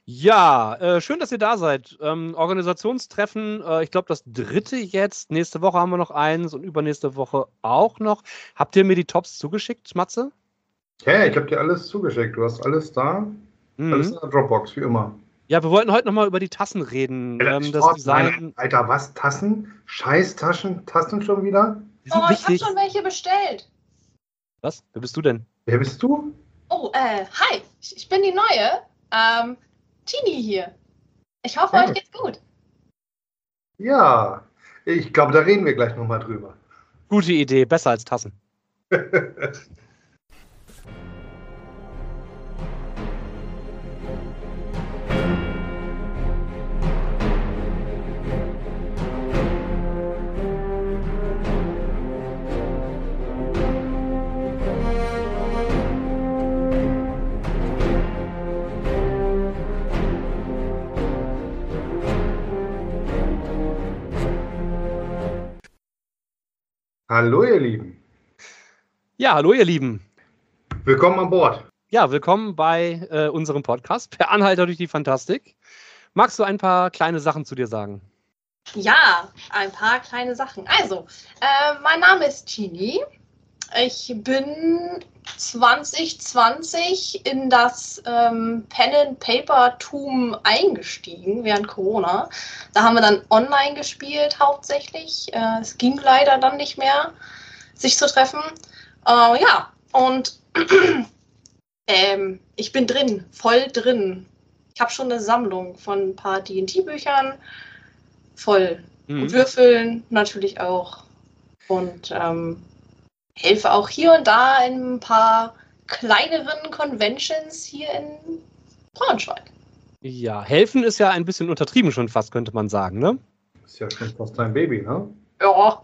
Ja, schön, dass ihr da seid. Organisationstreffen, ich glaube das 3. jetzt. Nächste Woche haben wir noch eins und übernächste Woche auch noch. Habt ihr mir die Tops zugeschickt, Matze? Hey, ich habe dir alles zugeschickt. Du hast alles da. Alles in der Dropbox, wie immer. Ja, wir wollten heute nochmal über die Tassen reden. Das Design. Alter, was? Tassen? Scheiß Tassen schon wieder? Die sind ich habe wichtig. schon welche bestellt. Was? Wer bist du denn? Wer bist du? Oh, hi. Ich bin die Neue. Tini hier. Ich hoffe, euch geht's gut. Ja, ich glaube, da reden wir gleich nochmal drüber. Gute Idee, besser als Tassen. Hallo, ihr Lieben. Ja, hallo, ihr Lieben. Willkommen an Bord. Ja, willkommen bei unserem Podcast, Per Anhalter durch die Fantastik. Magst du ein paar kleine Sachen zu dir sagen? Ja, ein paar kleine Sachen. Also, mein Name ist Tini. Ich bin 2020 in das Pen-and-Paper-Tum eingestiegen während Corona. Da haben wir dann online gespielt hauptsächlich. Es ging leider dann nicht mehr, sich zu treffen. Ja, und ich bin drin, voll drin. Ich habe schon eine Sammlung von ein paar D&D-Büchern, voll. Und Würfeln natürlich auch. Und helfe auch hier und da in ein paar kleineren Conventions hier in Braunschweig. Ja, helfen ist ja ein bisschen untertrieben schon fast, könnte man sagen, ne? Ist ja schon fast dein Baby, ne? Ja.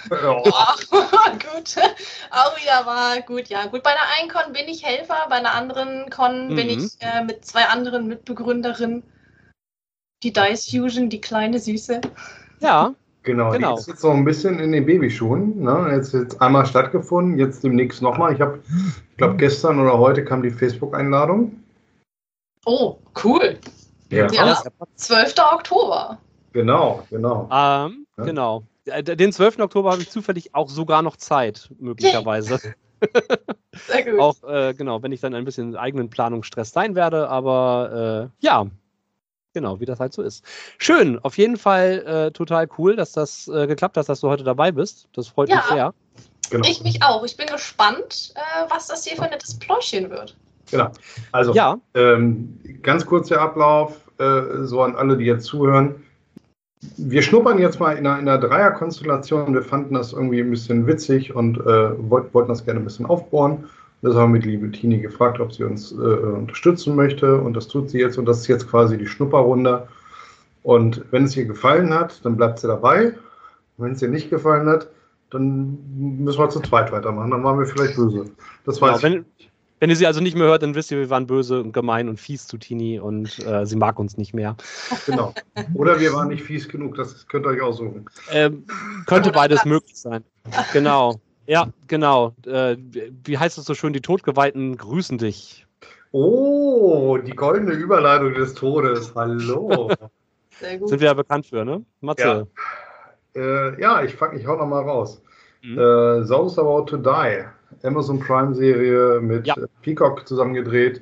Gut. Auch wieder war gut, ja. Gut, bei einer einen Con bin ich Helfer, bei einer anderen Con bin ich mit 2 anderen Mitbegründerinnen. Die Dice Fusion, die kleine Süße. Ja. Genau. Die ist jetzt noch ein bisschen in den Babyschuhen. Ne? Jetzt einmal stattgefunden, jetzt demnächst nochmal. Ich glaube, gestern oder heute kam die Facebook-Einladung. Oh, cool. Ja. 12. Oktober. Genau. Genau. Den 12. Oktober habe ich zufällig auch sogar noch Zeit, möglicherweise. Sehr gut. Auch, genau, wenn ich dann ein bisschen eigenen Planungsstress sein werde, aber ja. Genau, wie das halt so ist. Schön, auf jeden Fall total cool, dass das geklappt hat, dass du heute dabei bist. Das freut mich sehr. Genau. Ich mich auch. Ich bin gespannt, was das hier für ein nettes Pläuschen wird. Genau. Also, ganz kurz der Ablauf, so an alle, die jetzt zuhören. Wir schnuppern jetzt mal in einer Dreierkonstellation. Wir fanden das irgendwie ein bisschen witzig und wollten das gerne ein bisschen aufbohren. Das haben wir die liebe Tini gefragt, ob sie uns unterstützen möchte. Und das tut sie jetzt. Und das ist jetzt quasi die Schnupperrunde. Und wenn es ihr gefallen hat, dann bleibt sie dabei. Wenn es ihr nicht gefallen hat, dann müssen wir zu zweit weitermachen. Dann waren wir vielleicht böse. Das weiß ich. Wenn ihr sie also nicht mehr hört, dann wisst ihr, wir waren böse und gemein und fies zu Tini und sie mag uns nicht mehr. Genau. Oder wir waren nicht fies genug. Das könnt ihr euch aussuchen. Könnte beides möglich sein. Genau. Ja, genau. Wie heißt es so schön? Die Todgeweihten grüßen dich. Oh, die goldene Überleitung des Todes. Hallo. Sehr gut. Sind wir ja bekannt für, ne? Matze. Ja, ich hau noch mal raus. Those About to Die. Amazon Prime Serie mit Peacock zusammen gedreht.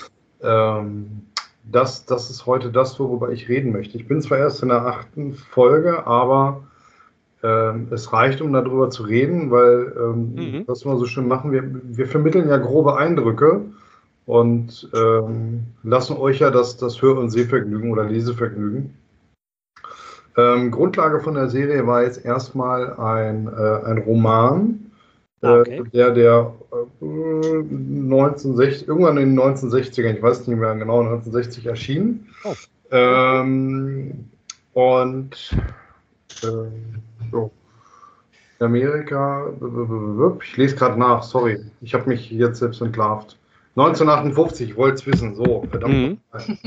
Das ist heute das, worüber ich reden möchte. Ich bin zwar erst in der 8. Folge, aber es reicht, um darüber zu reden, weil was wir so schön machen, wir vermitteln ja grobe Eindrücke und lassen euch ja das Hör- und Sehvergnügen oder Lesevergnügen. Grundlage von der Serie war jetzt erstmal ein Roman, der 1960, irgendwann in den 1960ern, ich weiß nicht mehr genau, 1960 erschien. So. In Amerika, ich lese gerade nach, sorry, ich habe mich jetzt selbst entlarvt. 1958, ich wollte es wissen, so, verdammt.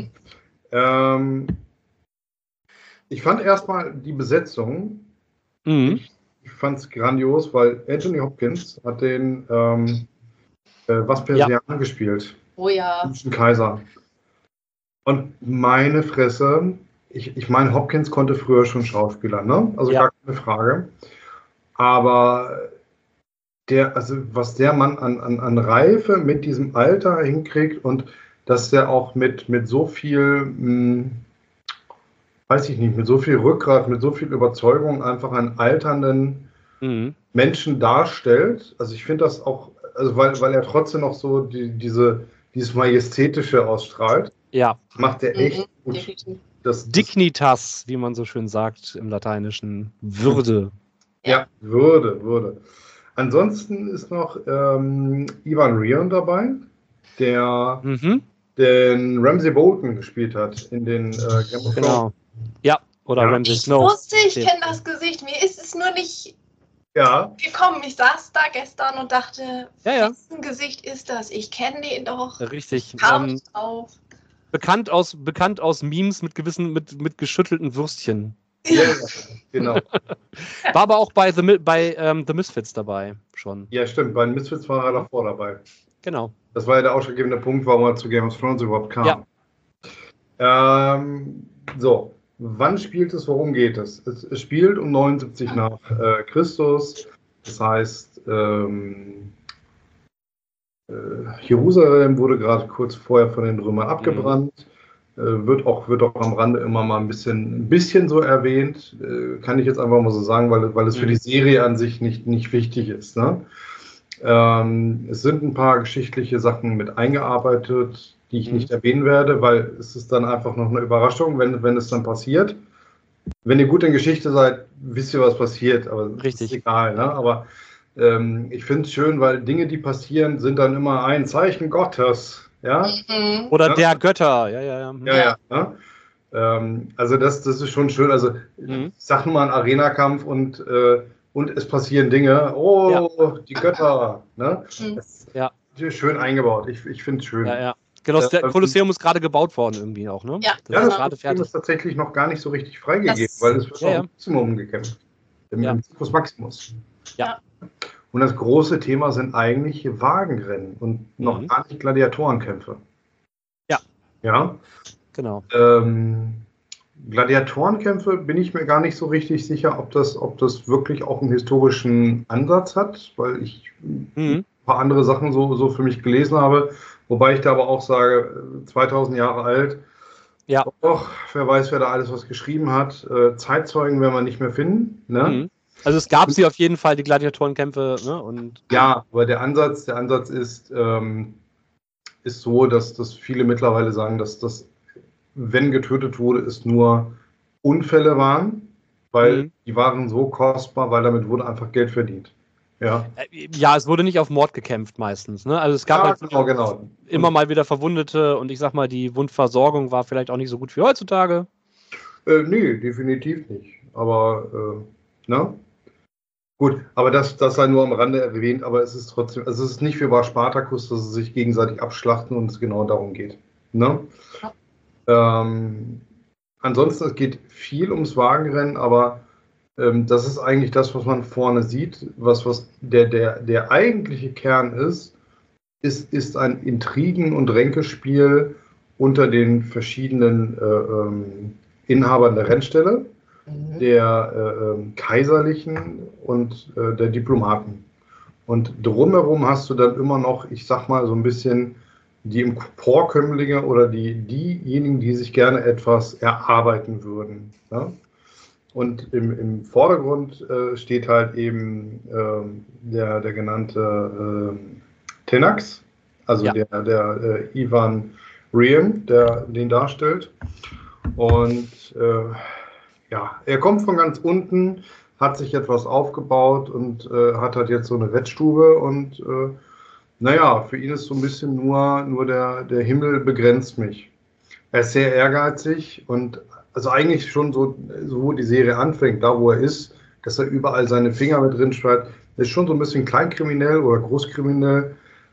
Ich fand erstmal die Besetzung, ich fand es grandios, weil Anthony Hopkins hat den Vespasian gespielt. Oh ja. Den Kaiser. Und meine Fresse, ich meine, Hopkins konnte früher schon Schauspieler, ne? Also gar keine Frage. Aber was der Mann an Reife mit diesem Alter hinkriegt und dass der auch mit so viel, weiß ich nicht, mit so viel Rückgrat, mit so viel Überzeugung einfach einen alternden Menschen darstellt. Also ich finde das auch, also weil er trotzdem noch so dieses Majestätische ausstrahlt. Ja. Macht er echt gut. Dignitas, wie man so schön sagt im Lateinischen. Würde. Ja, Würde. Ansonsten ist noch Ivan Rheon dabei, der den Ramsay Bolton gespielt hat in den Game of Thrones. Genau. Ja, oder Ramsay Snow. Ich wusste, ich kenne das Gesicht. Mir ist es nur nicht gekommen. Ich saß da gestern und dachte, wessen Gesicht ist das? Ich kenne den doch. Richtig. Auf. Bekannt aus Memes mit geschüttelten Würstchen. Ja, genau. War aber auch bei The Misfits dabei schon. Ja, stimmt. Bei den Misfits war er davor dabei. Genau. Das war ja der ausschlaggebende Punkt, warum er zu Game of Thrones überhaupt kam. Ja. So, wann spielt es, worum geht es? Es spielt um 79 nach Christus. Das heißt, Jerusalem wurde gerade kurz vorher von den Römern abgebrannt. Wird auch am Rande immer mal ein bisschen so erwähnt. Kann ich jetzt einfach mal so sagen, weil es für die Serie an sich nicht wichtig ist. Ne? Es sind ein paar geschichtliche Sachen mit eingearbeitet, die ich nicht erwähnen werde, weil es ist dann einfach noch eine Überraschung, wenn es dann passiert. Wenn ihr gut in Geschichte seid, wisst ihr, was passiert, aber das ist egal. Ne? Aber ich finde es schön, weil Dinge, die passieren, sind dann immer ein Zeichen Gottes. Ja? Oder der Götter. Ja. Also das ist schon schön. Also ich sag nur mal einen Arena-Kampf und es passieren Dinge. Oh, die Götter. Ne? Das ist schön eingebaut. Ich finde es schön. Ja. Genau, das Kolosseum ist gerade gebaut worden irgendwie auch, ne? Das ist gerade fertig. Ist tatsächlich noch gar nicht so richtig freigegeben, weil es wird noch im Maximum gekämpft. Im Circus Maximus. Ja. Und das große Thema sind eigentlich Wagenrennen und noch gar nicht Gladiatorenkämpfe. Ja. Ja. Genau. Gladiatorenkämpfe bin ich mir gar nicht so richtig sicher, ob das wirklich auch einen historischen Ansatz hat, weil ich ein paar andere Sachen so für mich gelesen habe. Wobei ich da aber auch sage, 2000 Jahre alt. Ja. Doch, wer weiß, wer da alles was geschrieben hat. Zeitzeugen werden wir nicht mehr finden. Ne? Also es gab sie auf jeden Fall, die Gladiatorenkämpfe. Ne? Und ja, aber der Ansatz ist so, dass viele mittlerweile sagen, dass das, wenn getötet wurde, es nur Unfälle waren, weil die waren so kostbar, weil damit wurde einfach Geld verdient. Ja, es wurde nicht auf Mord gekämpft meistens. Ne? Also es gab genau. Immer mal wieder Verwundete und ich sag mal, die Wundversorgung war vielleicht auch nicht so gut wie heutzutage. Nee, definitiv nicht. Aber, ne? Gut, aber das sei nur am Rande erwähnt, aber es ist trotzdem, also es ist nicht wie bei Spartacus, dass sie sich gegenseitig abschlachten und es genau darum geht. Ne? Ja. Ansonsten, es geht viel ums Wagenrennen, aber das ist eigentlich das, was man vorne sieht. Was der eigentliche Kern ist ein Intrigen- und Ränkespiel unter den verschiedenen Inhabern der Rennstelle, der Kaiserlichen und der Diplomaten. Und drumherum hast du dann immer noch, ich sag mal, so ein bisschen die Emporkömmlinge oder diejenigen, die sich gerne etwas erarbeiten würden. Ja? Und im Vordergrund steht halt eben der genannte Tenax, also der Ivan Rheon, der den darstellt. Und er kommt von ganz unten, hat sich etwas aufgebaut und hat halt jetzt so eine Wettstube und für ihn ist so ein bisschen nur der Himmel begrenzt mich. Er ist sehr ehrgeizig und also eigentlich schon so wo die Serie anfängt, da wo er ist, dass er überall seine Finger mit drin schreibt, ist schon so ein bisschen kleinkriminell oder großkriminell,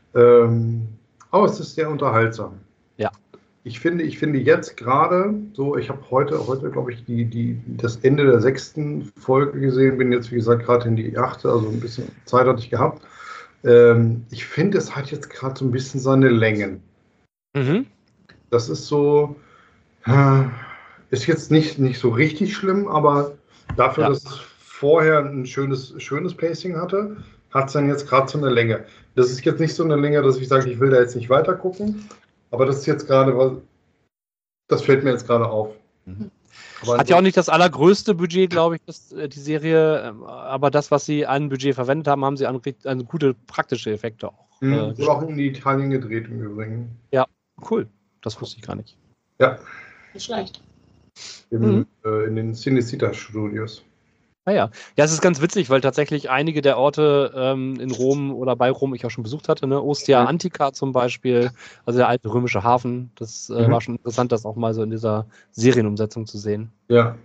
aber es ist sehr unterhaltsam. Ja. Ich finde jetzt gerade so, ich habe heute glaube ich, das Ende der 6. Folge gesehen, bin jetzt wie gesagt gerade in die 8., also ein bisschen Zeit hatte ich gehabt. Ich finde, es hat jetzt gerade so ein bisschen seine Längen. Das ist so, Ist jetzt nicht so richtig schlimm, aber dafür, dass es vorher ein schönes Pacing hatte, hat es dann jetzt gerade so eine Länge. Das ist jetzt nicht so eine Länge, dass ich sage, ich will da jetzt nicht weiter gucken, aber das ist jetzt gerade was, das fällt mir jetzt gerade auf. Aber hat ja auch nicht das allergrößte Budget, glaube ich, die Serie, aber das, was sie an Budget verwendet haben, haben sie an gute praktische Effekte auch. Wurde auch in Italien gedreht im Übrigen. Ja, cool. Das wusste ich gar nicht. Ja. Nicht schlecht. In den Cinecittà Studios. Ja, es ist ganz witzig, weil tatsächlich einige der Orte in Rom oder bei Rom ich auch schon besucht hatte, ne? Ostia Antica zum Beispiel, also der alte römische Hafen, das war schon interessant, das auch mal so in dieser Serienumsetzung zu sehen. Ja.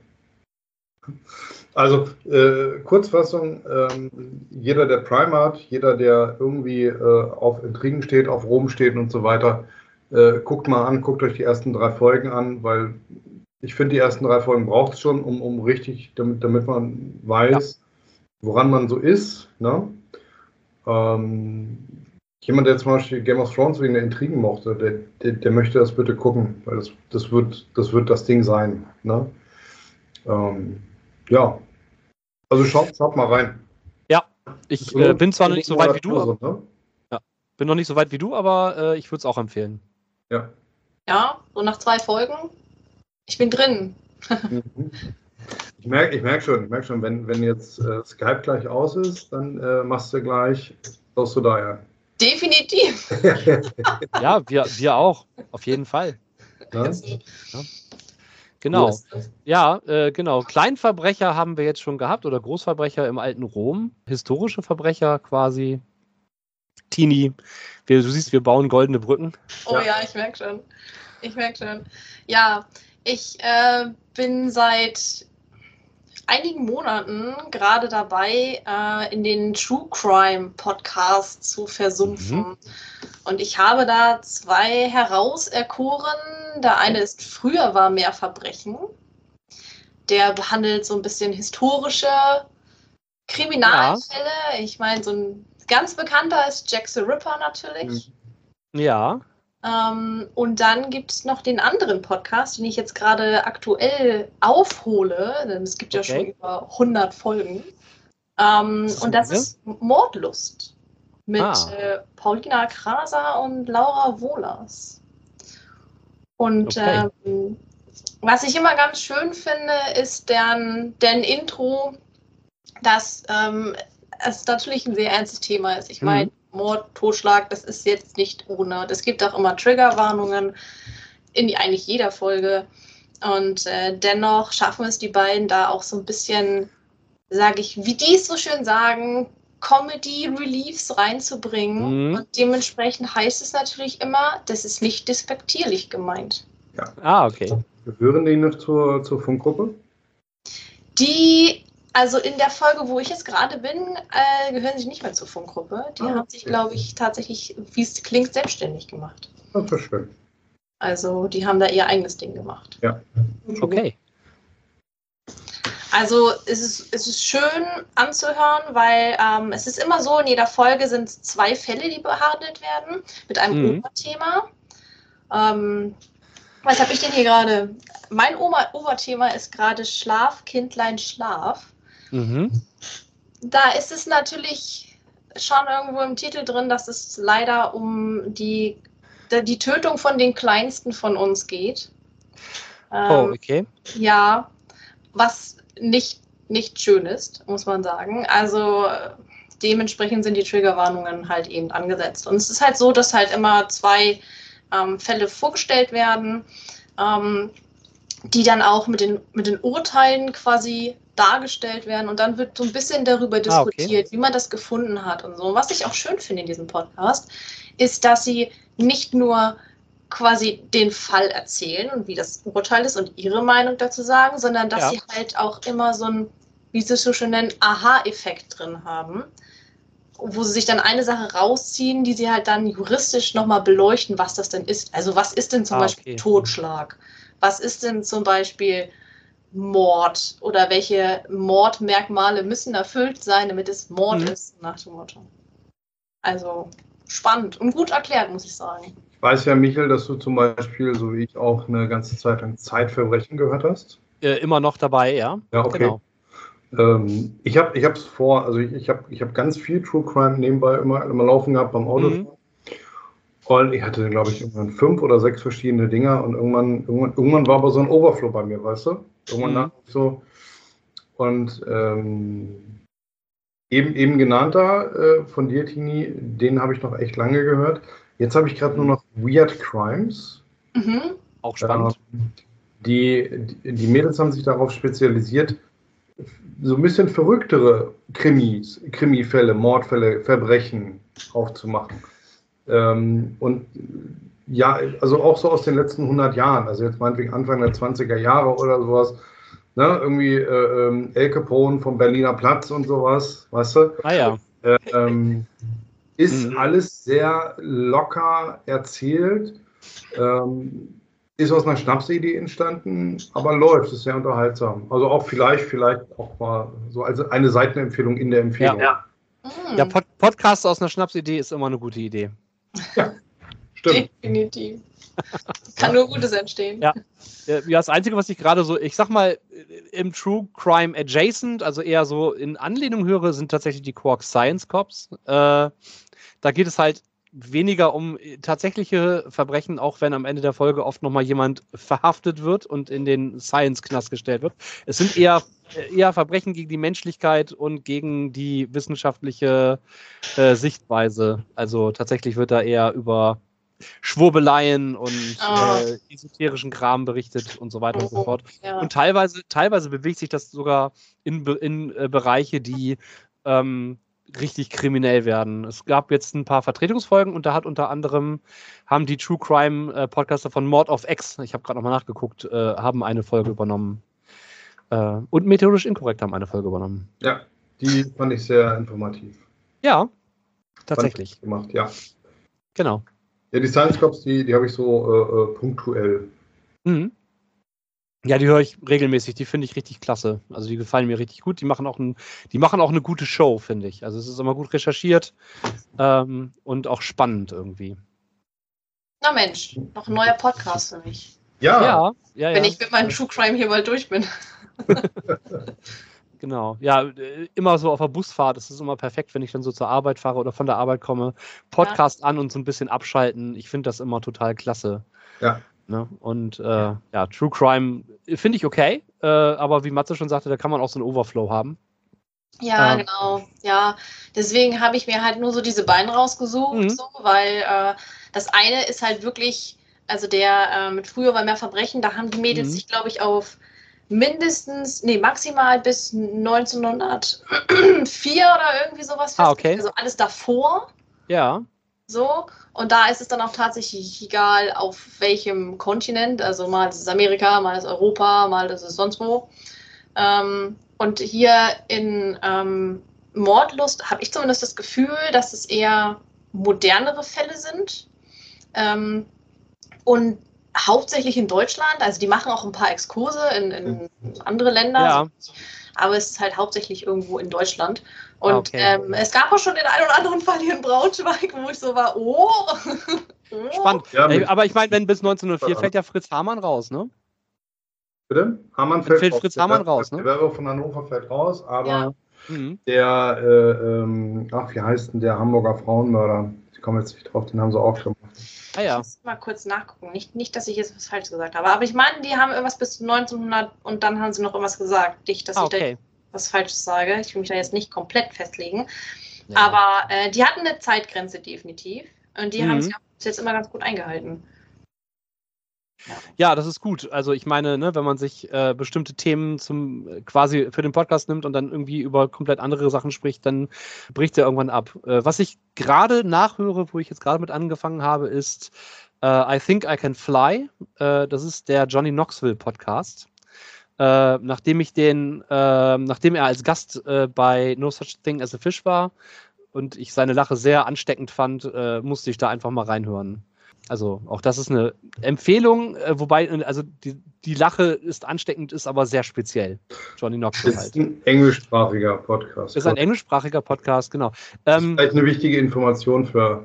Also Kurzfassung, jeder, der Prime hat, jeder, der irgendwie auf Intrigen steht, auf Rom steht und so weiter, guckt mal an, guckt euch die ersten 3 Folgen an, weil ich finde, die ersten 3 Folgen braucht es schon, um richtig, damit man weiß, woran man so ist. Ne? Jemand, der zum Beispiel Game of Thrones wegen der Intrigen mochte, der möchte das bitte gucken, weil das wird das Ding sein. Ne? Ja, also schaut mal rein. Ja, ich bin zwar noch nicht so weit wie du, ne? bin noch nicht so weit wie du, aber ich würde es auch empfehlen. Ja. Ja, so nach 2 Folgen. Ich bin drin. Ich merk schon, wenn jetzt Skype gleich aus ist, dann machst du gleich Close to Die. Definitiv. Ja, wir auch, auf jeden Fall. Ja? Ja. Genau. Ja, genau. Kleinverbrecher haben wir jetzt schon gehabt oder Großverbrecher im alten Rom. Historische Verbrecher quasi. Tini, du siehst, wir bauen goldene Brücken. Oh ja, ich merke schon. Ja, ich bin seit einigen Monaten gerade dabei, in den True Crime Podcast zu versumpfen. Und ich habe da 2 herauserkoren. Der eine ist Früher war mehr Verbrechen. Der behandelt so ein bisschen historische Kriminalfälle. Ja. Ich meine, so ein ganz bekannter ist Jack the Ripper natürlich. Ja. Und dann gibt es noch den anderen Podcast, den ich jetzt gerade aktuell aufhole, denn es gibt ja schon über 100 Folgen. Und das ist Mordlust mit Paulina Kraser und Laura Wohlers. Und was ich immer ganz schön finde, ist deren Intro, dass es natürlich ein sehr ernstes Thema ist. Ich meine, Mord, Totschlag, das ist jetzt nicht ohne. Es gibt auch immer Triggerwarnungen in eigentlich jeder Folge. Und dennoch schaffen es die beiden da auch so ein bisschen, sage ich, wie die es so schön sagen, Comedy-Reliefs reinzubringen. Und dementsprechend heißt es natürlich immer, das ist nicht despektierlich gemeint. Ja. Okay. Gehören die noch zur Funkgruppe? Also in der Folge, wo ich jetzt gerade bin, gehören sie nicht mehr zur Funkgruppe. Die haben sich, glaube ich, tatsächlich, wie es klingt, selbstständig gemacht. Das ist schön. Also die haben da ihr eigenes Ding gemacht. Ja. Okay. Also es ist schön anzuhören, weil es ist immer so, in jeder Folge sind 2 Fälle, die behandelt werden, mit einem Oberthema. Was habe ich denn hier gerade? Mein Oberthema ist gerade Schlaf, Kindlein, Schlaf. Da ist es natürlich schon irgendwo im Titel drin, dass es leider um die Tötung von den Kleinsten von uns geht. Okay. Ja, was nicht schön ist, muss man sagen. Also dementsprechend sind die Triggerwarnungen halt eben angesetzt. Und es ist halt so, dass halt immer 2 Fälle vorgestellt werden, die dann auch mit den Urteilen quasi dargestellt werden. Und dann wird so ein bisschen darüber diskutiert, wie man das gefunden hat und so. Und was ich auch schön finde in diesem Podcast, ist, dass sie nicht nur quasi den Fall erzählen und wie das Urteil ist und ihre Meinung dazu sagen, sondern dass sie halt auch immer so einen, wie sie es so schön nennen, Aha-Effekt drin haben, wo sie sich dann eine Sache rausziehen, die sie halt dann juristisch nochmal beleuchten, was das denn ist. Also was ist denn zum Beispiel Totschlag? Was ist denn zum Beispiel Mord? Oder welche Mordmerkmale müssen erfüllt sein, damit es Mord ist, nach dem Motto. Also spannend und gut erklärt, muss ich sagen. weiß ja, Michael, dass du zum Beispiel, so wie ich auch, eine ganze Zeit lang Zeitverbrechen gehört hast. Immer noch dabei, ja. Ja, okay. Genau. Ich hab's vor, also ich hab ganz viel True Crime nebenbei immer laufen gehabt beim Autofahren. Und ich hatte, glaube ich, irgendwann 5 oder 6 verschiedene Dinger und irgendwann war aber so ein Overflow bei mir, weißt du? Irgendwann so. Und eben genannter von dir, Tini, den habe ich noch echt lange gehört. Jetzt habe ich gerade nur noch Weird Crimes. Auch spannend. Die Mädels haben sich darauf spezialisiert, so ein bisschen verrücktere Krimifälle, Mordfälle, Verbrechen aufzumachen. Und ja, also auch so aus den letzten 100 Jahren, also jetzt meinetwegen Anfang der 20er Jahre oder sowas, ne, irgendwie El Capone vom Berliner Platz und sowas, weißt du? Ah ja. Ist alles sehr locker erzählt, ist aus einer Schnapsidee entstanden, aber läuft, ist sehr unterhaltsam. Also auch vielleicht auch mal so als eine Seitenempfehlung in der Empfehlung. Ja, Podcast aus einer Schnapsidee ist immer eine gute Idee. Ja, stimmt. Definitiv. Kann nur Gutes entstehen. Ja, das Einzige, was ich gerade so, ich sag mal, im True Crime adjacent, also eher so in Anlehnung höre, sind tatsächlich die Quark Science Cops. Da geht es halt weniger um tatsächliche Verbrechen, auch wenn am Ende der Folge oft nochmal jemand verhaftet wird und in den Science-Knast gestellt wird. Es sind eher Verbrechen gegen die Menschlichkeit und gegen die wissenschaftliche Sichtweise. Also tatsächlich wird da eher über Schwurbeleien und esoterischen Kram berichtet und so weiter und so fort. Ja. Und teilweise bewegt sich das sogar in Bereiche, die richtig kriminell werden. Es gab jetzt ein paar Vertretungsfolgen und da hat unter anderem haben die True Crime Podcaster von Mord of X, ich habe gerade nochmal nachgeguckt, haben eine Folge übernommen. Und Methodisch Inkorrekt haben eine Folge übernommen. Ja, die fand ich sehr informativ. Ja, tatsächlich. Gemacht, ja. Genau. Ja, die Science Cops, die habe ich so punktuell. Ja, die höre ich regelmäßig, die finde ich richtig klasse. Also die gefallen mir richtig gut. Die machen auch eine gute Show, finde ich. Also es ist immer gut recherchiert und auch spannend irgendwie. Na Mensch, noch ein neuer Podcast für mich. Ja. Wenn ich mit meinem True Crime hier mal durch bin. Genau. Ja, immer so auf der Busfahrt ist es immer perfekt, wenn ich dann so zur Arbeit fahre oder von der Arbeit komme. Podcast an und so ein bisschen abschalten. Ich finde das immer total klasse. Ja. Ne? Und True Crime finde ich okay, aber wie Matze schon sagte, da kann man auch so einen Overflow haben. Ja, genau. Ja, deswegen habe ich mir halt nur so diese beiden rausgesucht, so, weil das eine ist halt wirklich, also der mit Früher war mehr Verbrechen, da haben die Mädels sich, glaube ich, auf maximal bis 1904 oder irgendwie sowas festgelegt. Okay. Also alles davor. Ja. So, und da ist es dann auch tatsächlich egal, auf welchem Kontinent, also mal ist es Amerika, mal ist es Europa, mal ist es sonst wo. Und hier in Mordlust habe ich zumindest das Gefühl, dass es eher modernere Fälle sind. Und hauptsächlich in Deutschland, also die machen auch ein paar Exkurse in andere Länder, ja. Aber es ist halt hauptsächlich irgendwo in Deutschland. Und es gab auch schon den einen oder anderen Fall hier in Braunschweig, wo ich so war, Spannend. Ja, aber ich meine, wenn bis 1904 fällt ja Fritz Hamann raus, ne? Bitte? Hamann fällt Fritz Hamann raus, ne? Der Werber von Hannover fällt raus, aber der, wie heißt denn der Hamburger Frauenmörder? Ich komme jetzt nicht drauf, den haben sie auch schon gemacht. Ah, ja. Ich muss mal kurz nachgucken. Nicht, dass ich jetzt was Falsches gesagt habe. Aber ich meine, die haben irgendwas bis 1900 und dann haben sie noch irgendwas gesagt. Nicht, dass ich da was Falsches sage. Ich will mich da jetzt nicht komplett festlegen. Ja. Aber die hatten eine Zeitgrenze definitiv. Und die haben sich auch jetzt immer ganz gut eingehalten. Ja, das ist gut. Also ich meine, ne, wenn man sich bestimmte Themen quasi für den Podcast nimmt und dann irgendwie über komplett andere Sachen spricht, dann bricht er irgendwann ab. Was ich gerade nachhöre, wo ich jetzt gerade mit angefangen habe, ist I Think I Can Fly. Das ist der Johnny Knoxville Podcast. Nachdem er als Gast bei No Such Thing as a Fish war und ich seine Lache sehr ansteckend fand, musste ich da einfach mal reinhören. Also auch das ist eine Empfehlung, wobei, also die Lache ist ansteckend, ist aber sehr speziell. Johnny Knoxville halt. Ist ein englischsprachiger Podcast. Ist ein englischsprachiger Podcast, genau. Das ist vielleicht eine wichtige Information für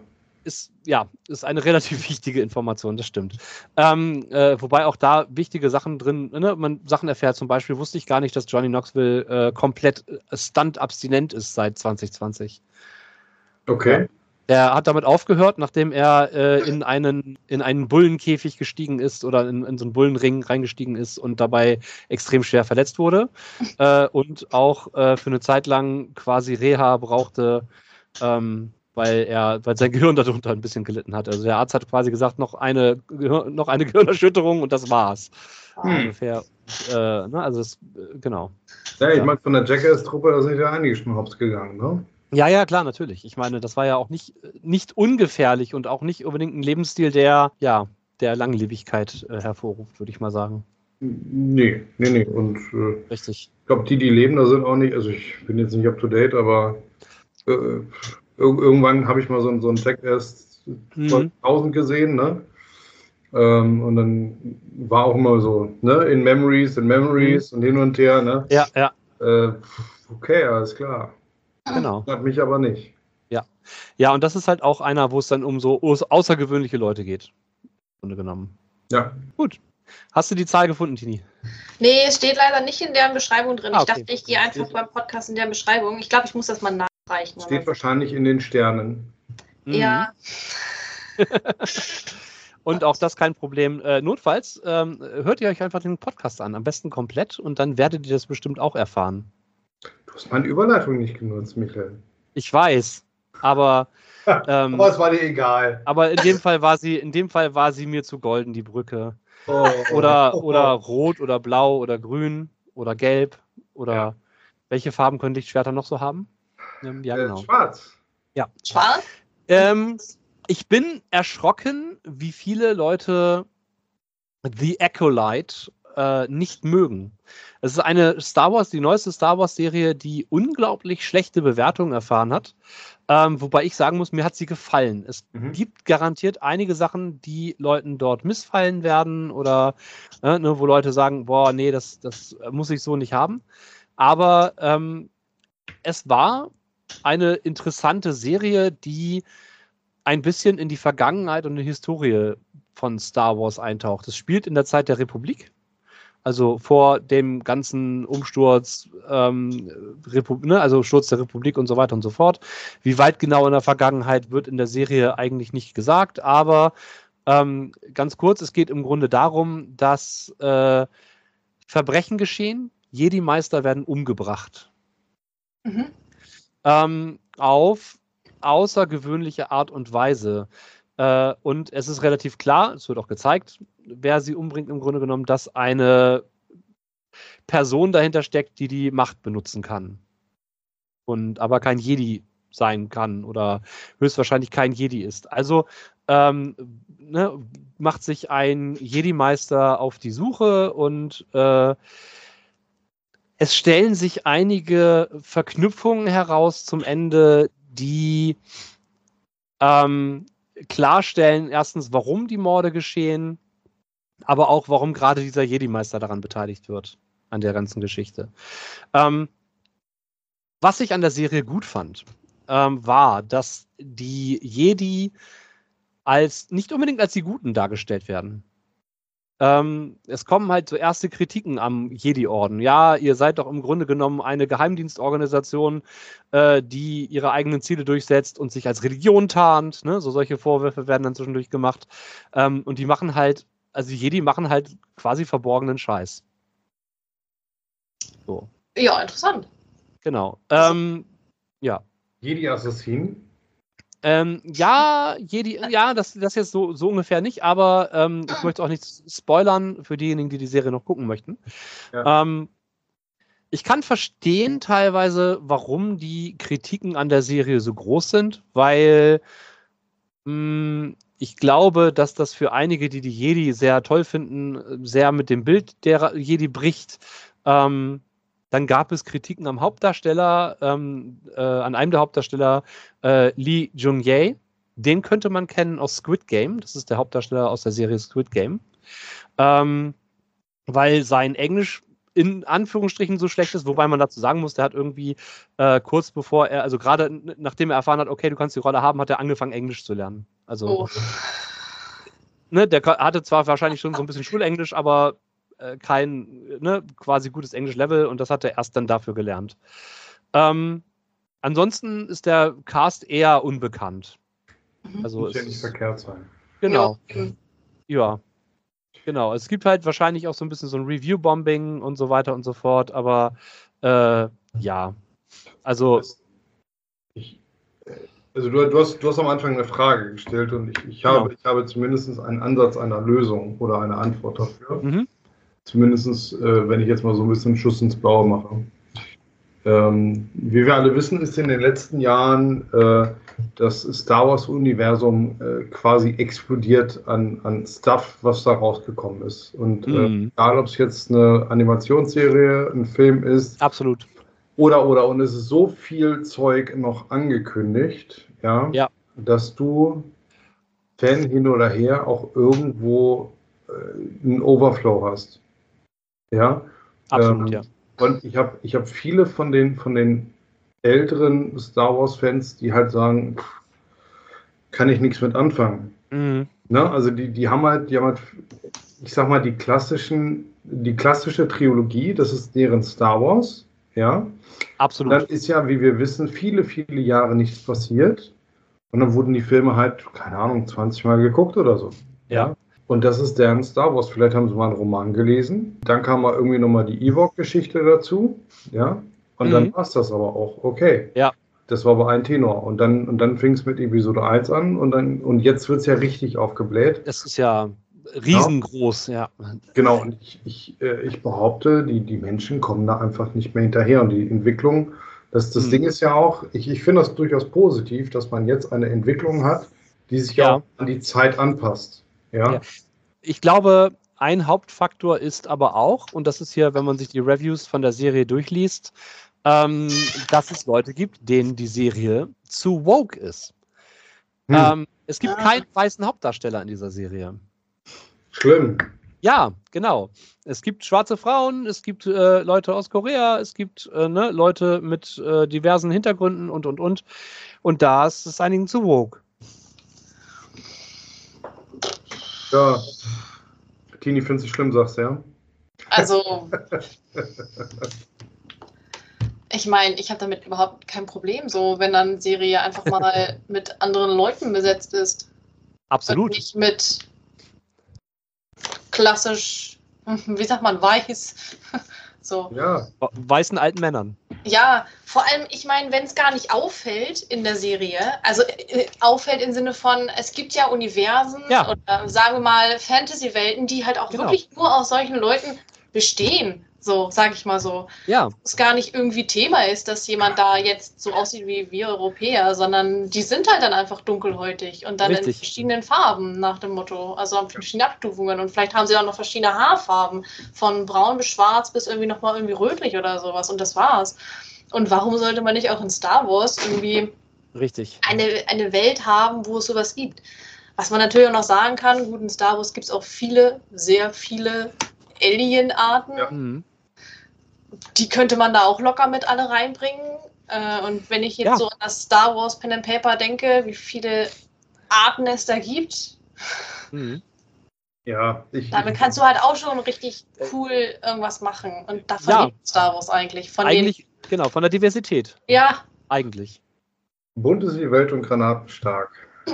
ist eine relativ wichtige Information, das stimmt. Wobei auch da wichtige Sachen drin, ne, man Sachen erfährt, zum Beispiel wusste ich gar nicht, dass Johnny Knoxville komplett Stunt-abstinent ist seit 2020. Okay. Ja. Er hat damit aufgehört, nachdem er in einen Bullenkäfig gestiegen ist oder in so einen Bullenring reingestiegen ist und dabei extrem schwer verletzt wurde und auch für eine Zeit lang quasi Reha brauchte, weil sein Gehirn darunter ein bisschen gelitten hat. Also der Arzt hat quasi gesagt, noch eine Gehirnerschütterung und das war's. Ungefähr. Ne, also das, genau. Ja, ich meine, von der Jackass-Truppe, da sind ja einige schon hops gegangen, ne? Ja, klar, natürlich. Ich meine, das war ja auch nicht ungefährlich und auch nicht unbedingt ein Lebensstil, der Langlebigkeit hervorruft, würde ich mal sagen. Nee. Und richtig. Ich glaube, die leben, da sind auch nicht, also ich bin jetzt nicht up to date, aber irgendwann habe ich mal so einen Jackass 2000 gesehen, ne? Und dann war auch immer so, ne? In Memories und hin und her, ne? Ja. Okay, alles klar. Genau. Hat mich aber nicht. Ja, und das ist halt auch einer, wo es dann um so außergewöhnliche Leute geht. Im Grunde genommen. Ja. Gut. Hast du die Zahl gefunden, Tini? Nee, es steht leider nicht in der Beschreibung drin. Okay. Ich dachte, ich gehe einfach beim Podcast in der Beschreibung. Ich glaube, ich muss das mal nachreichen. Steht wahrscheinlich in den Sternen. Ja. Und auch das kein Problem. Notfalls hört ihr euch einfach den Podcast an. Am besten komplett und dann werdet ihr das bestimmt auch erfahren. Du hast meine Überleitung nicht genutzt, Michael. Ich weiß, aber aber es war dir egal. Aber in dem Fall war sie mir zu golden, die Brücke. Oder rot oder blau oder grün oder gelb oder welche Farben können Lichtschwerter noch so haben? Ja, genau. Schwarz. Ja. Schwarz? Ich bin erschrocken, wie viele Leute The Acolyte nicht mögen. Es ist die neueste Star Wars Serie, die unglaublich schlechte Bewertungen erfahren hat. Wobei ich sagen muss, mir hat sie gefallen. Es gibt garantiert einige Sachen, die Leuten dort missfallen werden oder wo Leute sagen, boah, nee, das muss ich so nicht haben. Aber es war eine interessante Serie, die ein bisschen in die Vergangenheit und die Historie von Star Wars eintaucht. Es spielt in der Zeit der Republik. Also vor dem ganzen Umsturz, also Sturz der Republik und so weiter und so fort. Wie weit genau in der Vergangenheit wird in der Serie eigentlich nicht gesagt, aber ganz kurz, es geht im Grunde darum, dass Verbrechen geschehen, Jedi-Meister werden umgebracht. Auf außergewöhnliche Art und Weise. Und es ist relativ klar, es wird auch gezeigt, wer sie umbringt im Grunde genommen, dass eine Person dahinter steckt, die Macht benutzen kann. Aber kein Jedi sein kann oder höchstwahrscheinlich kein Jedi ist. Also macht sich ein Jedi-Meister auf die Suche und es stellen sich einige Verknüpfungen heraus zum Ende, die klarstellen, erstens, warum die Morde geschehen, aber auch, warum gerade dieser Jedi-Meister daran beteiligt wird, an der ganzen Geschichte. Was ich an der Serie gut fand, war, dass die Jedi nicht unbedingt als die Guten dargestellt werden. Es kommen halt so erste Kritiken am Jedi-Orden. Ja, ihr seid doch im Grunde genommen eine Geheimdienstorganisation, die ihre eigenen Ziele durchsetzt und sich als Religion tarnt. Ne? So solche Vorwürfe werden dann zwischendurch gemacht. Und die machen halt, also die Jedi machen halt quasi verborgenen Scheiß. So. Ja, interessant. Genau. Ja. Jedi-Assassin? Jedi, das jetzt so ungefähr nicht, aber ich möchte auch nicht spoilern für diejenigen, die die Serie noch gucken möchten. Ja. Ich kann verstehen teilweise, warum die Kritiken an der Serie so groß sind, weil ich glaube, dass das für einige, die Jedi sehr toll finden, sehr mit dem Bild der Jedi bricht. Dann gab es Kritiken am Hauptdarsteller, an einem der Hauptdarsteller, Lee Jung-jae. Den könnte man kennen aus Squid Game. Das ist der Hauptdarsteller aus der Serie Squid Game. Weil sein Englisch in Anführungsstrichen so schlecht ist, wobei man dazu sagen muss, der hat irgendwie kurz bevor also gerade nachdem er erfahren hat, okay, du kannst die Rolle haben, hat er angefangen, Englisch zu lernen. Also, ne, der hatte zwar wahrscheinlich schon so ein bisschen Schulenglisch, aber kein quasi gutes Englisch-Level und das hat er erst dann dafür gelernt. Ansonsten ist der Cast eher unbekannt. Also muss ja nicht verkehrt sein. Genau. Ja. Genau. Es gibt halt wahrscheinlich auch so ein bisschen so ein Review-Bombing und so weiter und so fort, aber ja. Also. Also du hast am Anfang eine Frage gestellt und ich habe zumindest einen Ansatz einer Lösung oder eine Antwort dafür. Mhm. Zumindest, wenn ich jetzt mal so ein bisschen Schuss ins Blaue mache. Wie wir alle wissen, ist in den letzten Jahren das Star Wars-Universum quasi explodiert an Stuff, was da rausgekommen ist. Und egal, ob es jetzt eine Animationsserie, ein Film ist. Absolut. Und es ist so viel Zeug noch angekündigt, ja. Dass du Fan hin oder her auch irgendwo einen Overflow hast. Ja. Absolut, ja. Und ich hab viele von den älteren Star Wars-Fans, die halt sagen, kann ich nichts mit anfangen. Mhm. Ne? Also die haben halt, ich sag mal, die klassische Trilogie, das ist deren Star Wars, ja. Absolut. Und dann ist ja, wie wir wissen, viele, viele Jahre nichts passiert. Und dann wurden die Filme halt, keine Ahnung, 20 Mal geguckt oder so. Ja. Und das ist deren Star Wars. Vielleicht haben sie mal einen Roman gelesen. Dann kam mal irgendwie nochmal die Ewok-Geschichte dazu. Ja. Und dann war es das aber auch. Okay. Ja. Das war aber ein Tenor. Und dann fing es mit Episode 1 an und jetzt wird es ja richtig aufgebläht. Es ist ja riesengroß, ja. Genau, und ich behaupte, die Menschen kommen da einfach nicht mehr hinterher. Und die Entwicklung, das Ding ist ja auch, ich finde das durchaus positiv, dass man jetzt eine Entwicklung hat, die sich auch an die Zeit anpasst. Ja. Ich glaube, ein Hauptfaktor ist aber auch, und das ist hier, wenn man sich die Reviews von der Serie durchliest, dass es Leute gibt, denen die Serie zu woke ist. Es gibt keinen weißen Hauptdarsteller in dieser Serie. Schlimm. Ja, genau. Es gibt schwarze Frauen, es gibt Leute aus Korea, es gibt Leute mit diversen Hintergründen und. Und da ist es einigen zu woke. Ja. Tini, findest du schlimm, sagst du, ja? Also, ich meine, ich habe damit überhaupt kein Problem, so wenn dann eine Serie einfach mal mit anderen Leuten besetzt ist. Absolut. Und nicht mit klassisch, wie sagt man, weiß. So. Ja. Weißen alten Männern. Ja, vor allem, ich meine, wenn es gar nicht auffällt in der Serie, also auffällt im Sinne von, es gibt ja Universen oder sagen wir mal Fantasy-Welten, die halt auch wirklich nur aus solchen Leuten bestehen, so, sag ich mal so. Ja. Es gar nicht irgendwie Thema ist, dass jemand da jetzt so aussieht wie wir Europäer, sondern die sind halt dann einfach dunkelhäutig und dann in verschiedenen Farben nach dem Motto, also verschiedene Abstufungen und vielleicht haben sie auch noch verschiedene Haarfarben, von braun bis schwarz bis irgendwie nochmal irgendwie rötlich oder sowas und das war's. Und warum sollte man nicht auch in Star Wars irgendwie eine Welt haben, wo es sowas gibt? Was man natürlich auch noch sagen kann, gut, in Star Wars gibt es auch sehr viele Alien-Arten. Ja. Die könnte man da auch locker mit alle reinbringen. Und wenn ich jetzt so an das Star Wars Pen and Paper denke, wie viele Arten es da gibt, damit kannst du halt auch schon richtig cool irgendwas machen. Und davon lebt Star Wars eigentlich. Von der Diversität. Ja. Eigentlich. Bunt ist die Welt und granatenstark.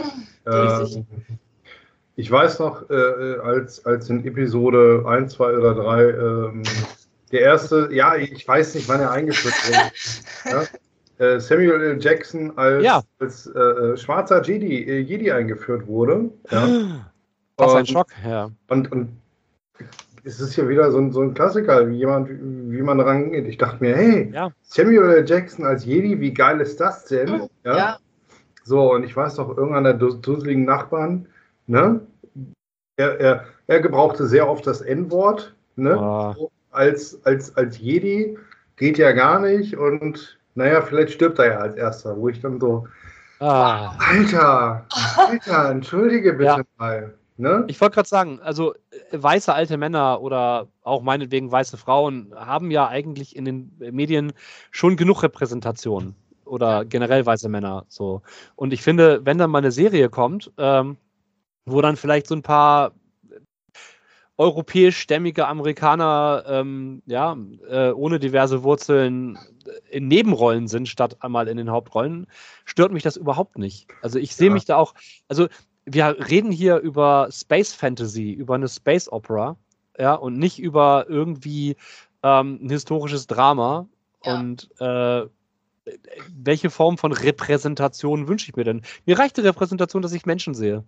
Ich weiß noch, als in Episode 1, 2 oder 3 der erste, ich weiß nicht, wann er eingeführt wurde, Samuel L. Jackson als schwarzer Jedi eingeführt wurde. Ja. Was ein Schock, ja. Und es ist ja wieder so ein Klassiker, wie man rangeht. Ich dachte mir, hey, Samuel L. Jackson als Jedi, wie geil ist das denn? Ja. So, und ich weiß noch, irgendeiner dusseligen Nachbarn, ne? Er gebrauchte sehr oft das N-Wort, ne? So, als Jedi geht ja gar nicht und naja, vielleicht stirbt er ja als Erster, wo ich dann so, Alter, entschuldige bitte mal. Ne? Ich wollte gerade sagen, also weiße alte Männer oder auch meinetwegen weiße Frauen haben ja eigentlich in den Medien schon genug Repräsentation. oder generell weiße Männer. So. Und ich finde, wenn dann mal eine Serie kommt, wo dann vielleicht so ein paar europäischstämmige Amerikaner ohne diverse Wurzeln in Nebenrollen sind, statt einmal in den Hauptrollen, stört mich das überhaupt nicht. Also ich sehe mich da auch, also wir reden hier über Space Fantasy, über eine Space Opera, ja, und nicht über irgendwie ein historisches Drama. Ja. Und welche Form von Repräsentation wünsche ich mir denn? Mir reicht die Repräsentation, dass ich Menschen sehe.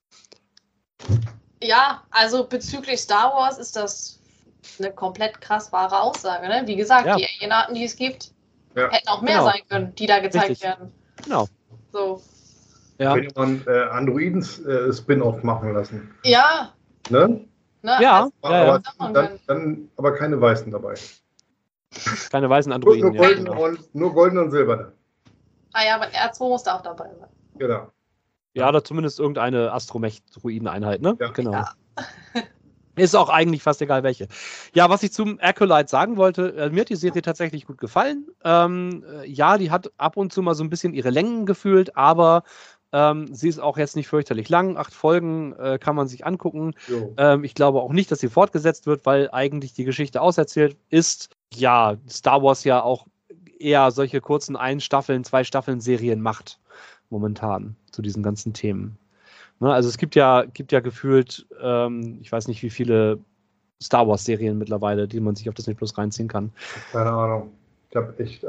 Ja, also bezüglich Star Wars ist das eine komplett krass wahre Aussage. Ne? Wie gesagt, die Alienarten, die es gibt, hätten auch mehr sein können, die da gezeigt werden. Genau. So. Ja. Könnte man Androiden-Spin-Off machen lassen. Ja. Ne? Ja. Aber dann aber keine Weißen dabei. Keine weißen Androiden. Nur golden und silberne. Ah ja, aber R2 muss da auch dabei sein. Genau. Ja, oder zumindest irgendeine Astromech-Druiden-Einheit, ne? Ja. Genau. Ja. Ist auch eigentlich fast egal welche. Ja, was ich zum Acolyte sagen wollte, mir hat die Serie tatsächlich gut gefallen. Die hat ab und zu mal so ein bisschen ihre Längen gefühlt, aber sie ist auch jetzt nicht fürchterlich lang. 8 Folgen kann man sich angucken. Ich glaube auch nicht, dass sie fortgesetzt wird, weil eigentlich die Geschichte auserzählt ist. Ja, Star Wars ja auch eher solche kurzen 1 Staffeln, 2 Staffeln Serien macht momentan zu diesen ganzen Themen. Ne, also es gibt ja gefühlt, ich weiß nicht, wie viele Star Wars Serien mittlerweile, die man sich auf Disney Plus reinziehen kann. Keine Ahnung. Ich habe echt,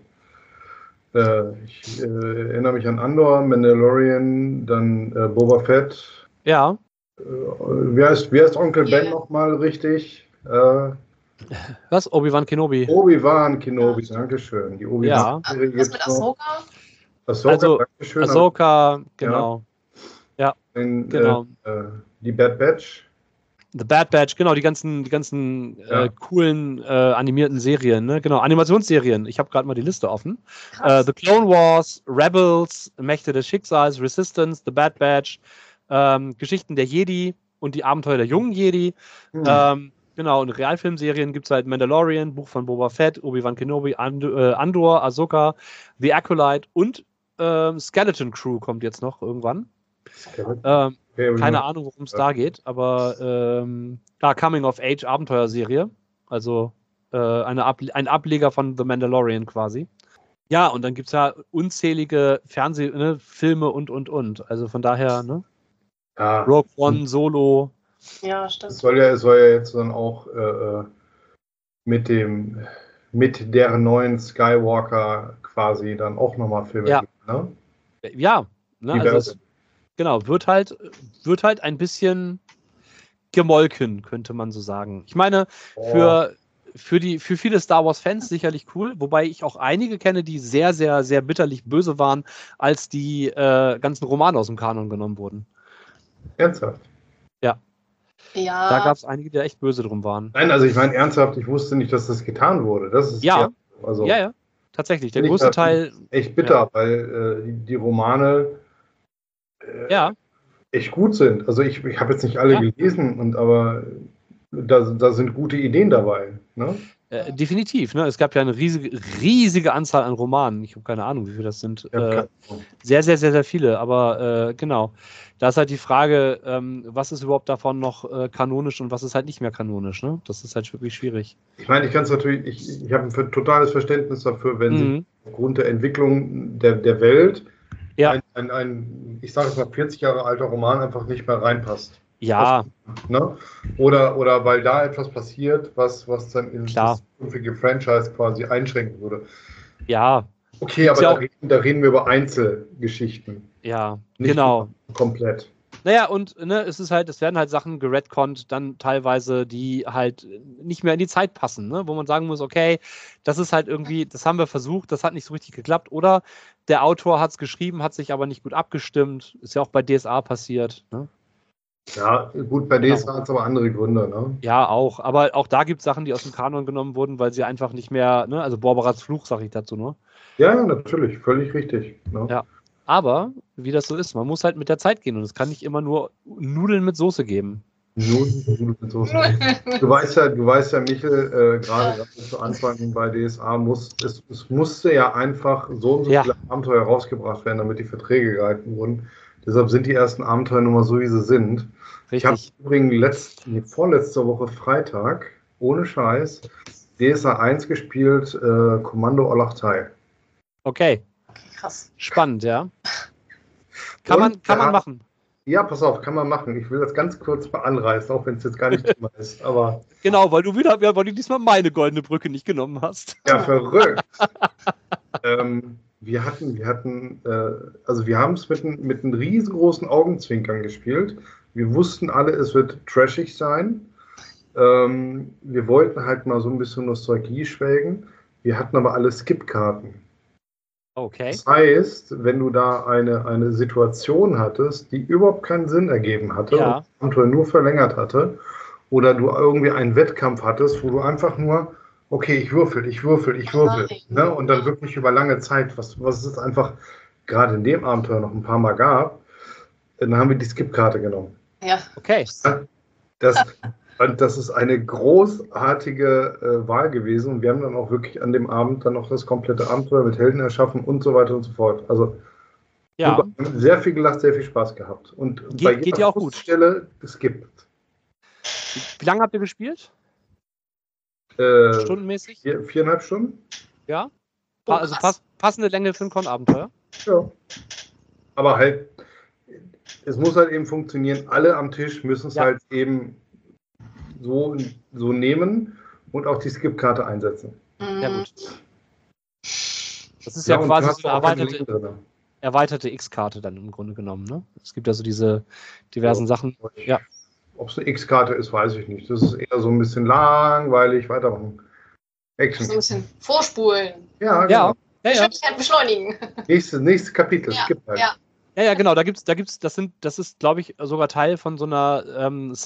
ich erinnere mich an Andor, Mandalorian, dann Boba Fett. Ja. Wie heißt Onkel Ben nochmal richtig? Was? Obi-Wan Kenobi. Obi-Wan Kenobi, dankeschön. Die Obi-Wan-Serie was mit Ahsoka? Ahsoka, genau. Ja, genau. Die Bad Batch. The Bad Batch, genau, die ganzen coolen animierten Serien, ne? Genau, Animationsserien. Ich habe gerade mal die Liste offen. The Clone Wars, Rebels, Mächte des Schicksals, Resistance, The Bad Batch, Geschichten der Jedi und die Abenteuer der jungen Jedi. Genau, und Realfilmserien gibt es halt Mandalorian, Buch von Boba Fett, Obi-Wan Kenobi, Andor, Ahsoka, The Acolyte und Skeleton Crew kommt jetzt noch irgendwann. Keine Ahnung, worum es da geht, aber Coming of Age Abenteuerserie, also ein Ableger von The Mandalorian quasi. Ja, und dann gibt es ja unzählige Filme und. Also von daher, ne? Ja. Rogue One, Solo. Ja, stimmt. Es soll ja jetzt dann auch mit der neuen Skywalker quasi dann auch nochmal Filme geben, ne? Ja, ne, also genau, wird halt ein bisschen gemolken, könnte man so sagen. Ich meine, für viele Star Wars-Fans sicherlich cool, wobei ich auch einige kenne, die sehr, sehr, sehr bitterlich böse waren, als die ganzen Romane aus dem Kanon genommen wurden. Ernsthaft? Ja. Da gab es einige, die echt böse drum waren. Nein, also ich meine ernsthaft, ich wusste nicht, dass das getan wurde. Das ist ja, tatsächlich. Der größte Teil. Echt bitter, weil die Romane echt gut sind. Also ich habe jetzt nicht alle gelesen, aber da sind gute Ideen dabei. Ne? Definitiv. Ne? Es gab ja eine riesige Anzahl an Romanen. Ich habe keine Ahnung, wie viele das sind. Sehr, sehr, sehr, sehr viele. Aber genau. Da ist halt die Frage, was ist überhaupt davon noch kanonisch und was ist halt nicht mehr kanonisch. Ne? Das ist halt wirklich schwierig. Ich meine, ich kann es natürlich, ich habe ein totales Verständnis dafür, wenn sie aufgrund der Entwicklung der Welt ein ich sage es mal, 40 Jahre alter Roman einfach nicht mehr reinpasst. Ja. Ne? Oder weil da etwas passiert, was dann in das künftige Franchise quasi einschränken würde. Ja. Okay, aber da reden wir über Einzelgeschichten. Ja, nicht genau. Komplett. Naja, und es werden halt Sachen geredconnt, dann teilweise, die halt nicht mehr in die Zeit passen, ne? Wo man sagen muss, okay, das ist halt irgendwie, das haben wir versucht, das hat nicht so richtig geklappt. Oder der Autor hat es geschrieben, hat sich aber nicht gut abgestimmt. Ist ja auch bei DSA passiert, ne? Ja, gut, bei DSA hat es aber andere Gründe, ne? Ja, auch. Aber auch da gibt es Sachen, die aus dem Kanon genommen wurden, weil sie einfach nicht mehr, ne? Also Borberats Fluch, sage ich dazu nur. Ja, natürlich, völlig richtig. Ne? Ja. Aber, wie das so ist, man muss halt mit der Zeit gehen und es kann nicht immer nur Nudeln mit Soße geben. Nudeln mit Soße. Du weißt ja, Michel, gerade zu Anfang bei DSA es musste ja einfach so und so viele Abenteuer rausgebracht werden, damit die Verträge gehalten wurden. Deshalb sind die ersten Abenteuer nun mal so, wie sie sind. Richtig. Ich habe übrigens vorletzte Woche Freitag, ohne Scheiß, DSA 1 gespielt, Kommando Olachtai. Okay. Krass. Spannend, ja. Kann man machen. Ja, pass auf, kann man machen. Ich will das ganz kurz mal anreißen, auch wenn es jetzt gar nicht Thema ist. Aber genau, weil du diesmal meine goldene Brücke nicht genommen hast. Ja, verrückt. Wir haben es mit einem riesengroßen Augenzwinkern gespielt. Wir wussten alle, es wird trashig sein. Wir wollten halt mal so ein bisschen Nostalgie schwelgen. Wir hatten aber alle Skip-Karten. Okay. Das heißt, wenn du da eine Situation hattest, die überhaupt keinen Sinn ergeben hatte und das Abenteuer nur verlängert hatte, oder du irgendwie einen Wettkampf hattest, wo du einfach nur, okay, ich würfel, ne? Und dann wirklich über lange Zeit, was es einfach gerade in dem Abenteuer noch ein paar Mal gab, dann haben wir die Skip-Karte genommen. Ja. Okay. Das ist eine großartige Wahl gewesen und wir haben dann auch wirklich an dem Abend dann noch das komplette Abenteuer mit Helden erschaffen und so weiter und so fort. Also super, sehr viel gelacht, sehr viel Spaß gehabt. Und geht ja auch gut. Stelle geskippt. Wie lange habt ihr gespielt? Stundenmäßig? 4,5 Stunden. Ja. Also passende Länge für ein Con-Abenteuer. Ja. Aber halt, es muss halt eben funktionieren. Alle am Tisch müssen es halt eben so nehmen und auch die Skip-Karte einsetzen. Ja, gut. Das ist ja quasi so eine erweiterte X-Karte dann im Grunde genommen, ne? Es gibt also diese diversen Sachen. Ja. Ob es eine X-Karte ist, weiß ich nicht. Das ist eher so ein bisschen langweilig, weitermachen. Action. So ein bisschen vorspulen. Ja, genau. Geschwindigkeit beschleunigen. Nächstes Kapitel. Skip halt. Ja, genau, das ist, glaube ich, sogar Teil von so einer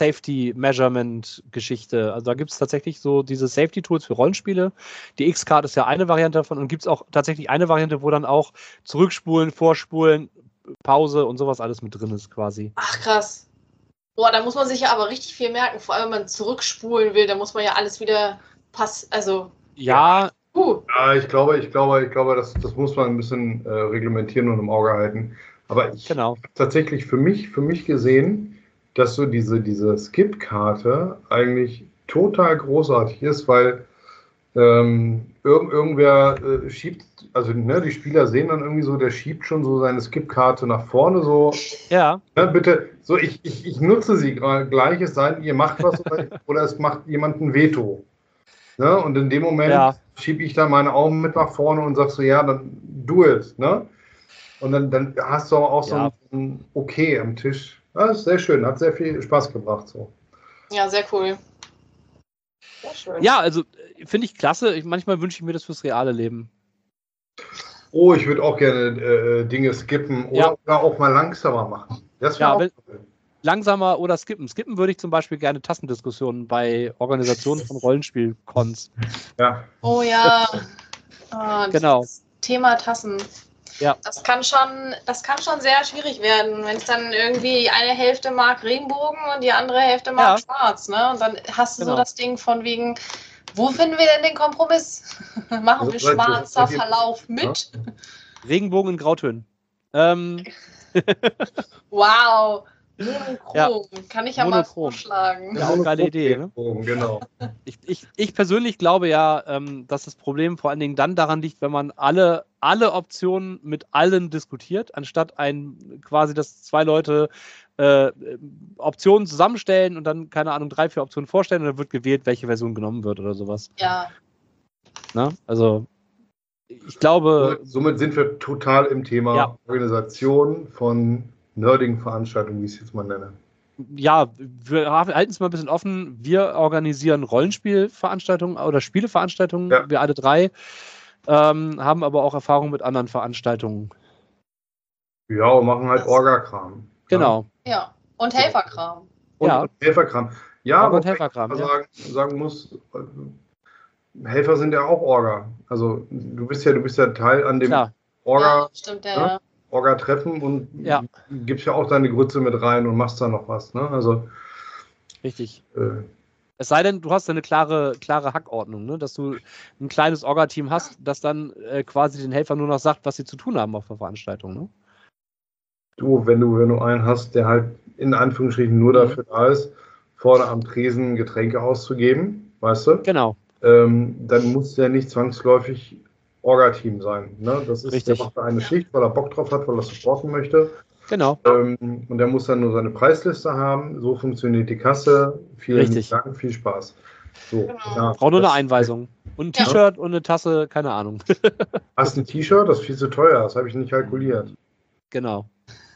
Safety-Measurement-Geschichte. Also da gibt es tatsächlich so diese Safety-Tools für Rollenspiele. Die X-Card ist ja eine Variante davon und gibt es auch tatsächlich eine Variante, wo dann auch Zurückspulen, Vorspulen, Pause und sowas alles mit drin ist quasi. Ach, krass. Boah, da muss man sich ja aber richtig viel merken. Vor allem, wenn man zurückspulen will, da muss man ja alles wieder Ja, ich glaube, das muss man ein bisschen reglementieren und im Auge halten. Aber ich habe tatsächlich für mich gesehen, dass so diese Skip-Karte eigentlich total großartig ist, weil irgendwer schiebt, also ne, die Spieler sehen dann irgendwie so, der schiebt schon so seine Skip-Karte nach vorne so. Ja. Ne, bitte, so ich nutze sie gleich, es sei denn, ihr macht was oder es macht jemand ein Veto. Ne? Und in dem Moment schiebe ich da meine Augen mit nach vorne und sag so, ja, dann do it, ne? Und dann hast du auch so ein Okay am Tisch. Das ist sehr schön, hat sehr viel Spaß gebracht. So. Ja, sehr cool. Sehr schön. Ja, also finde ich klasse. Manchmal wünsche ich mir das fürs reale Leben. Oh, ich würde auch gerne Dinge skippen oder auch mal langsamer machen. Das wäre auch cool. Langsamer oder skippen. Skippen würde ich zum Beispiel gerne Tassendiskussionen bei Organisationen von Rollenspiel-Cons. Ja. Oh ja. Genau. Thema Tassen. Ja. Das kann schon sehr schwierig werden, wenn es dann irgendwie eine Hälfte mag Regenbogen und die andere Hälfte mag Schwarz, ne? Und dann hast du so das Ding von wegen, wo finden wir denn den Kompromiss? Machen wir schwarzer Verlauf mit? Regenbogen in Grautönen. Wow. Monochrom. Kann ich ja mal vorschlagen. Ja, auch eine geile Idee. Ne? Genau. Ich persönlich glaube ja, dass das Problem vor allen Dingen dann daran liegt, wenn man alle Optionen mit allen diskutiert, anstatt dass zwei Leute Optionen zusammenstellen und dann, keine Ahnung, 3, 4 Optionen vorstellen und dann wird gewählt, welche Version genommen wird oder sowas. Ja. Na, also ich glaube... Somit sind wir total im Thema Organisation von nerdigen Veranstaltungen, wie ich es jetzt mal nenne. Ja, wir halten es mal ein bisschen offen. Wir organisieren Rollenspielveranstaltungen oder Spieleveranstaltungen, wir alle 3, haben aber auch Erfahrung mit anderen Veranstaltungen. Ja, und machen halt Orga-Kram. Genau. Ja, und Helferkram. Und Helferkram. Ja, aber Helferkram, sagen muss, Helfer sind ja auch Orga. Also du bist ja Teil an dem Orga. Ja, stimmt, ja. Orga-Treffen und gibst ja auch deine Grütze mit rein und machst da noch was. Ne? Also Richtig. Es sei denn, du hast eine klare Hackordnung, ne? Dass du ein kleines Orga-Team hast, das dann quasi den Helfern nur noch sagt, was sie zu tun haben auf der Veranstaltung. Ne? Wenn du einen hast, der halt in Anführungsstrichen nur dafür da ist, vorne am Tresen Getränke auszugeben, weißt du? Genau. Dann muss der nicht zwangsläufig Orga-Team sein. Ne? Das ist, Richtig. der macht eine Schicht, weil er Bock drauf hat, weil er supporten möchte. Genau. Und der muss dann nur seine Preisliste haben. So funktioniert die Kasse. Vielen Dank, viel Spaß. So, Genau. Braucht nur eine Einweisung. Und ein T-Shirt und eine Tasse, keine Ahnung. Hast ein T-Shirt? Das ist viel zu teuer. Das habe ich nicht kalkuliert. Genau.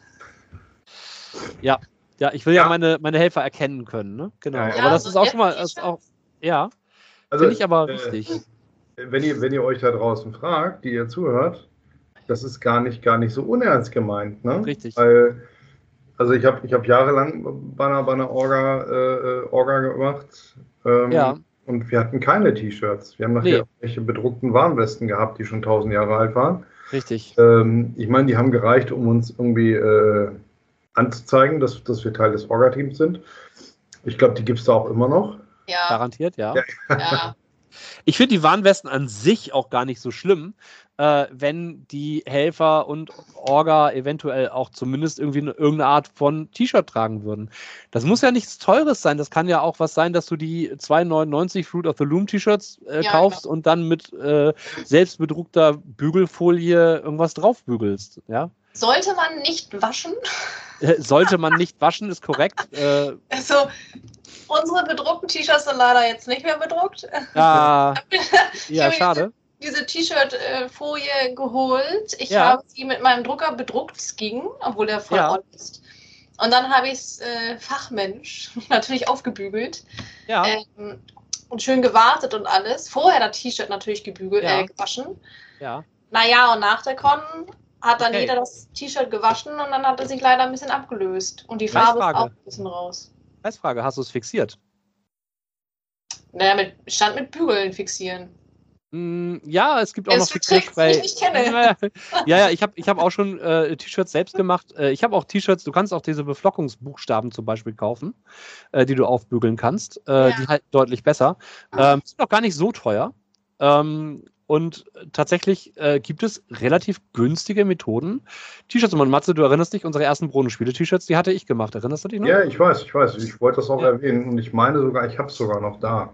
Ja, ich will ja meine Helfer erkennen können, ne? Genau. Ja. Aber das ist auch schon mal, also, finde ich aber wichtig. Wenn ihr euch da draußen fragt, die ihr zuhört, das ist gar nicht so unernst gemeint, ne? Richtig. Weil, also ich hab jahrelang bei einer Orga gemacht. Und wir hatten keine T-Shirts. Wir haben nachher welche bedruckten Warnwesten gehabt, die schon 1000 Jahre alt waren. Richtig. Ich meine, die haben gereicht, um uns irgendwie anzuzeigen, dass wir Teil des Orga-Teams sind. Ich glaube, die gibt es da auch immer noch. Ja. Garantiert, ja. Ja. Ich finde die Warnwesten an sich auch gar nicht so schlimm, wenn die Helfer und Orga eventuell auch zumindest irgendwie irgendeine Art von T-Shirt tragen würden. Das muss ja nichts Teures sein. Das kann ja auch was sein, dass du die 2,99 Fruit of the Loom T-Shirts kaufst und dann mit selbstbedruckter Bügelfolie irgendwas draufbügelst. Ja? Sollte man nicht waschen? Sollte man nicht waschen, ist korrekt. Also, unsere bedruckten T-Shirts sind leider jetzt nicht mehr bedruckt. Ja, schade. Diese T-Shirt-Folie geholt. Ich habe sie mit meinem Drucker bedruckt. Es ging, obwohl der voll on ist. Und dann habe ich es Fachmensch natürlich aufgebügelt. Ja. Und schön gewartet und alles. Vorher das T-Shirt natürlich gewaschen. Ja. Naja, und nach der Con hat dann jeder das T-Shirt gewaschen und dann hat er sich leider ein bisschen abgelöst. Und die Farbe ist auch ein bisschen raus. Frage, hast du es fixiert? Naja, stand mit Bügeln fixieren. Ja, es gibt auch noch Fixierspray. Die ich nicht kenne. Ja, ich hab auch schon T-Shirts selbst gemacht. Ich habe auch T-Shirts, du kannst auch diese Beflockungsbuchstaben zum Beispiel kaufen, die du aufbügeln kannst. Die halten deutlich besser. Sind auch gar nicht so teuer. Und tatsächlich gibt es relativ günstige Methoden. T-Shirts, und Matze, du erinnerst dich, unsere ersten Brunnen-Spiele-T-Shirts, die hatte ich gemacht. Erinnerst du dich noch? Ja, ich weiß. Ich wollte das auch erwähnen und ich meine sogar, ich habe es sogar noch da.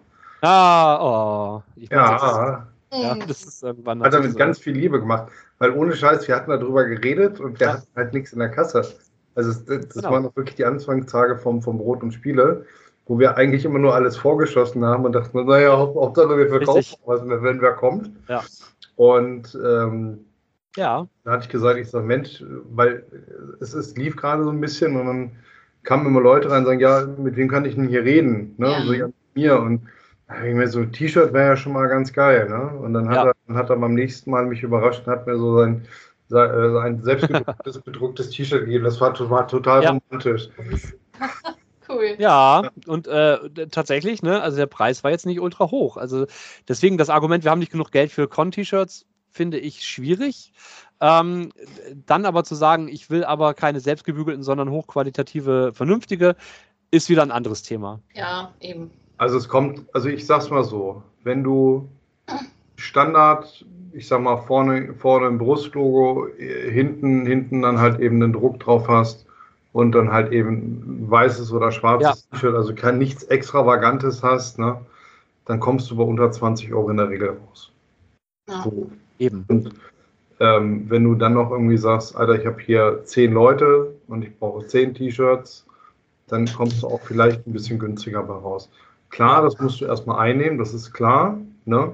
Das ist irgendwann. Hat er mit ganz viel Liebe gemacht, weil ohne Scheiß, wir hatten darüber geredet und der hat halt nichts in der Kasse. Also das waren noch wirklich die Anfangstage vom Brot und Spiele, wo wir eigentlich immer nur alles vorgeschossen haben und dachten, naja, Hauptsache wir verkaufen was, wenn wer kommt. Ja. Und da hatte ich gesagt, Mensch, weil es lief gerade so ein bisschen und dann kamen immer Leute rein und sagen, ja, mit wem kann ich denn hier reden? Ne? Ja. So, ja, mit mir. Und da habe ich mir so, ein T-Shirt wäre ja schon mal ganz geil. Ne? Und dann hat er beim nächsten Mal mich überrascht und hat mir so sein selbstbedrucktes T-Shirt gegeben. Das war total romantisch. Cool. Ja, und tatsächlich, ne, also der Preis war jetzt nicht ultra hoch. Also deswegen das Argument, wir haben nicht genug Geld für Con-T-Shirts, finde ich schwierig. Dann aber zu sagen, ich will aber keine selbstgebügelten, sondern hochqualitative, vernünftige, ist wieder ein anderes Thema. Ja, eben. Also ich sag's mal so, wenn du Standard, ich sag mal vorne ein Brustlogo, hinten dann halt eben einen Druck drauf hast und dann halt eben weißes oder schwarzes T-Shirt, also nichts Extravagantes hast, ne, dann kommst du bei unter 20 € in der Regel raus. Ja. So. Eben. Und wenn du dann noch irgendwie sagst, Alter, ich habe hier 10 Leute und ich brauche 10 T-Shirts, dann kommst du auch vielleicht ein bisschen günstiger bei raus. Klar, das musst du erstmal einnehmen, das ist klar, ne?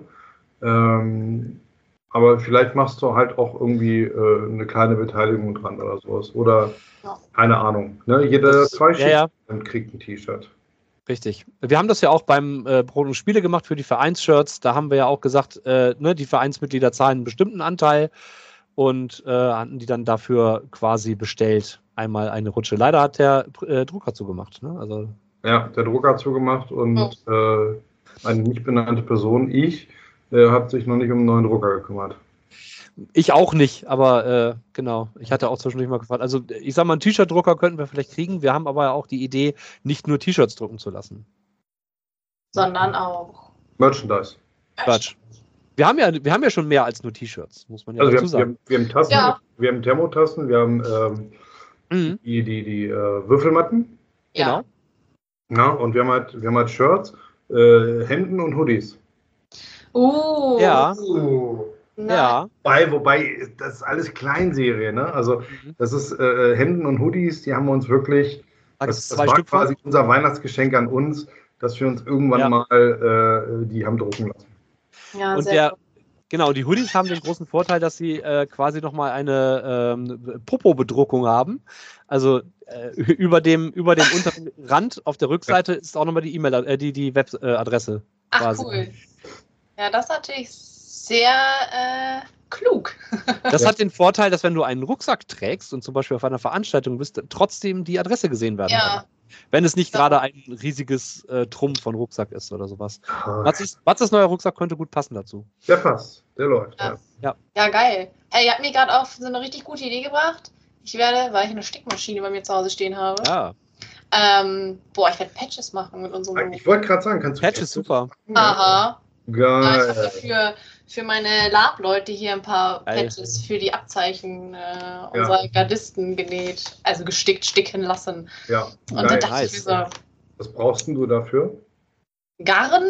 Aber vielleicht machst du halt auch irgendwie eine kleine Beteiligung dran oder sowas. Oder keine Ahnung. Ne? Jeder 2 Schichten kriegt ein T-Shirt. Richtig. Wir haben das ja auch beim Brot und Spiele gemacht für die Vereinsshirts. Da haben wir ja auch gesagt, die Vereinsmitglieder zahlen einen bestimmten Anteil und hatten die dann dafür quasi bestellt. Einmal eine Rutsche. Leider hat der Drucker zugemacht. Ne? Also ja, der Drucker hat zugemacht und eine nicht benannte Person, hat sich noch nicht um einen neuen Drucker gekümmert. Ich auch nicht, aber genau. Ich hatte auch zwischendurch mal gefragt. Also ich sag mal, einen T-Shirt-Drucker könnten wir vielleicht kriegen. Wir haben aber auch die Idee, nicht nur T-Shirts drucken zu lassen. Sondern auch Merchandise. Quatsch. Wir haben ja schon mehr als nur T-Shirts, muss man ja dazu sagen. Wir haben Tassen, wir haben Thermotassen, wir haben die Würfelmatten. Ja. Ja, und wir haben halt Shirts, Hemden und Hoodies. Ja. Ja. Wobei, das ist alles Kleinserie, ne? Also das ist Hemden und Hoodies, die haben wir uns wirklich, das war quasi unser Weihnachtsgeschenk an uns, dass wir uns irgendwann mal die haben drucken lassen. Ja, und die Hoodies haben den großen Vorteil, dass sie quasi nochmal eine Popo-Bedruckung haben. Also über dem unteren Rand auf der Rückseite ist auch nochmal die E-Mail, die Webadresse. Ach, cool. Ja, das ist natürlich sehr klug. Das hat den Vorteil, dass wenn du einen Rucksack trägst und zum Beispiel auf einer Veranstaltung bist, trotzdem die Adresse gesehen werden kann. Wenn es nicht gerade ein riesiges Trumpf von Rucksack ist oder sowas. Matzes neuer Rucksack könnte gut passen dazu. Der passt, der läuft. Ja, geil. Hey, ihr habt mir gerade auf so eine richtig gute Idee gebracht. Ich werde, weil ich eine Stickmaschine bei mir zu Hause stehen habe, ich werde Patches machen mit unserem... Ich wollte gerade sagen, kannst du Patches super. Aha. Geil. Ich habe für meine Lab-Leute hier ein paar Patches für die Abzeichen unserer Gardisten genäht, also sticken lassen. Ja. Und dann dachte ich mir so, was brauchst du dafür? Garn?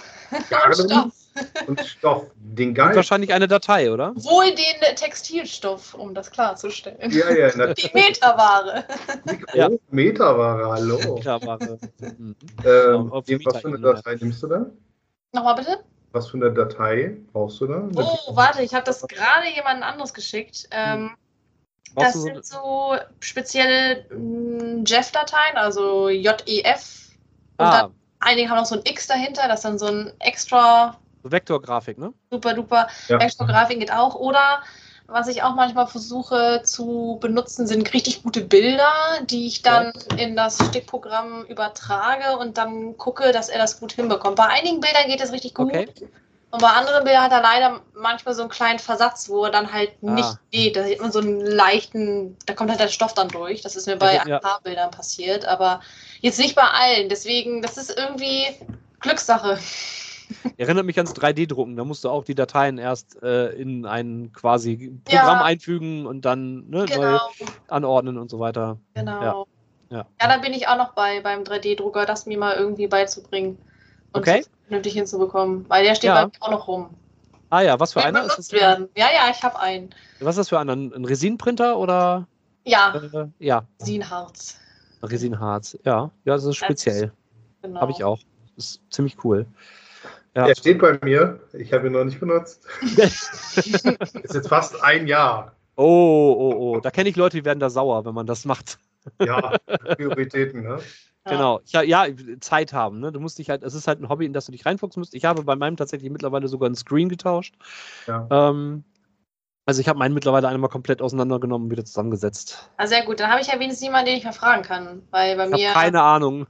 Und Stoff. Den Und wahrscheinlich eine Datei, oder? Wohl den Textilstoff, um das klarzustellen. Ja, die Meterware. Meterware, hallo. Meterware. Was für eine Datei nimmst du da? Nochmal bitte? Was für eine Datei brauchst du da? Warte, ich habe das gerade jemand anderes geschickt. Das sind so spezielle Jeff-Dateien, also JEF. Und dann einige haben noch so ein X dahinter, das ist dann so ein extra... Vektorgrafik, ne? Super duper. Ja. Vektorgrafik geht auch. Oder was ich auch manchmal versuche zu benutzen, sind richtig gute Bilder, die ich dann in das Stickprogramm übertrage und dann gucke, dass er das gut hinbekommt. Bei einigen Bildern geht es richtig gut. Okay. Und bei anderen Bildern hat er leider manchmal so einen kleinen Versatz, wo er dann halt nicht geht. Da sieht man so einen leichten, da kommt halt der Stoff dann durch. Das ist mir bei ein paar Bildern passiert, aber jetzt nicht bei allen. Deswegen, das ist irgendwie Glückssache. Erinnert mich ans 3D-Drucken. Da musst du auch die Dateien erst in ein quasi Programm einfügen und dann neu anordnen und so weiter. Genau. Ja, da bin ich auch noch beim 3D-Drucker, das mir mal irgendwie beizubringen und das vernünftig hinzubekommen. Weil der steht bei mir auch noch rum. Ah ja, was für einer ist das? Ja, ich habe einen. Was ist das für einer? Ein Resin-Printer oder? Ja. Resinharz. Resinharz, ja. Ja, das ist speziell. Genau. Habe ich auch. Das ist ziemlich cool. Ja. Er steht bei mir. Ich habe ihn noch nicht benutzt. Ist jetzt fast ein Jahr. Oh. Da kenne ich Leute, die werden da sauer, wenn man das macht. Ja, Prioritäten, ne? Genau. Zeit haben. Ne? Du musst dich halt, es ist halt ein Hobby, in das du dich reinfuchsen musst. Ich habe bei meinem tatsächlich mittlerweile sogar ein Screen getauscht. Ja. Also ich habe meinen mittlerweile einmal komplett auseinandergenommen und wieder zusammengesetzt. Ah, sehr gut. Dann habe ich ja wenigstens jemanden, den ich mal fragen kann. Weil bei mir. Ich habe keine Ahnung.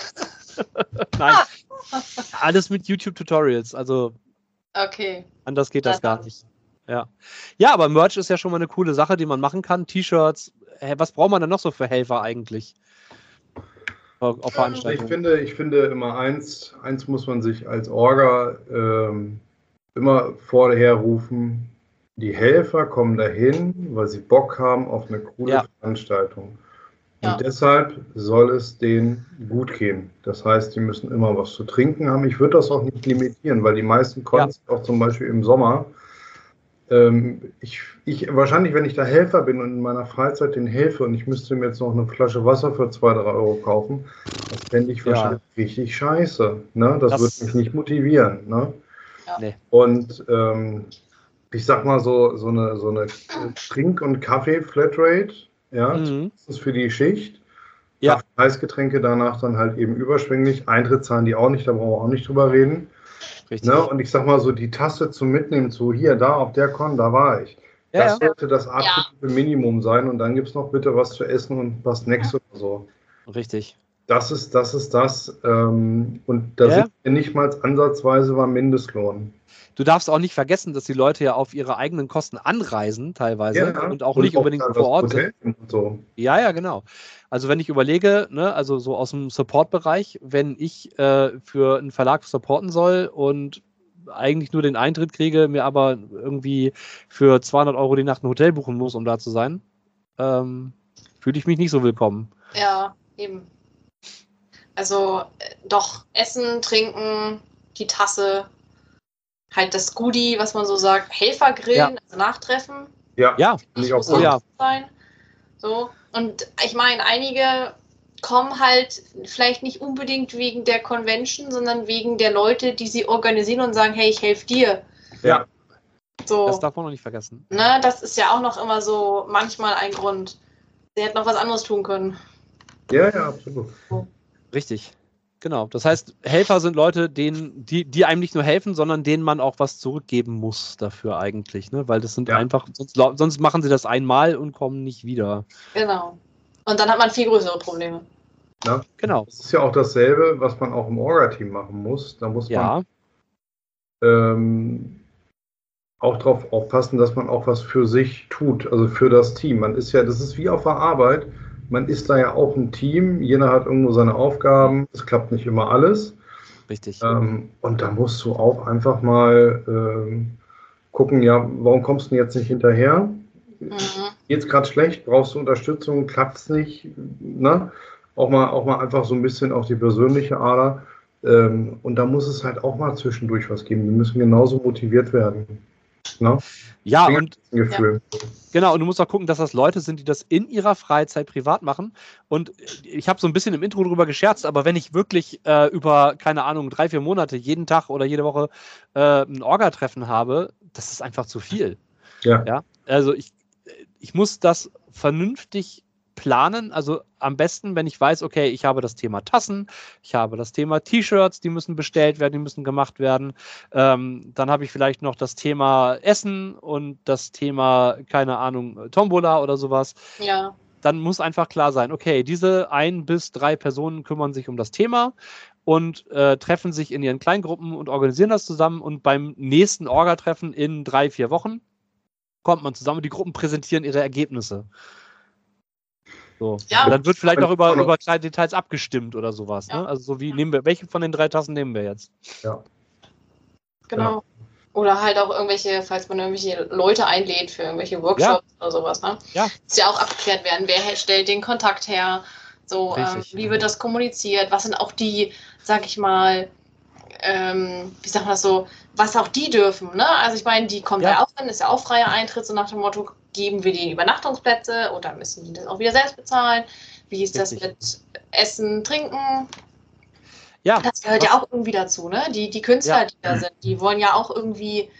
Nein. Alles mit YouTube-Tutorials, also anders geht das gar nicht. Ja, aber Merch ist ja schon mal eine coole Sache, die man machen kann. T-Shirts, was braucht man denn noch so für Helfer eigentlich? Auf Veranstaltungen? Ich finde immer eins muss man sich als Orga immer vorher rufen. Die Helfer kommen dahin, weil sie Bock haben auf eine coole Veranstaltung. Und deshalb soll es denen gut gehen. Das heißt, die müssen immer was zu trinken haben. Ich würde das auch nicht limitieren, weil die meisten Cons, auch zum Beispiel im Sommer, wahrscheinlich, wenn ich da Helfer bin und in meiner Freizeit den helfe und ich müsste mir jetzt noch eine Flasche Wasser für 2-3 Euro kaufen, das fände ich wahrscheinlich richtig scheiße. Ne? Das würde mich nicht motivieren. Ne? Nee. Und ich sag mal so eine Trink- und Kaffee-Flatrate, das ist für die Schicht. Ja. Heißgetränke danach dann halt eben überschwänglich. Eintritt zahlen die auch nicht, da brauchen wir auch nicht drüber reden. Richtig. Ne? Und ich sag mal so, die Tasse zum Mitnehmen zu hier, da auf der Con, da war ich. Das sollte das absolute Minimum sein und dann gibt es noch bitte was zu essen und was Snacks oder so. Richtig. Das ist das. Und da sind wir nicht mal ansatzweise beim Mindestlohn. Du darfst auch nicht vergessen, dass die Leute ja auf ihre eigenen Kosten anreisen teilweise und auch nicht unbedingt vor Ort sind. So. Ja, genau. Also wenn ich überlege, ne, also so aus dem Support-Bereich, wenn ich für einen Verlag supporten soll und eigentlich nur den Eintritt kriege, mir aber irgendwie für 200 € die Nacht ein Hotel buchen muss, um da zu sein, fühle ich mich nicht so willkommen. Ja, eben. Also doch Essen, Trinken, die Tasse, halt das Goodie, was man so sagt, Helfergrillen, also Nachtreffen. Ja. Das muss auch sein. So. Und ich meine, einige kommen halt vielleicht nicht unbedingt wegen der Convention, sondern wegen der Leute, die sie organisieren und sagen, hey, ich helfe dir. Ja. So. Das darf man noch nicht vergessen. Ne, das ist ja auch noch immer so manchmal ein Grund. Sie hätten noch was anderes tun können. Ja, absolut. Richtig. Genau. Das heißt, Helfer sind Leute, die einem nicht nur helfen, sondern denen man auch was zurückgeben muss dafür eigentlich. Ne? Weil das sind einfach, sonst machen sie das einmal und kommen nicht wieder. Genau. Und dann hat man viel größere Probleme. Ja, genau. Das ist ja auch dasselbe, was man auch im Orga-Team machen muss. Da muss man auch darauf aufpassen, dass man auch was für sich tut, also für das Team. Das ist wie auf der Arbeit. Man ist da ja auch ein Team, jeder hat irgendwo seine Aufgaben, es klappt nicht immer alles. Richtig. Und da musst du auch einfach mal gucken, warum kommst du denn jetzt nicht hinterher? Geht's gerade schlecht? Brauchst du Unterstützung? Klappt's nicht? Ne? Auch mal einfach so ein bisschen auf die persönliche Ader. Und da muss es halt auch mal zwischendurch was geben. Die müssen genauso motiviert werden. Ne? Ja, und genau, und du musst auch gucken, dass das Leute sind, die das in ihrer Freizeit privat machen. Und ich habe so ein bisschen im Intro drüber gescherzt, aber wenn ich wirklich über, keine Ahnung, 3-4 Monate jeden Tag oder jede Woche ein Orga-Treffen habe, das ist einfach zu viel. Ja? Also ich muss das vernünftig planen, also am besten, wenn ich weiß, okay, ich habe das Thema Tassen, ich habe das Thema T-Shirts, die müssen bestellt werden, die müssen gemacht werden, dann habe ich vielleicht noch das Thema Essen und das Thema, keine Ahnung, Tombola oder sowas. Ja. Dann muss einfach klar sein, okay, diese 1 bis 3 Personen kümmern sich um das Thema und treffen sich in ihren Kleingruppen und organisieren das zusammen und beim nächsten Orga-Treffen in 3-4 Wochen kommt man zusammen und die Gruppen präsentieren ihre Ergebnisse. So. Ja. Und dann wird vielleicht auch über kleine Details abgestimmt oder sowas. Ja. Ne? Also so wie welche von den 3 Tassen nehmen wir jetzt? Ja. Genau. Oder halt auch falls man irgendwelche Leute einlädt für irgendwelche Workshops oder sowas. Ne? Ja. Muss ja auch abgeklärt werden, wer stellt den Kontakt her, so wie wird das kommuniziert, was sind auch die, sag ich mal, wie sagt man das so, was auch die dürfen, ne? Also ich meine, die kommen ja auch hin, ist ja auch freier Eintritt, so nach dem Motto, geben wir denen Übernachtungsplätze oder müssen die das auch wieder selbst bezahlen? Wie ist das mit Essen, Trinken? Ja. Das gehört ja auch irgendwie dazu, ne? Die Künstler, die da sind, die wollen ja auch irgendwie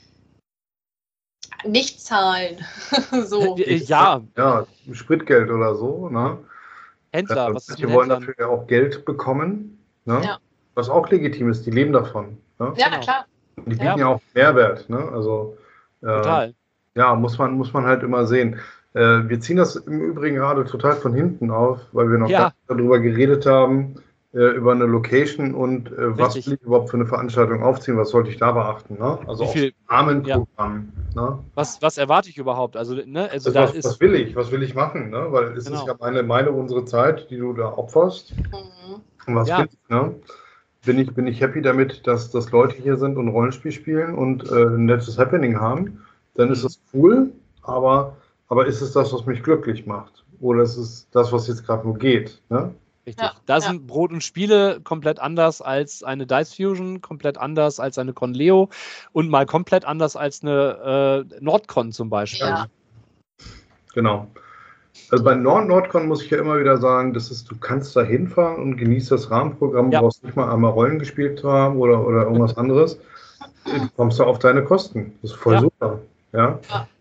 nicht zahlen. So. Ja, Spritgeld oder so, ne? Händler, was ist die wollen dafür ja auch Geld bekommen, ne? Ja. Was auch legitim ist, die leben davon. Ne? Ja, na klar. Die bieten ja auch Mehrwert, ne? Also total. Ja, muss man halt immer sehen. Wir ziehen das im Übrigen gerade total von hinten auf, weil wir noch darüber geredet haben, über eine Location und was will ich überhaupt für eine Veranstaltung aufziehen, was sollte ich da beachten, ne? Also auch Rahmenprogramm. Ne? Was erwarte ich überhaupt? Also, ne? Was will ich machen, ne? Weil es ist ja unsere Zeit, die du da opferst. Und was will ich, ne? Bin ich happy damit, dass Leute hier sind und Rollenspiel spielen und ein nettes Happening haben, dann ist es cool, aber ist es das, was mich glücklich macht? Oder ist es das, was jetzt gerade nur geht? Ne? Richtig. Da sind Brot und Spiele komplett anders als eine Dice Fusion, komplett anders als eine Conleo und mal komplett anders als eine Nordcon zum Beispiel. Ja. Genau. Also bei Nordcon muss ich ja immer wieder sagen, du kannst da hinfahren und genießt das Rahmenprogramm, du brauchst nicht mal einmal Rollen gespielt zu haben oder irgendwas anderes. Du kommst da auf deine Kosten. Das ist voll super. Ja.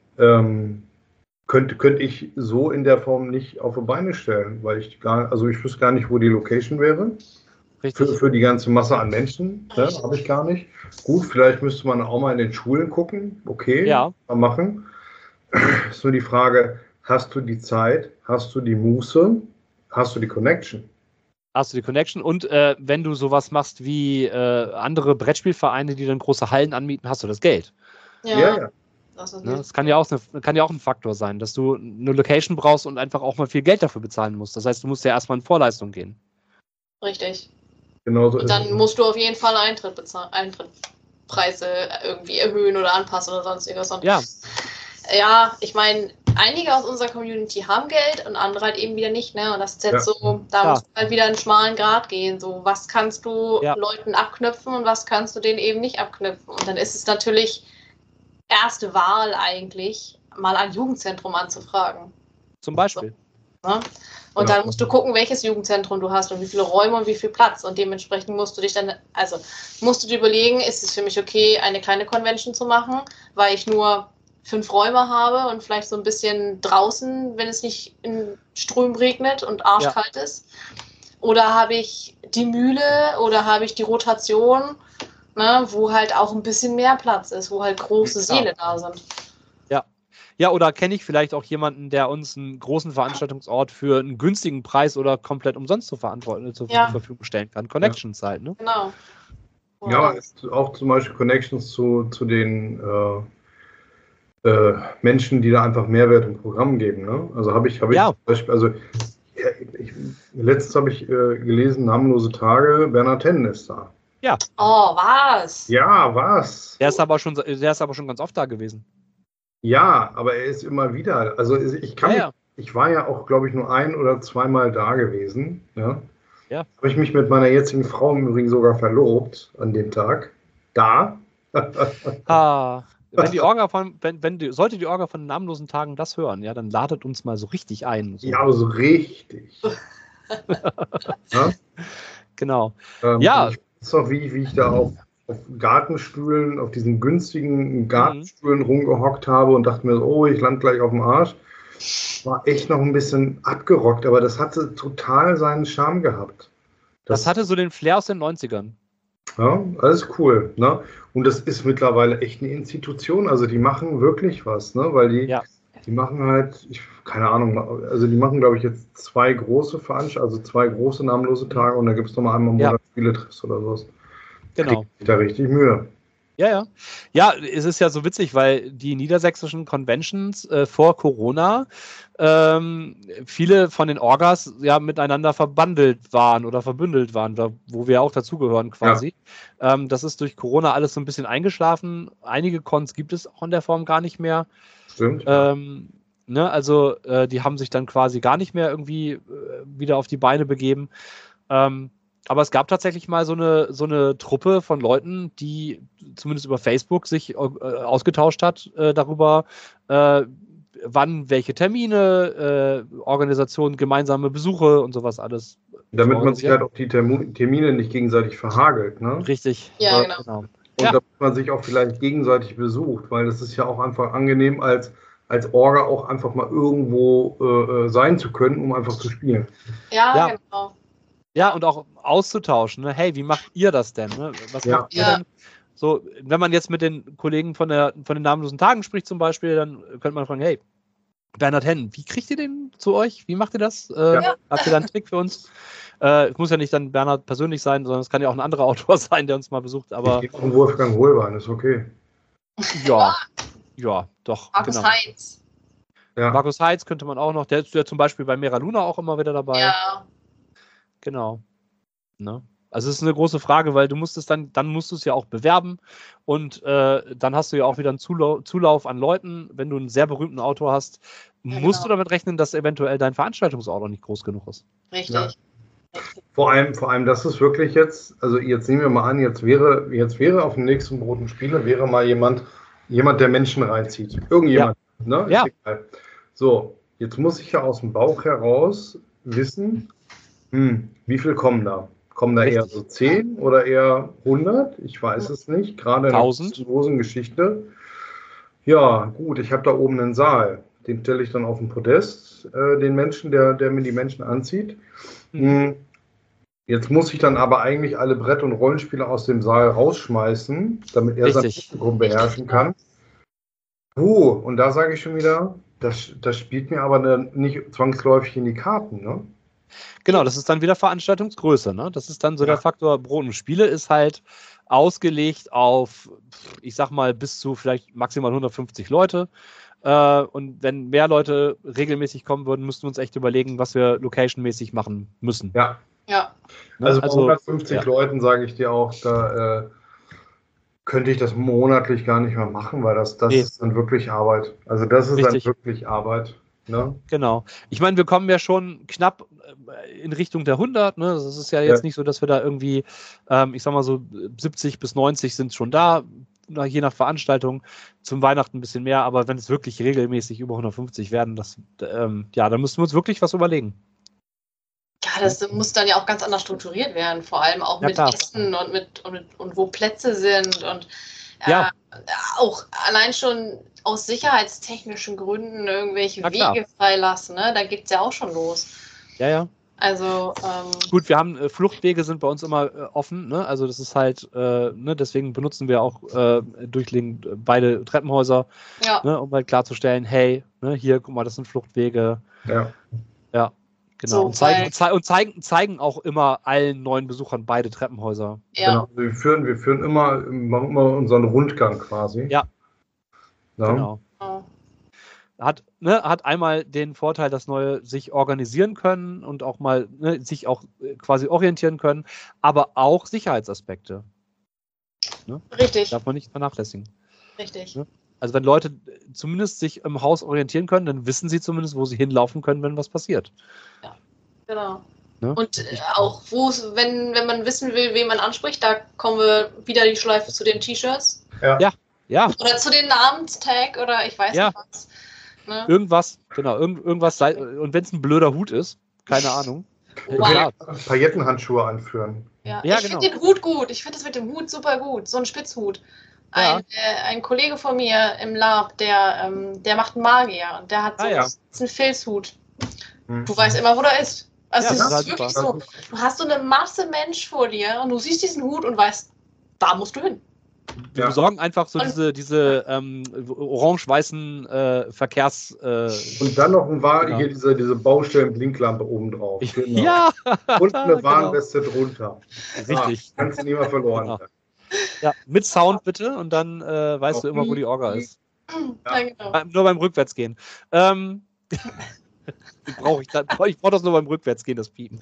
Könnte ich so in der Form nicht auf die Beine stellen, weil ich wüsste gar nicht, wo die Location wäre. Für die ganze Masse an Menschen. Ja, habe ich gar nicht. Gut, vielleicht müsste man auch mal in den Schulen gucken. Okay, mal machen. Ist nur die Frage, hast du die Zeit, hast du die Muße, hast du die Connection? Hast du die Connection und wenn du sowas machst wie andere Brettspielvereine, die dann große Hallen anmieten, hast du das Geld. Ja. Das kann ja auch ein Faktor sein, dass du eine Location brauchst und einfach auch mal viel Geld dafür bezahlen musst. Das heißt, du musst ja erstmal in Vorleistung gehen. Richtig. Genau so und dann musst du auf jeden Fall Eintrittspreise irgendwie erhöhen oder anpassen oder sonstiges. Und ja, ich meine, einige aus unserer Community haben Geld und andere halt eben wieder nicht, ne? Und das ist jetzt so, da musst du halt wieder einen schmalen Grat gehen. So, was kannst du Leuten abknüpfen und was kannst du denen eben nicht abknüpfen? Und dann ist es natürlich erste Wahl eigentlich, mal ein Jugendzentrum anzufragen. Zum Beispiel. So, ne? Und dann musst du gucken, welches Jugendzentrum du hast und wie viele Räume und wie viel Platz. Und dementsprechend musst du dir überlegen, ist es für mich okay, eine kleine Convention zu machen, weil ich nur 5 Räume habe und vielleicht so ein bisschen draußen, wenn es nicht in Strömen regnet und arschkalt ist. Oder habe ich die Mühle oder habe ich die Rotation, ne, wo halt auch ein bisschen mehr Platz ist, wo halt große Säle da sind. Ja, oder kenne ich vielleicht auch jemanden, der uns einen großen Veranstaltungsort für einen günstigen Preis oder komplett umsonst zur Verfügung stellen kann. Connections halt, ne? Genau. Wow. Ja, auch zum Beispiel Connections zu den Menschen, die da einfach Mehrwert im Programm geben. Ne? Also habe ich zum Beispiel, letztens habe ich gelesen, namenlose Tage, Bernhard Hennen ist da. Ja. Oh, was? Ja, was? Der ist aber schon ganz oft da gewesen. Ja, aber er ist immer wieder. Also ich war ja auch, glaube ich, nur 1- oder 2-mal da gewesen. Ja. Habe ich mich mit meiner jetzigen Frau im Übrigen sogar verlobt an dem Tag. Da. Wenn sollte die Orga von namenlosen Tagen das hören, ja, dann ladet uns mal so richtig ein. So. Ja, aber so richtig. Ja? Genau. Ich weiß noch, wie ich da auf Gartenstühlen, auf diesen günstigen Gartenstühlen rumgehockt habe und dachte mir so, oh, ich lande gleich auf dem Arsch. War echt noch ein bisschen abgerockt, aber das hatte total seinen Charme gehabt. Das hatte so den Flair aus den 90ern. Ja, alles cool. Ne? Und das ist mittlerweile echt eine Institution. Also die machen wirklich was, ne? Weil die machen halt, keine Ahnung, also die machen, glaube ich, jetzt 2 große Veranstaltungen, also 2 große namenlose Tage und da gibt es nochmal einmal im Monat Spieletriffs oder sowas. Genau. Kriegt da richtig Mühe. Ja, es ist ja so witzig, weil die niedersächsischen Conventions vor Corona viele von den Orgas ja miteinander verbandelt waren oder verbündelt waren, wo wir auch dazugehören quasi. Ja. Das ist durch Corona alles so ein bisschen eingeschlafen. Einige Cons gibt es auch in der Form gar nicht mehr. Stimmt. Also die haben sich dann quasi gar nicht mehr irgendwie wieder auf die Beine begeben. Aber es gab tatsächlich mal so eine Truppe von Leuten, die zumindest über Facebook sich ausgetauscht hat darüber, wann welche Termine, Organisationen, gemeinsame Besuche und sowas alles. Damit man sich halt auch die Termine nicht gegenseitig verhagelt, ne? Richtig. Ja, genau. Und damit man sich auch vielleicht gegenseitig besucht, weil das ist ja auch einfach angenehm, als Orga auch einfach mal irgendwo sein zu können, um einfach zu spielen. Ja, genau. Ja, und auch auszutauschen. Ne? Hey, wie macht ihr das denn? Ne? Was macht ihr denn? So, wenn man jetzt mit den Kollegen von den namenlosen Tagen spricht zum Beispiel, dann könnte man fragen, hey, Bernhard Hennen, wie kriegt ihr den zu euch? Wie macht ihr das? Habt ihr da einen Trick für uns? Es muss ja nicht dann Bernhard persönlich sein, sondern es kann ja auch ein anderer Autor sein, der uns mal besucht. Aber ich auch Wolfgang Hohlbein, ist okay. Ja, doch. Markus Heitz. Ja. Markus Heitz könnte man auch noch, der ist ja zum Beispiel bei Mera Luna auch immer wieder dabei. Ja. Genau. Ne? Also es ist eine große Frage, weil du musst es dann musst du es ja auch bewerben und dann hast du ja auch wieder einen Zulauf an Leuten. Wenn du einen sehr berühmten Autor hast, musst du damit rechnen, dass eventuell dein Veranstaltungsort noch nicht groß genug ist. Richtig. Ja. Vor allem, das ist wirklich jetzt, also jetzt nehmen wir mal an, jetzt wäre auf dem nächsten Brot und Spiele, wäre mal jemand, der Menschen reinzieht. Irgendjemand, ne? Ja. Ist egal. So, jetzt muss ich ja aus dem Bauch heraus wissen, wie viel kommen da? Kommen da eher so 10 oder eher 100? Ich weiß es nicht. Gerade in der großen Geschichte. Ja, gut, ich habe da oben einen Saal. Den stelle ich dann auf den Podest, den Menschen, der mir die Menschen anzieht. Jetzt muss ich dann aber eigentlich alle Brett- und Rollenspiele aus dem Saal rausschmeißen, damit er sein Publikum beherrschen kann. Und da sage ich schon wieder, das spielt mir aber nicht zwangsläufig in die Karten, ne? Genau, das ist dann wieder Veranstaltungsgröße. Ne? Das ist dann so der Faktor, Brot und Spiele ist halt ausgelegt auf, ich sag mal, bis zu vielleicht maximal 150 Leute. Und wenn mehr Leute regelmäßig kommen würden, müssten wir uns echt überlegen, was wir location-mäßig machen müssen. Ja. Ja. Ne? Also bei 150 Leuten sage ich dir auch, da könnte ich das monatlich gar nicht mehr machen, weil das ist dann wirklich Arbeit. Also das ist dann wirklich Arbeit. Ne? Genau. Ich meine, wir kommen ja schon knapp in Richtung der 100. Ne? Das ist ja jetzt nicht so, dass wir da irgendwie, ich sag mal so 70 bis 90 sind schon da, je nach Veranstaltung. Zum Weihnachten ein bisschen mehr, aber wenn es wirklich regelmäßig über 150 werden, dann müssen wir uns wirklich was überlegen. Ja, das muss dann ja auch ganz anders strukturiert werden, vor allem auch mit Essen und wo Plätze sind und auch allein schon aus sicherheitstechnischen Gründen irgendwelche Wege freilassen, ne? Da geht es ja auch schon los. Ja. Also gut, wir haben Fluchtwege sind bei uns immer offen, ne? Also das ist halt, deswegen benutzen wir auch durchliegend beide Treppenhäuser, ne? Um halt klarzustellen, hey, ne, hier, guck mal, das sind Fluchtwege. Ja. Genau. So, und zeigen auch immer allen neuen Besuchern beide Treppenhäuser. Ja. Genau. Wir führen immer unseren Rundgang quasi. Ja. Genau. Hat einmal den Vorteil, dass Neue sich organisieren können und auch mal sich auch quasi orientieren können, aber auch Sicherheitsaspekte. Ne? Richtig. Darf man nicht vernachlässigen. Richtig. Ne? Also wenn Leute zumindest sich im Haus orientieren können, dann wissen sie zumindest, wo sie hinlaufen können, wenn was passiert. Ja, genau. Ne? Und auch, wenn man wissen will, wen man anspricht, da kommen wir wieder die Schleife zu den T-Shirts. Ja. Oder zu den Namenstag oder ich weiß nicht was. Ne? Irgendwas, genau, irgendwas. Und wenn es ein blöder Hut ist, keine Ahnung. Wow. Paillettenhandschuhe anführen. Ja, ich finde den Hut gut. Ich finde das mit dem Hut super gut. So ein Spitzhut. Ein Kollege von mir im Lab, der macht einen Magier und der hat so einen Filzhut. Du weißt immer, wo der ist. Also das ist wirklich so. Du hast so eine Masse Mensch vor dir und du siehst diesen Hut und weißt, da musst du hin. Wir besorgen einfach so diese orange-weißen Verkehrs... und dann noch hier diese Baustellen-Blinklampe oben drauf. Genau. Ja! Und eine Warnweste drunter. Richtig. Kannst du nie mal verloren haben. Ja, mit Sound bitte und dann weißt du immer, wo die Orga ist. Ja, genau. Nur beim Rückwärtsgehen. Ich brauche das nur beim Rückwärtsgehen, das Piepen.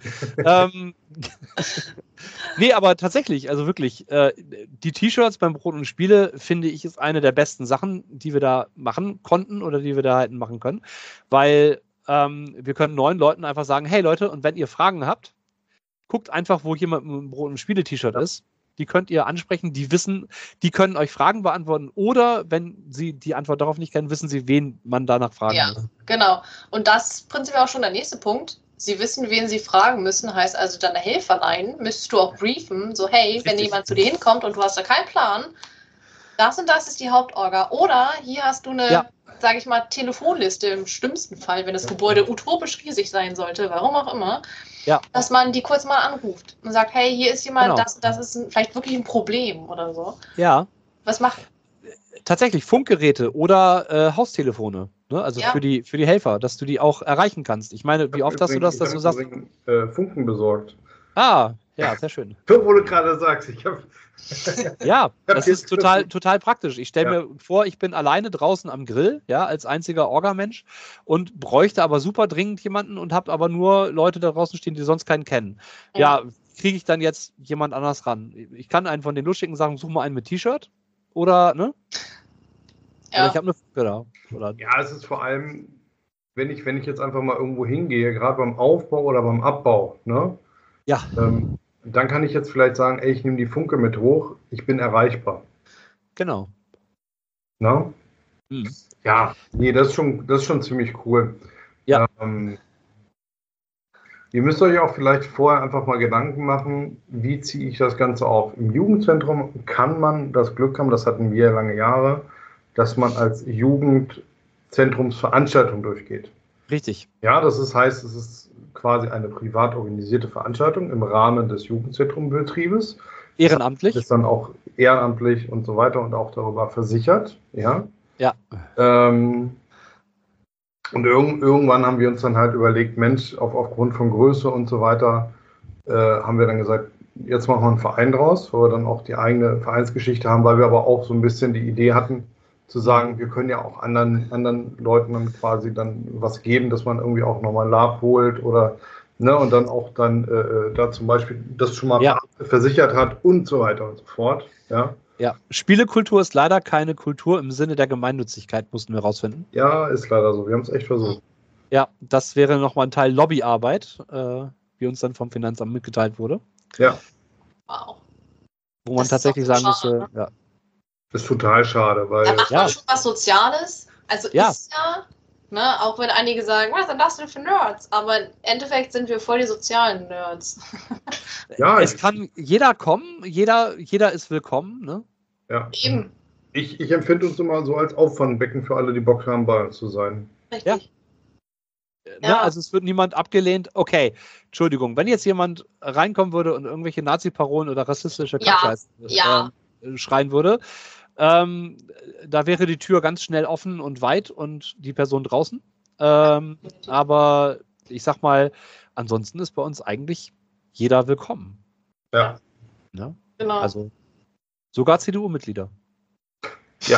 Nee, aber tatsächlich, also wirklich, die T-Shirts beim Brot und Spiele, finde ich, ist eine der besten Sachen, die wir da machen konnten oder die wir da halt machen können, weil wir können neuen Leuten einfach sagen, hey Leute, und wenn ihr Fragen habt, guckt einfach, wo jemand mit einem Brot und Spiele-T-Shirt ist. Die könnt ihr ansprechen, die wissen, die können euch Fragen beantworten oder wenn sie die Antwort darauf nicht kennen, wissen sie, wen man danach fragen muss. Ja, genau. Und das ist prinzipiell auch schon der nächste Punkt. Sie wissen, wen sie fragen müssen, heißt also deine Helferlein müsstest du auch briefen, so hey, wenn jemand zu dir hinkommt und du hast da keinen Plan, das und das ist die Hauptorga. Oder hier hast du eine, sage ich mal, Telefonliste im schlimmsten Fall, wenn das Gebäude utopisch riesig sein sollte, warum auch immer. Dass man die kurz mal anruft und sagt, hey, hier ist jemand, das ist vielleicht wirklich ein Problem oder so. Ja. Was macht? Tatsächlich Funkgeräte oder Haustelefone, ne? Also für die Helfer, dass du die auch erreichen kannst. Ich meine, wie oft hast du das, dass du sagst... Funken besorgt. Ja, sehr schön. Wo du gerade sagst, das ist total praktisch. Ich stelle mir vor, ich bin alleine draußen am Grill, als einziger Orga-Mensch und bräuchte aber super dringend jemanden und habe aber nur Leute da draußen stehen, die sonst keinen kennen. Ja, kriege ich dann jetzt jemand anders ran? Ich kann einen von den lustigen Sachen, such mal einen mit T-Shirt oder, ne? Ja. Oder ich habe eine Funke da. Oder es ist vor allem, wenn ich jetzt einfach mal irgendwo hingehe, gerade beim Aufbau oder beim Abbau, ne? Ja. Dann kann ich jetzt vielleicht sagen, ey, ich nehme die Funke mit hoch, ich bin erreichbar. Genau. Na? Ja, nee, das ist schon ziemlich cool. Ja. Ihr müsst euch auch vielleicht vorher einfach mal Gedanken machen, wie ziehe ich das Ganze auf. Im Jugendzentrum kann man das Glück haben, das hatten wir lange Jahre, dass man als Jugendzentrumsveranstaltung durchgeht. Richtig. Ja, heißt, es ist quasi eine privat organisierte Veranstaltung im Rahmen des Jugendzentrumbetriebes. Ehrenamtlich. Ist dann auch ehrenamtlich und so weiter und auch darüber versichert. Ja. Ja. Und irgendwann haben wir uns dann halt überlegt, Mensch, aufgrund von Größe und so weiter, haben wir dann gesagt, jetzt machen wir einen Verein draus, wo wir dann auch die eigene Vereinsgeschichte haben, weil wir aber auch so ein bisschen die Idee hatten, zu sagen, wir können ja auch anderen Leuten dann quasi dann was geben, dass man irgendwie auch nochmal ein Lab holt oder ne, und dann auch dann da zum Beispiel das schon mal versichert hat und so weiter und so fort. Ja. Ja, Spielekultur ist leider keine Kultur im Sinne der Gemeinnützigkeit, mussten wir rausfinden. Ja, ist leider so. Wir haben es echt versucht. Ja, das wäre nochmal ein Teil Lobbyarbeit, wie uns dann vom Finanzamt mitgeteilt wurde. Ja. Wow. Wo man tatsächlich sagen müsste, ja. Das ist total schade, weil. Da macht man schon was Soziales. Also ist ja, ne, auch wenn einige sagen, was sind das denn für Nerds? Aber im Endeffekt sind wir voll die sozialen Nerds. Ja, es kann jeder kommen, jeder ist willkommen, ne? Ja. Eben. Ich empfinde uns immer so als Auffangbecken für alle, die Bock haben, bei uns zu sein. Richtig. Ja. Ne, also es wird niemand abgelehnt. Okay, Entschuldigung, wenn jetzt jemand reinkommen würde und irgendwelche Nazi-Parolen oder rassistische Kackscheiß schreien würde, da wäre die Tür ganz schnell offen und weit und die Person draußen. Aber ich sag mal, ansonsten ist bei uns eigentlich jeder willkommen. Ja. Ne? Genau. Also sogar CDU-Mitglieder. Ja.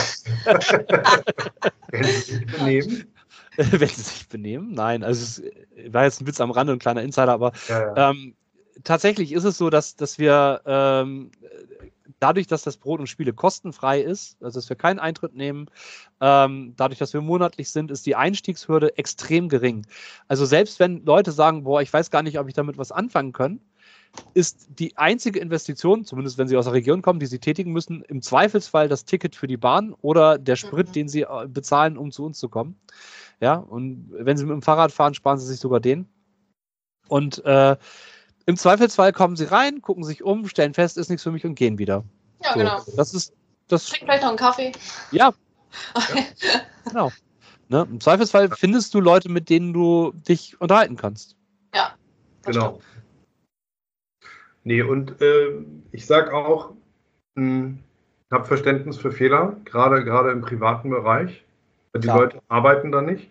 Wenn sie sich benehmen. Wenn sie sich benehmen. Nein, also es war jetzt ein Witz am Rande, ein kleiner Insider, aber tatsächlich ist es so, dass wir dadurch, dass das Brot und Spiele kostenfrei ist, also dass wir keinen Eintritt nehmen, dadurch, dass wir monatlich sind, ist die Einstiegshürde extrem gering. Also selbst wenn Leute sagen, boah, ich weiß gar nicht, ob ich damit was anfangen kann, ist die einzige Investition, zumindest wenn sie aus der Region kommen, die sie tätigen müssen, im Zweifelsfall das Ticket für die Bahn oder der Sprit, den sie bezahlen, um zu uns zu kommen. Ja, und wenn sie mit dem Fahrrad fahren, sparen sie sich sogar den. Und im Zweifelsfall kommen sie rein, gucken sich um, stellen fest, ist nichts für mich und gehen wieder. Ja, so, genau. Das Trink vielleicht noch einen Kaffee. Ja. Genau. Ne? Im Zweifelsfall findest du Leute, mit denen du dich unterhalten kannst. Ja. Genau. Nee, und ich sag auch, hab Verständnis für Fehler, gerade im privaten Bereich. Die Leute arbeiten da nicht.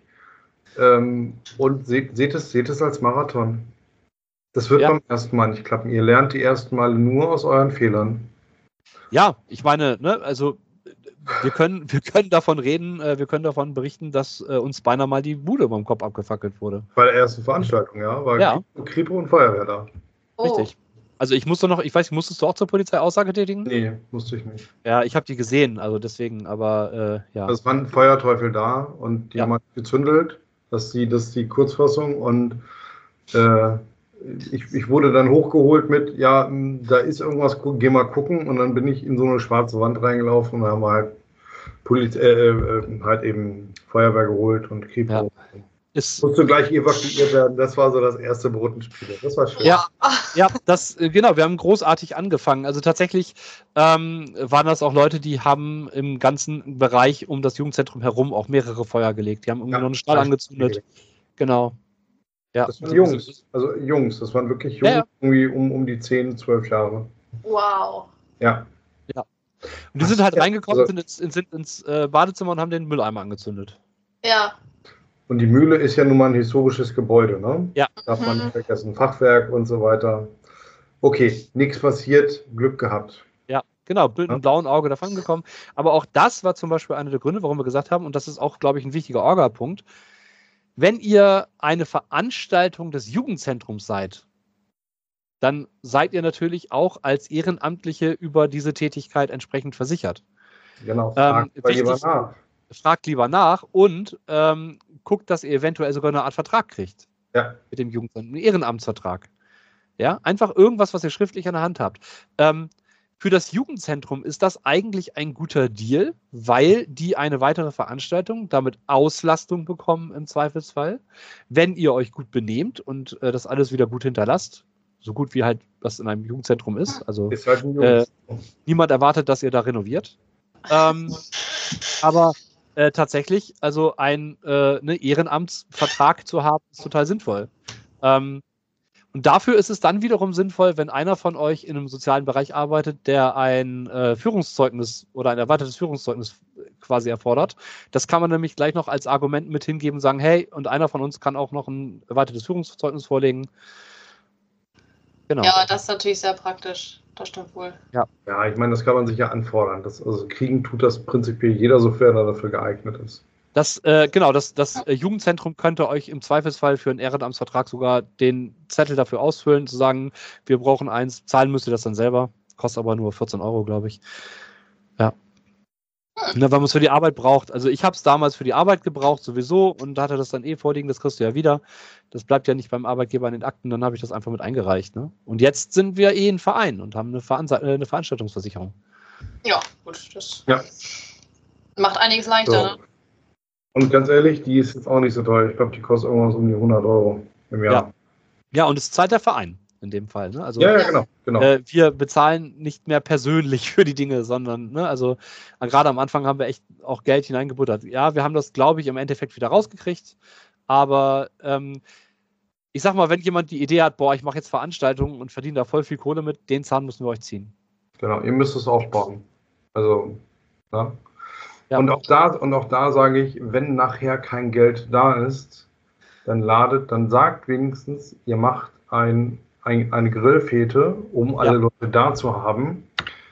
Und seht es als Marathon. Das wird beim ersten Mal nicht klappen. Ihr lernt die ersten Male nur aus euren Fehlern. Ja, ich meine, ne, also wir können davon reden, wir können davon berichten, dass uns beinahe mal die Bude über dem Kopf abgefackelt wurde. Bei der ersten Veranstaltung, war Kripo und Feuerwehr da. Richtig. Also musstest du auch zur Polizei Aussage tätigen? Nee, musste ich nicht. Ja, ich habe die gesehen, also deswegen, aber ja. Es waren Feuerteufel da und die haben halt gezündelt, das ist die Kurzfassung und ich wurde dann hochgeholt mit, ja, da ist irgendwas, geh mal gucken und dann bin ich in so eine schwarze Wand reingelaufen und da haben wir halt eben Feuerwehr geholt und Kripo. Ja. Musste gleich evakuiert werden. Das war so das erste Brutenspiel. Das war schön. Ja, genau. Wir haben großartig angefangen. Also tatsächlich waren das auch Leute, die haben im ganzen Bereich um das Jugendzentrum herum auch mehrere Feuer gelegt. Die haben irgendwie noch einen Stall angezündet. Genau. Ja. Das waren Jungs. Also Jungs. Das waren wirklich Jungs, irgendwie um die 10, 12 Jahre. Wow. Ja. Ja. Und die sind halt reingekommen, sind ins Badezimmer und haben den Mülleimer angezündet. Ja. Und die Mühle ist ja nun mal ein historisches Gebäude, ne? Ja. Darf man nicht vergessen. Fachwerk und so weiter. Okay, nichts passiert, Glück gehabt. Ja, genau, mit einem blauen Auge davon gekommen. Aber auch das war zum Beispiel einer der Gründe, warum wir gesagt haben, und das ist auch, glaube ich, ein wichtiger Orga-Punkt, wenn ihr eine Veranstaltung des Jugendzentrums seid, dann seid ihr natürlich auch als Ehrenamtliche über diese Tätigkeit entsprechend versichert. Genau, fragt lieber nach und guckt, dass ihr eventuell sogar eine Art Vertrag kriegt. Ja. Mit dem Jugendzentrum, einen Ehrenamtsvertrag. Ja, einfach irgendwas, was ihr schriftlich an der Hand habt. Für das Jugendzentrum ist das eigentlich ein guter Deal, weil die eine weitere Veranstaltung, damit Auslastung bekommen im Zweifelsfall, wenn ihr euch gut benehmt und das alles wieder gut hinterlasst. So gut wie halt das in einem Jugendzentrum ist. Also ist halt ein niemand erwartet, dass ihr da renoviert. Aber tatsächlich, also einen Ehrenamtsvertrag zu haben, ist total sinnvoll. Und dafür ist es dann wiederum sinnvoll, wenn einer von euch in einem sozialen Bereich arbeitet, der ein Führungszeugnis oder ein erweitertes Führungszeugnis quasi erfordert. Das kann man nämlich gleich noch als Argument mit hingeben und sagen, hey, und einer von uns kann auch noch ein erweitertes Führungszeugnis vorlegen. Genau. Ja, das ist natürlich sehr praktisch. Das stimmt wohl. Ja, ich meine, das kann man sich ja anfordern. Also kriegen tut das prinzipiell jeder, sofern er dafür geeignet ist. Das Jugendzentrum könnte euch im Zweifelsfall für einen Ehrenamtsvertrag sogar den Zettel dafür ausfüllen, zu sagen, wir brauchen eins, zahlen müsst ihr das dann selber. Kostet aber nur 14 €, glaube ich. Ja. Weil man es für die Arbeit braucht. Also ich habe es damals für die Arbeit gebraucht sowieso und hatte das dann vorliegen, das kriegst du ja wieder. Das bleibt ja nicht beim Arbeitgeber in den Akten, dann habe ich das einfach mit eingereicht. Ne? Und jetzt sind wir ein Verein und haben eine Veranstaltungsversicherung. Ja, gut, das macht einiges leichter. So. Ne? Und ganz ehrlich, die ist jetzt auch nicht so teuer. Ich glaube, die kostet irgendwas um die 100 € im Jahr. Ja, und es zahlt der Verein in dem Fall. Ne? Also, ja, genau. Wir bezahlen nicht mehr persönlich für die Dinge, sondern, ne, also gerade am Anfang haben wir echt auch Geld hineingebuttert. Ja, wir haben das, glaube ich, im Endeffekt wieder rausgekriegt, aber ich sag mal, wenn jemand die Idee hat, ich mache jetzt Veranstaltungen und verdiene da voll viel Kohle mit, den Zahn müssen wir euch ziehen. Genau, ihr müsst es aufbauen. Also, ja. Und auch da sage ich, wenn nachher kein Geld da ist, dann sagt wenigstens, ihr macht eine Grillfete, um alle Leute da zu haben.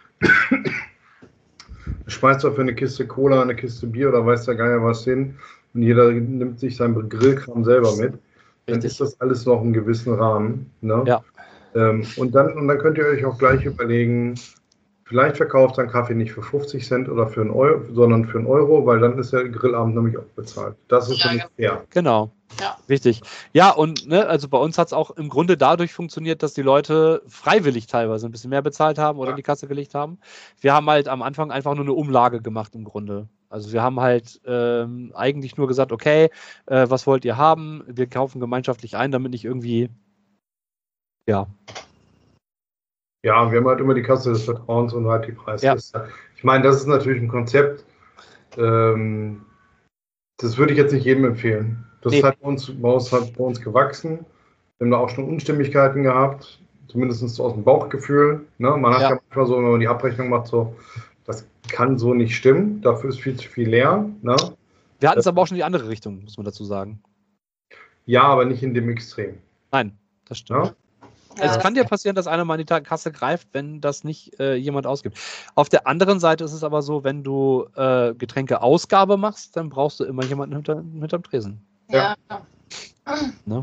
Schmeißt dafür eine Kiste Cola, eine Kiste Bier oder weiß der Geier was hin und jeder nimmt sich seinen Grillkram selber mit. Dann ist das alles noch im gewissen Rahmen. Ne? Ja. Und dann könnt ihr euch auch gleich überlegen, vielleicht verkauft ein Kaffee nicht für 50 Cent oder für einen Euro, sondern für einen Euro, weil dann ist der Grillabend nämlich auch bezahlt. Das ist für mich fair. Genau. Ja. Richtig. Ja, und also bei uns hat es auch im Grunde dadurch funktioniert, dass die Leute freiwillig teilweise ein bisschen mehr bezahlt haben oder in die Kasse gelegt haben. Wir haben halt am Anfang einfach nur eine Umlage gemacht im Grunde. Also wir haben halt eigentlich nur gesagt, okay, was wollt ihr haben? Wir kaufen gemeinschaftlich ein, damit nicht irgendwie, Ja, wir haben halt immer die Kasse des Vertrauens und halt die Preisliste. Ja. Ich meine, das ist natürlich ein Konzept, das würde ich jetzt nicht jedem empfehlen. Das ist halt bei uns gewachsen. Wir haben da auch schon Unstimmigkeiten gehabt, zumindest aus dem Bauchgefühl. Ne? Man hat ja manchmal so, wenn man die Abrechnung macht, so, das kann so nicht stimmen, dafür ist viel zu viel leer. Ne? Wir hatten es aber auch schon in die andere Richtung, muss man dazu sagen. Ja, aber nicht in dem Extrem. Nein, das stimmt. Ja? Es kann dir passieren, dass einer mal in die Kasse greift, wenn das nicht jemand ausgibt. Auf der anderen Seite ist es aber so, wenn du Getränkeausgabe machst, dann brauchst du immer jemanden hinterm Tresen. Ja. Ne?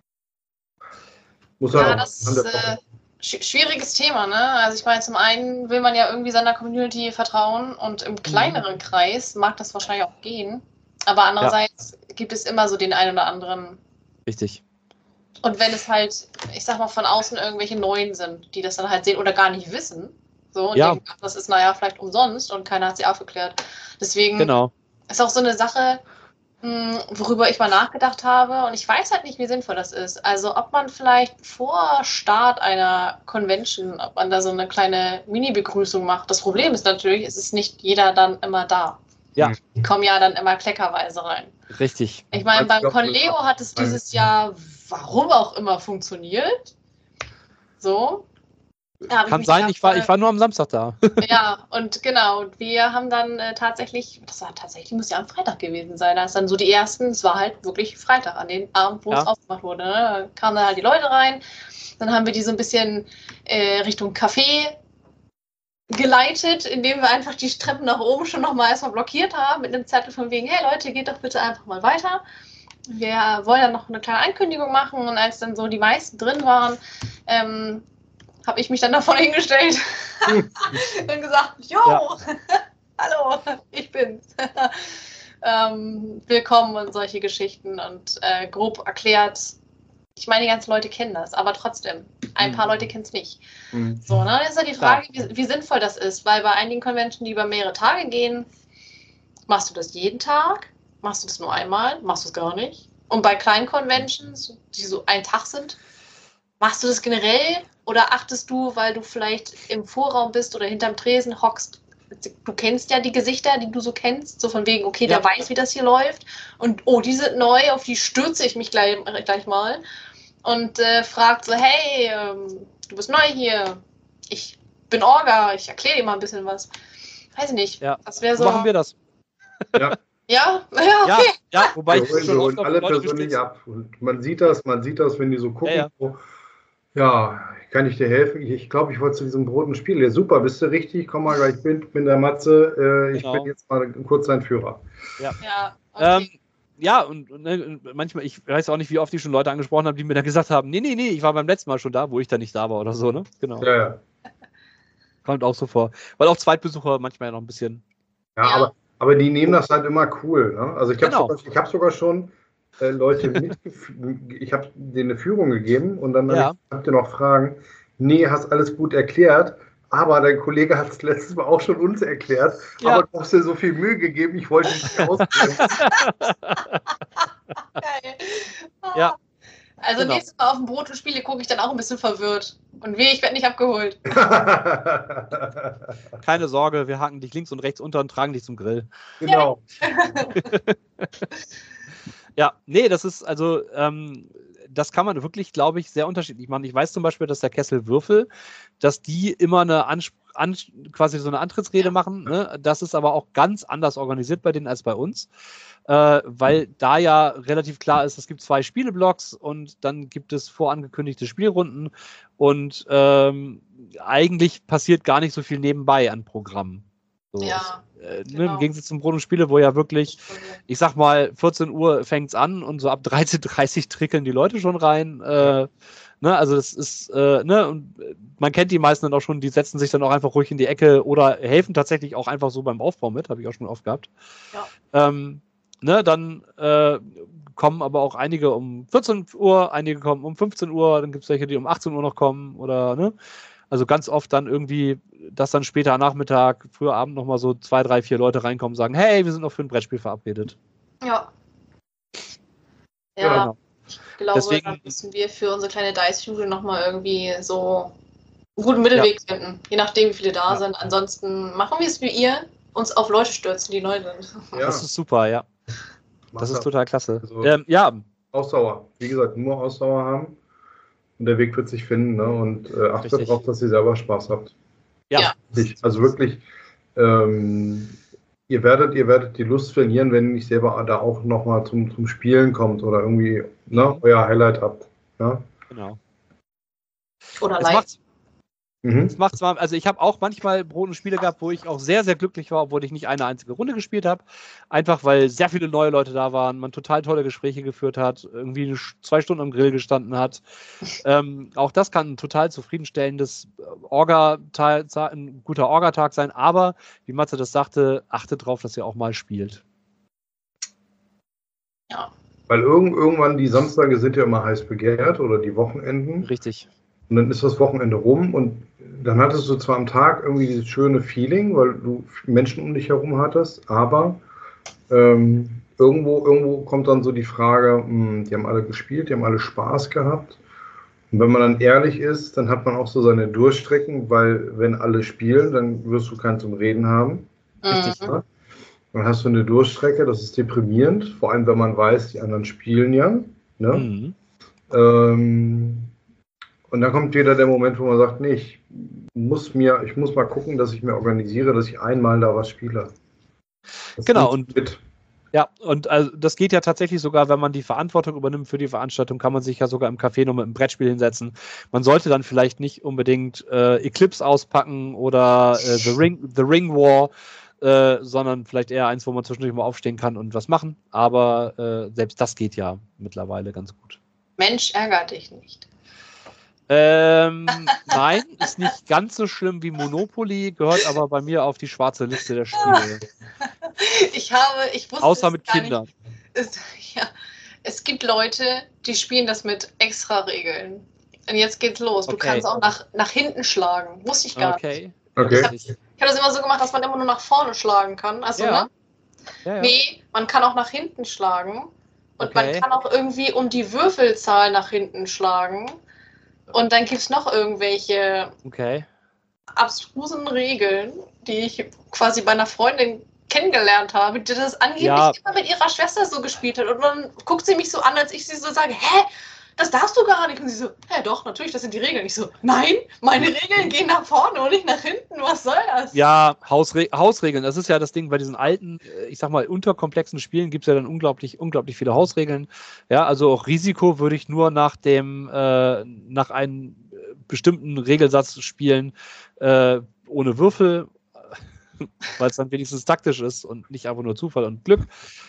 Das ist schwieriges Thema, ne? Also ich meine, zum einen will man ja irgendwie seiner Community vertrauen und im kleineren Kreis mag das wahrscheinlich auch gehen. Aber andererseits gibt es immer so den einen oder anderen. Richtig. Und wenn es halt, ich sag mal, von außen irgendwelche Neuen sind, die das dann halt sehen oder gar nicht wissen, so und denken, ach, das ist vielleicht umsonst und keiner hat sie aufgeklärt. Deswegen ist auch so eine Sache, worüber ich mal nachgedacht habe und ich weiß halt nicht, wie sinnvoll das ist. Also ob man vielleicht vor Start einer Convention, ob man da so eine kleine Mini-Begrüßung macht. Das Problem ist natürlich, es ist nicht jeder dann immer da. Ja. Die kommen ja dann immer kleckerweise rein. Richtig. Ich meine, beim Conleo hat es dieses Jahr, warum auch immer, funktioniert. So. Kann sein, ich war nur am Samstag da. Ja, und genau, wir haben dann muss ja am Freitag gewesen sein, da ist dann so die ersten, es war halt wirklich Freitag, an dem Abend, wo es aufgemacht wurde, ne? Da kamen dann halt die Leute rein, dann haben wir die so ein bisschen Richtung Café geleitet, indem wir einfach die Treppen nach oben schon nochmal erstmal blockiert haben, mit einem Zettel von wegen, hey Leute, geht doch bitte einfach mal weiter. Wir wollen dann noch eine kleine Ankündigung machen und als dann so die meisten drin waren, habe ich mich dann davon hingestellt und gesagt, jo, hallo, ich bin's. Willkommen und solche Geschichten und grob erklärt. Ich meine, die ganzen Leute kennen das, aber trotzdem, ein paar Leute kennen es nicht. So, ne? Das ist ja die Frage, wie sinnvoll das ist, weil bei einigen Conventions, die über mehrere Tage gehen, machst du das jeden Tag? Machst du das nur einmal? Machst du es gar nicht? Und bei kleinen Conventions, die so einen Tag sind, machst du das generell? Oder achtest du, weil du vielleicht im Vorraum bist oder hinterm Tresen hockst, du kennst ja die Gesichter, die du so kennst, so von wegen, okay, der weiß, wie das hier läuft und die sind neu, auf die stürze ich mich gleich mal und fragt so, hey, du bist neu hier, ich bin Orga, ich erkläre dir mal ein bisschen was. Weiß ich nicht. Ja. Das wäre so. Machen wir das. Ja, okay. Ja, wobei ich schon oft alle persönlich ab. Und man sieht das, wenn die so gucken. Ja. So, kann ich dir helfen? Ich glaube, ich wollte zu diesem Brot ein Spiel. Ja, super, bist du richtig? Komm mal gleich, ich bin der Matze. Ich bin jetzt mal kurz dein Führer. Ja, okay. Und manchmal, ich weiß auch nicht, wie oft die schon Leute angesprochen haben, die mir dann gesagt haben, nee, ich war beim letzten Mal schon da, wo ich dann nicht da war oder so, ne? Genau. Ja. Kommt auch so vor. Weil auch Zweitbesucher manchmal noch ein bisschen. Ja, aber die nehmen das halt immer cool. Ne? Also ich habe sogar schon Leute ich habe denen eine Führung gegeben und dann habt ihr noch Fragen. Nee, hast alles gut erklärt, aber dein Kollege hat es letztes Mal auch schon uns erklärt, aber du hast dir so viel Mühe gegeben, ich wollte dich nicht ausprobieren. Geil. Ja. Also nächstes Mal auf dem Brot und Spiele gucke ich dann auch ein bisschen verwirrt. Und ich werde nicht abgeholt. Keine Sorge, wir haken dich links und rechts unter und tragen dich zum Grill. Genau. Ja, nee, das ist also, das kann man wirklich, glaube ich, sehr unterschiedlich machen. Ich weiß zum Beispiel, dass der Kessel Würfel, dass die immer quasi so eine Antrittsrede machen. Ne? Das ist aber auch ganz anders organisiert bei denen als bei uns. Weil da ja relativ klar ist, es gibt 2 Spieleblocks und dann gibt es vorangekündigte Spielrunden und eigentlich passiert gar nicht so viel nebenbei an Programmen. So, genau. Im Gegensatz zum Brot und Spiele, wo ja wirklich, ich sag mal, 14 Uhr fängt es an und so ab 13:30 Uhr trickeln die Leute schon rein. Also das ist, und man kennt die meisten dann auch schon, die setzen sich dann auch einfach ruhig in die Ecke oder helfen tatsächlich auch einfach so beim Aufbau mit, habe ich auch schon oft gehabt. Ja. Dann kommen aber auch einige um 14 Uhr, einige kommen um 15 Uhr, dann gibt es welche, die um 18 Uhr noch kommen oder, ne? Also ganz oft dann irgendwie, dass dann später am Nachmittag, früher Abend nochmal so 2, 3, 4 Leute reinkommen und sagen, hey, wir sind noch für ein Brettspiel verabredet. Ja. Genau. Ich glaube, deswegen, dann müssen wir für unsere kleine Dice-Schule nochmal irgendwie so einen guten Mittelweg finden, je nachdem, wie viele da sind. Ansonsten machen wir es wie ihr, uns auf Leute stürzen, die neu sind. Ja. Das ist super, ja. Das ist total klasse. Also, Ausdauer. Wie gesagt, nur Ausdauer haben. Und der Weg wird sich finden, ne? Und achtet darauf, dass ihr selber Spaß habt. Ja. Also wirklich, ihr werdet die Lust verlieren, wenn ihr nicht selber da auch nochmal zum Spielen kommt oder irgendwie euer Highlight habt. Ja? Genau. Oder live. Das macht's mal, also ich habe auch manchmal Brot und Spiele gehabt, wo ich auch sehr, sehr glücklich war, obwohl ich nicht eine einzige Runde gespielt habe. Einfach weil sehr viele neue Leute da waren, man total tolle Gespräche geführt hat, irgendwie 2 Stunden am Grill gestanden hat. Auch das kann ein total zufriedenstellendes ein guter Orga-Tag sein, aber wie Matze das sagte, achtet drauf, dass ihr auch mal spielt. Ja. Weil irgendwann die Samstage sind ja immer heiß begehrt oder die Wochenenden. Richtig. Und dann ist das Wochenende rum und dann hattest du zwar am Tag irgendwie dieses schöne Feeling, weil du Menschen um dich herum hattest, aber irgendwo kommt dann so die Frage, die haben alle gespielt, die haben alle Spaß gehabt. Und wenn man dann ehrlich ist, dann hat man auch so seine Durchstrecken, weil wenn alle spielen, dann wirst du keinen zum Reden haben. Richtig, ja? Dann hast du eine Durchstrecke, das ist deprimierend, vor allem wenn man weiß, die anderen spielen ja. Ne? Und dann kommt wieder der Moment, wo man sagt, nee, ich muss mal gucken, dass ich mir organisiere, dass ich einmal da was spiele. Das genau, und also das geht ja tatsächlich sogar, wenn man die Verantwortung übernimmt für die Veranstaltung, kann man sich ja sogar im Café noch mit einem Brettspiel hinsetzen. Man sollte dann vielleicht nicht unbedingt Eclipse auspacken oder The Ring War, sondern vielleicht eher eins, wo man zwischendurch mal aufstehen kann und was machen. Aber selbst das geht ja mittlerweile ganz gut. Mensch, ärger dich nicht. Nein, ist nicht ganz so schlimm wie Monopoly, gehört aber bei mir auf die schwarze Liste der Spiele. Ich wusste außer mit Kindern. Es gibt Leute, die spielen das mit extra Regeln. Und jetzt geht's los. Du kannst auch nach hinten schlagen. Wusste ich gar nicht. Okay. Ich habe das immer so gemacht, dass man immer nur nach vorne schlagen kann. Also, Ja. Nee, man kann auch nach hinten schlagen. Und man kann auch irgendwie um die Würfelzahl nach hinten schlagen. Und dann gibt es noch irgendwelche abstrusen Regeln, die ich quasi bei einer Freundin kennengelernt habe, die das angeblich immer mit ihrer Schwester so gespielt hat. Und dann guckt sie mich so an, als ich sie so sage, hä? das darfst du gar nicht. Und sie so, ja doch, natürlich, das sind die Regeln. Ich so, nein, meine Regeln gehen nach vorne und nicht nach hinten. Was soll das? Ja, Hausregeln. Das ist ja das Ding bei diesen alten, ich sag mal, unterkomplexen Spielen gibt es ja dann unglaublich viele Hausregeln. Ja, also auch Risiko würde ich nur nach einem bestimmten Regelsatz spielen, ohne Würfel, weil es dann wenigstens taktisch ist und nicht einfach nur Zufall und Glück.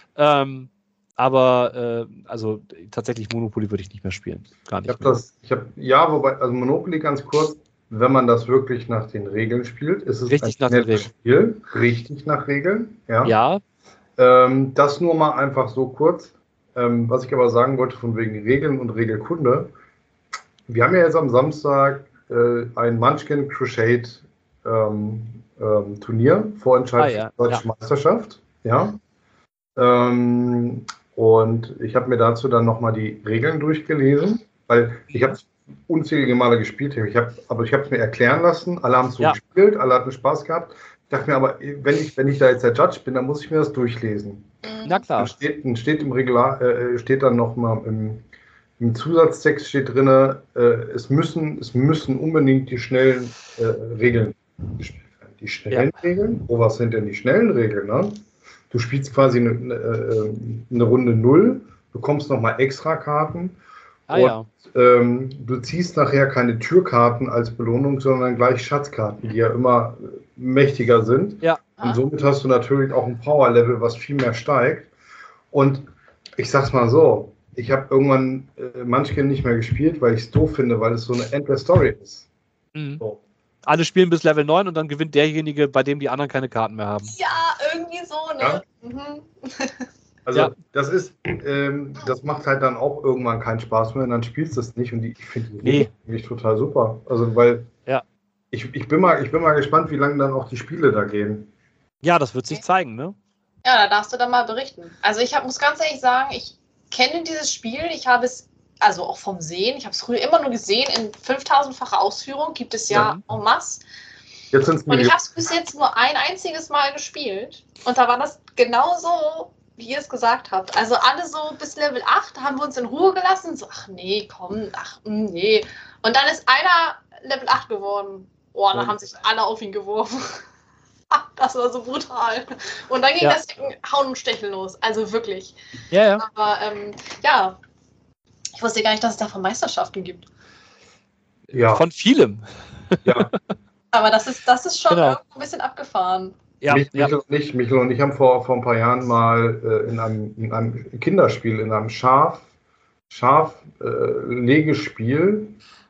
Aber also tatsächlich Monopoly würde ich nicht mehr spielen. Gar nicht. Also Monopoly ganz kurz, wenn man das wirklich nach den Regeln spielt, ist es richtig ein nettes Spiel. Richtig nach Regeln. Ja. Das nur mal einfach so kurz. Was ich aber sagen wollte von wegen Regeln und Regelkunde. Wir haben ja jetzt am Samstag ein Munchkin Crusade Turnier, Vorentscheid der Deutschen Meisterschaft. Ja. Und ich habe mir dazu dann nochmal die Regeln durchgelesen, weil ich habe es unzählige Male gespielt, aber ich habe es mir erklären lassen, alle haben es so gespielt, alle hatten Spaß gehabt. Ich dachte mir aber, wenn ich da jetzt der Judge bin, dann muss ich mir das durchlesen. Na klar. Dann steht dann nochmal im Zusatztext steht drin, es müssen unbedingt die schnellen Regeln gespielt werden. Die schnellen Regeln? Oh, was sind denn die schnellen Regeln, ne? Du spielst quasi eine Runde 0, bekommst nochmal extra Karten du ziehst nachher keine Türkarten als Belohnung, sondern gleich Schatzkarten, die ja immer mächtiger sind. Ja. Und somit hast du natürlich auch ein Power-Level, was viel mehr steigt. Und ich sag's mal so, ich habe irgendwann Munchkin nicht mehr gespielt, weil ich es doof finde, weil es so eine Endless Story ist. Mhm. So. Alle spielen bis Level 9 und dann gewinnt derjenige, bei dem die anderen keine Karten mehr haben. Ja, irgendwie so, ne? Ja? Mhm. Also das macht halt dann auch irgendwann keinen Spaß mehr und dann spielst du es nicht und ich finde die wirklich total super. Also weil ich bin mal gespannt, wie lange dann auch die Spiele da gehen. Ja, das wird sich zeigen, ne? Ja, da darfst du dann mal berichten. Also muss ganz ehrlich sagen, ich kenne dieses Spiel, ich habe es also auch vom Sehen, ich habe es früher immer nur gesehen, in 5000-facher Ausführung gibt es en masse. Jetzt sind's und ich habe es bis jetzt nur ein einziges Mal gespielt und da war das genauso, wie ihr es gesagt habt. Also alle so bis Level 8 haben wir uns in Ruhe gelassen, so nee. Und dann ist einer Level 8 geworden. Oh, da haben sich alle auf ihn geworfen. Das war so brutal. Und dann ging das Hauen und Stecheln los. Also wirklich. Ja. Aber ich wusste gar nicht, dass es davon Meisterschaften gibt. Ja. Von vielem. Ja. Aber das ist schon ein bisschen abgefahren. Ja, Michael und ich haben vor ein paar Jahren mal in einem Kinderspiel, in einem Schaflegespiel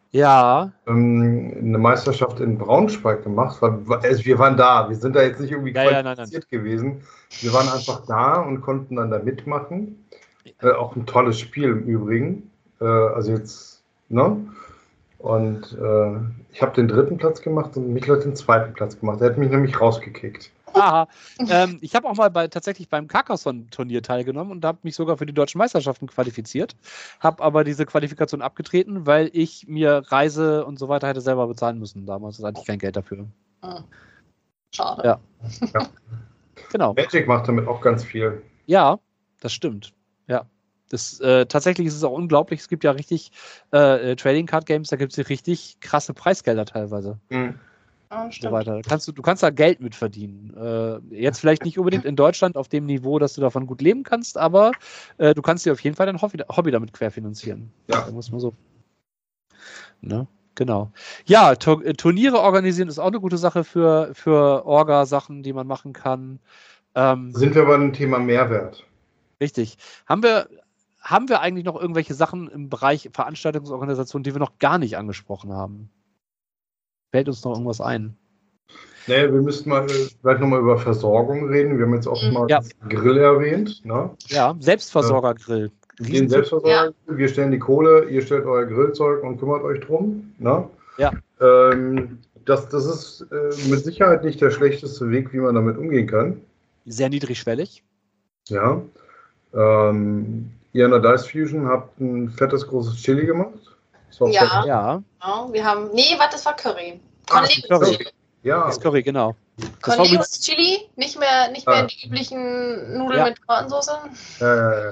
eine Meisterschaft in Braunschweig gemacht. Wir waren da, wir sind da jetzt nicht irgendwie qualifiziert gewesen. Wir waren einfach da und konnten dann da mitmachen. Auch ein tolles Spiel im Übrigen. Also jetzt, ne? Und ich habe den 3. Platz gemacht und Michael hat den 2. Platz gemacht. Er hat mich nämlich rausgekickt. Aha. Ich habe auch mal tatsächlich beim Carcassonne-Turnier teilgenommen und habe mich sogar für die deutschen Meisterschaften qualifiziert. Habe aber diese Qualifikation abgetreten, weil ich mir Reise und so weiter hätte selber bezahlen müssen. Damals hatte ich kein Geld dafür. Schade. Ja. Genau. Magic macht damit auch ganz viel. Ja, das stimmt. Ja. Tatsächlich ist es auch unglaublich. Es gibt ja richtig Trading Card Games, da gibt es richtig krasse Preisgelder teilweise. Mhm. So weiter. Du kannst da Geld mit verdienen. Jetzt vielleicht nicht unbedingt in Deutschland auf dem Niveau, dass du davon gut leben kannst, aber du kannst dir auf jeden Fall dein Hobby damit querfinanzieren. Ja. Da muss man so. Ne? Genau. Ja, Turniere organisieren ist auch eine gute Sache für Orga-Sachen, die man machen kann. Sind wir bei dem Thema Mehrwert? Richtig. Haben wir eigentlich noch irgendwelche Sachen im Bereich Veranstaltungsorganisation, die wir noch gar nicht angesprochen haben? Fällt uns noch irgendwas ein? Nee, wir müssten vielleicht nochmal über Versorgung reden. Wir haben jetzt auch mal Grill erwähnt. Ne? Ja, Selbstversorgergrill. Den Selbstversorgergrill. Wir stellen die Kohle, ihr stellt euer Grillzeug und kümmert euch drum. Ne? Ja. Das ist mit Sicherheit nicht der schlechteste Weg, wie man damit umgehen kann. Sehr niedrigschwellig. Ja. Ihr in der Dice Fusion habt ein fettes, großes Chili gemacht. Ja. Wir haben. Nee, warte, das war Curry. Curry. Chili. Ja. Das Curry, genau. Cornelius Chili, nicht mehr die üblichen Nudeln mit Tomatensauce.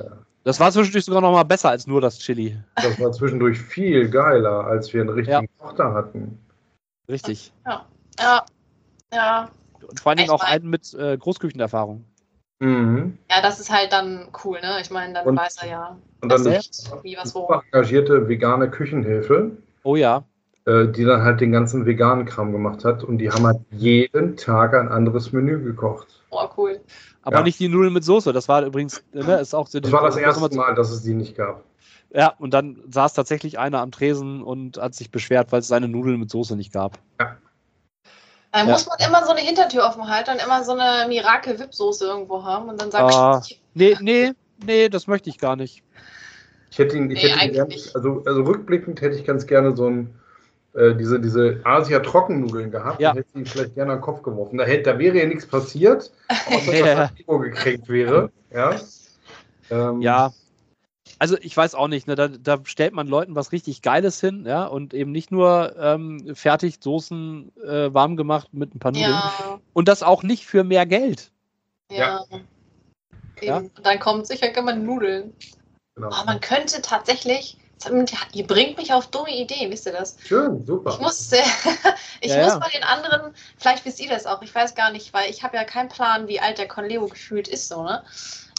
Das war zwischendurch sogar noch mal besser als nur das Chili. Das war zwischendurch viel geiler, als wir einen richtigen Koch da hatten. Richtig. Ja. Und vor allen Dingen auch einen mit Großküchenerfahrung. Mhm. Ja, das ist halt dann cool, ne? Ich meine, dann weiß er ja. Und dann wie was wo. Engagierte vegane Küchenhilfe. Oh ja. Die dann halt den ganzen veganen Kram gemacht hat. Und die haben halt jeden Tag ein anderes Menü gekocht. Oh, cool. Aber nicht die Nudeln mit Soße. Das war übrigens, ist auch so. Das war das erste Mal, dass es die nicht gab. Ja, und dann saß tatsächlich einer am Tresen und hat sich beschwert, weil es seine Nudeln mit Soße nicht gab. Ja. Da muss man immer so eine Hintertür offen halten und immer so eine Miracle-Whip-Soße irgendwo haben und dann sagst du, nee, das möchte ich gar nicht. Ich hätte ihn gerne, also rückblickend hätte ich ganz gerne so diese Asia-Trockennudeln gehabt. Ja. Dann hätte ich ihn vielleicht gerne an den Kopf geworfen. Da wäre ja nichts passiert, außer dass das Ego gekränkt wäre. Ja. Also ich weiß auch nicht, ne, da stellt man Leuten was richtig Geiles hin, ja, und eben nicht nur fertig Soßen warm gemacht mit ein paar Nudeln. Ja. Und das auch nicht für mehr Geld. Ja. Und dann kommt sicher immer Nudeln. Genau. Oh, man könnte tatsächlich, ihr bringt mich auf dumme Ideen, wisst ihr das? Schön, super. Ich muss bei den anderen, vielleicht wisst ihr das auch, ich weiß gar nicht, weil ich habe ja keinen Plan, wie alt der Conleo gefühlt ist, so, ne?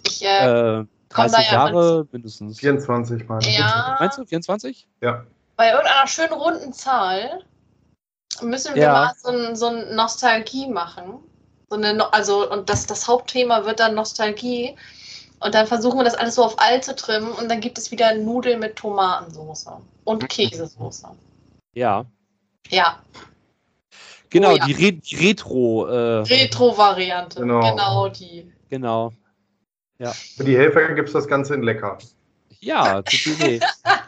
30 Jahre mindestens. 24 meine ich. Ja. Meinst du 24? Ja. Bei irgendeiner schönen runden Zahl müssen wir mal so eine Nostalgie machen. Und das Hauptthema wird dann Nostalgie. Und dann versuchen wir das alles so auf alt zu trimmen und dann gibt es wieder Nudeln mit Tomatensauce und Käsesoße. Ja. Ja. Genau, die Retro. Retro-Variante. Genau die. Genau. Ja. Für die Helfer gibt es das Ganze in lecker. Ja, gute Idee.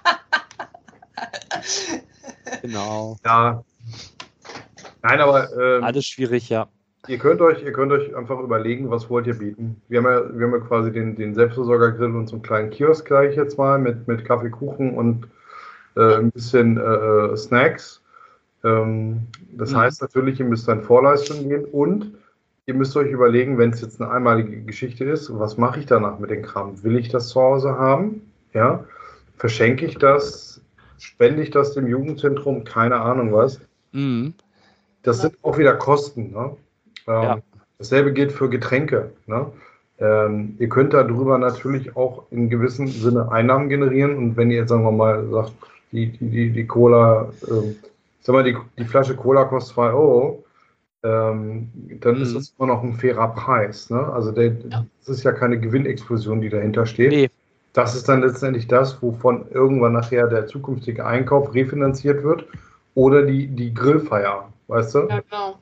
Genau. Ja. Nein, aber alles schwierig, ja. Ihr könnt euch einfach überlegen, was wollt ihr bieten. Wir haben ja quasi den Selbstversorgergrill und so einen kleinen Kiosk gleich jetzt mal mit Kaffee, Kuchen und ein bisschen Snacks. Das heißt natürlich, ihr müsst in Vorleistung gehen und ihr müsst euch überlegen, wenn es jetzt eine einmalige Geschichte ist, was mache ich danach mit dem Kram? Will ich das zu Hause haben? Ja? Verschenke ich das? Spende ich das dem Jugendzentrum? Keine Ahnung was. Mhm. Das sind auch wieder Kosten. Ne? Dasselbe gilt für Getränke. Ne? Ihr könnt darüber natürlich auch in gewissem Sinne Einnahmen generieren. Und wenn ihr jetzt, sagen wir mal, sagt, die Cola, die Flasche Cola kostet 2 Euro, dann ist das immer noch ein fairer Preis. Ne? Also das ist ja keine Gewinnexplosion, die dahinter steht. Nee. Das ist dann letztendlich das, wovon irgendwann nachher der zukünftige Einkauf refinanziert wird oder die Grillfeier, weißt du? Ja, genau.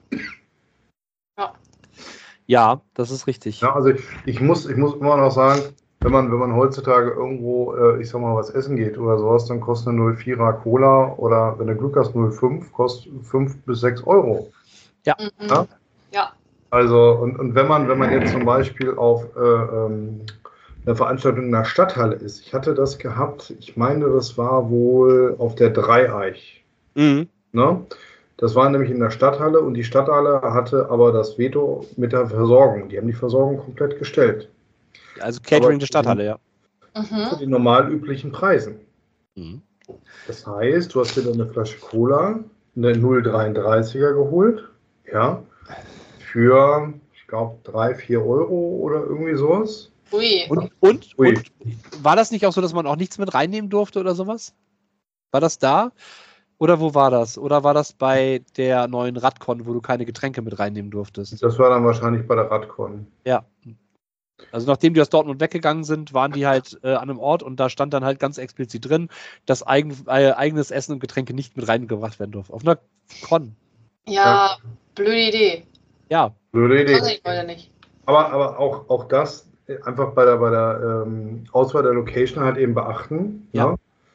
Ja, das ist richtig. Ja, also ich muss immer noch sagen, wenn man heutzutage irgendwo, ich sag mal, was essen geht oder sowas, dann kostet eine 04er Cola oder wenn du Glück hast 05, kostet 5 bis 6 Euro. Ja. Ja. Also, und wenn man jetzt zum Beispiel auf eine Veranstaltung in der Stadthalle ist, ich hatte das gehabt, ich meine, das war wohl auf der Dreieich. Mhm. Ne? Das war nämlich in der Stadthalle und die Stadthalle hatte aber das Veto mit der Versorgung. Die haben die Versorgung komplett gestellt. Also Catering der Stadthalle, ja. Zu den normal üblichen Preisen. Mhm. Das heißt, du hast dir dann eine Flasche Cola, eine 0,33er geholt, ja, für, ich glaube, 3-4 Euro oder irgendwie sowas. Ui. Und war das nicht auch so, dass man auch nichts mit reinnehmen durfte oder sowas? War das da? Oder wo war das? Oder war das bei der neuen Radcon, wo du keine Getränke mit reinnehmen durftest? Das war dann wahrscheinlich bei der Radcon. Ja. Also nachdem die aus Dortmund weggegangen sind, waren die halt an einem Ort und da stand dann halt ganz explizit drin, dass eigenes Essen und Getränke nicht mit reingebracht werden durfte. Auf einer Con. Ja, blöde Idee. Ja. Blöde Idee. Das ich heute nicht. Aber auch das einfach bei der Auswahl der Location halt eben beachten. Ja.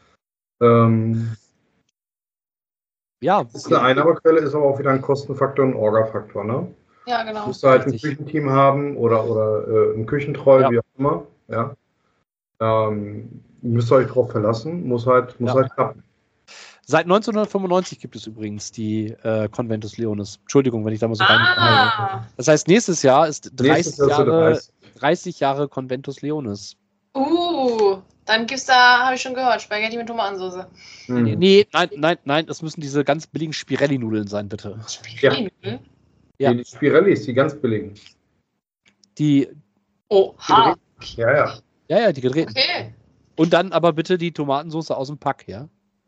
Ja, ist eine Einnahmequelle, ist aber auch wieder ein Kostenfaktor und ein Orga-Faktor, ne? Ja, genau. Du musst halt ein Küchenteam haben oder einen Küchentreu, wie auch immer. Ja. Müsst ihr euch drauf verlassen, muss halt klappen. Seit 1995 gibt es übrigens die Conventus Leonis. Entschuldigung, wenn ich da mal so rein. Das heißt, nächstes Jahr ist 30 Jahre Conventus Leonis. Dann gibt's da, habe ich schon gehört, Spaghetti mit Tomatensauce. Nee, nein, das müssen diese ganz billigen Spirelli-Nudeln sein, bitte. Spirelli-Nudeln? Ja. Die Spirellis, die ganz billigen. Die. Oha. Ja, die gedrehten. Okay. Und dann aber bitte die Tomatensauce aus dem Pack, ja?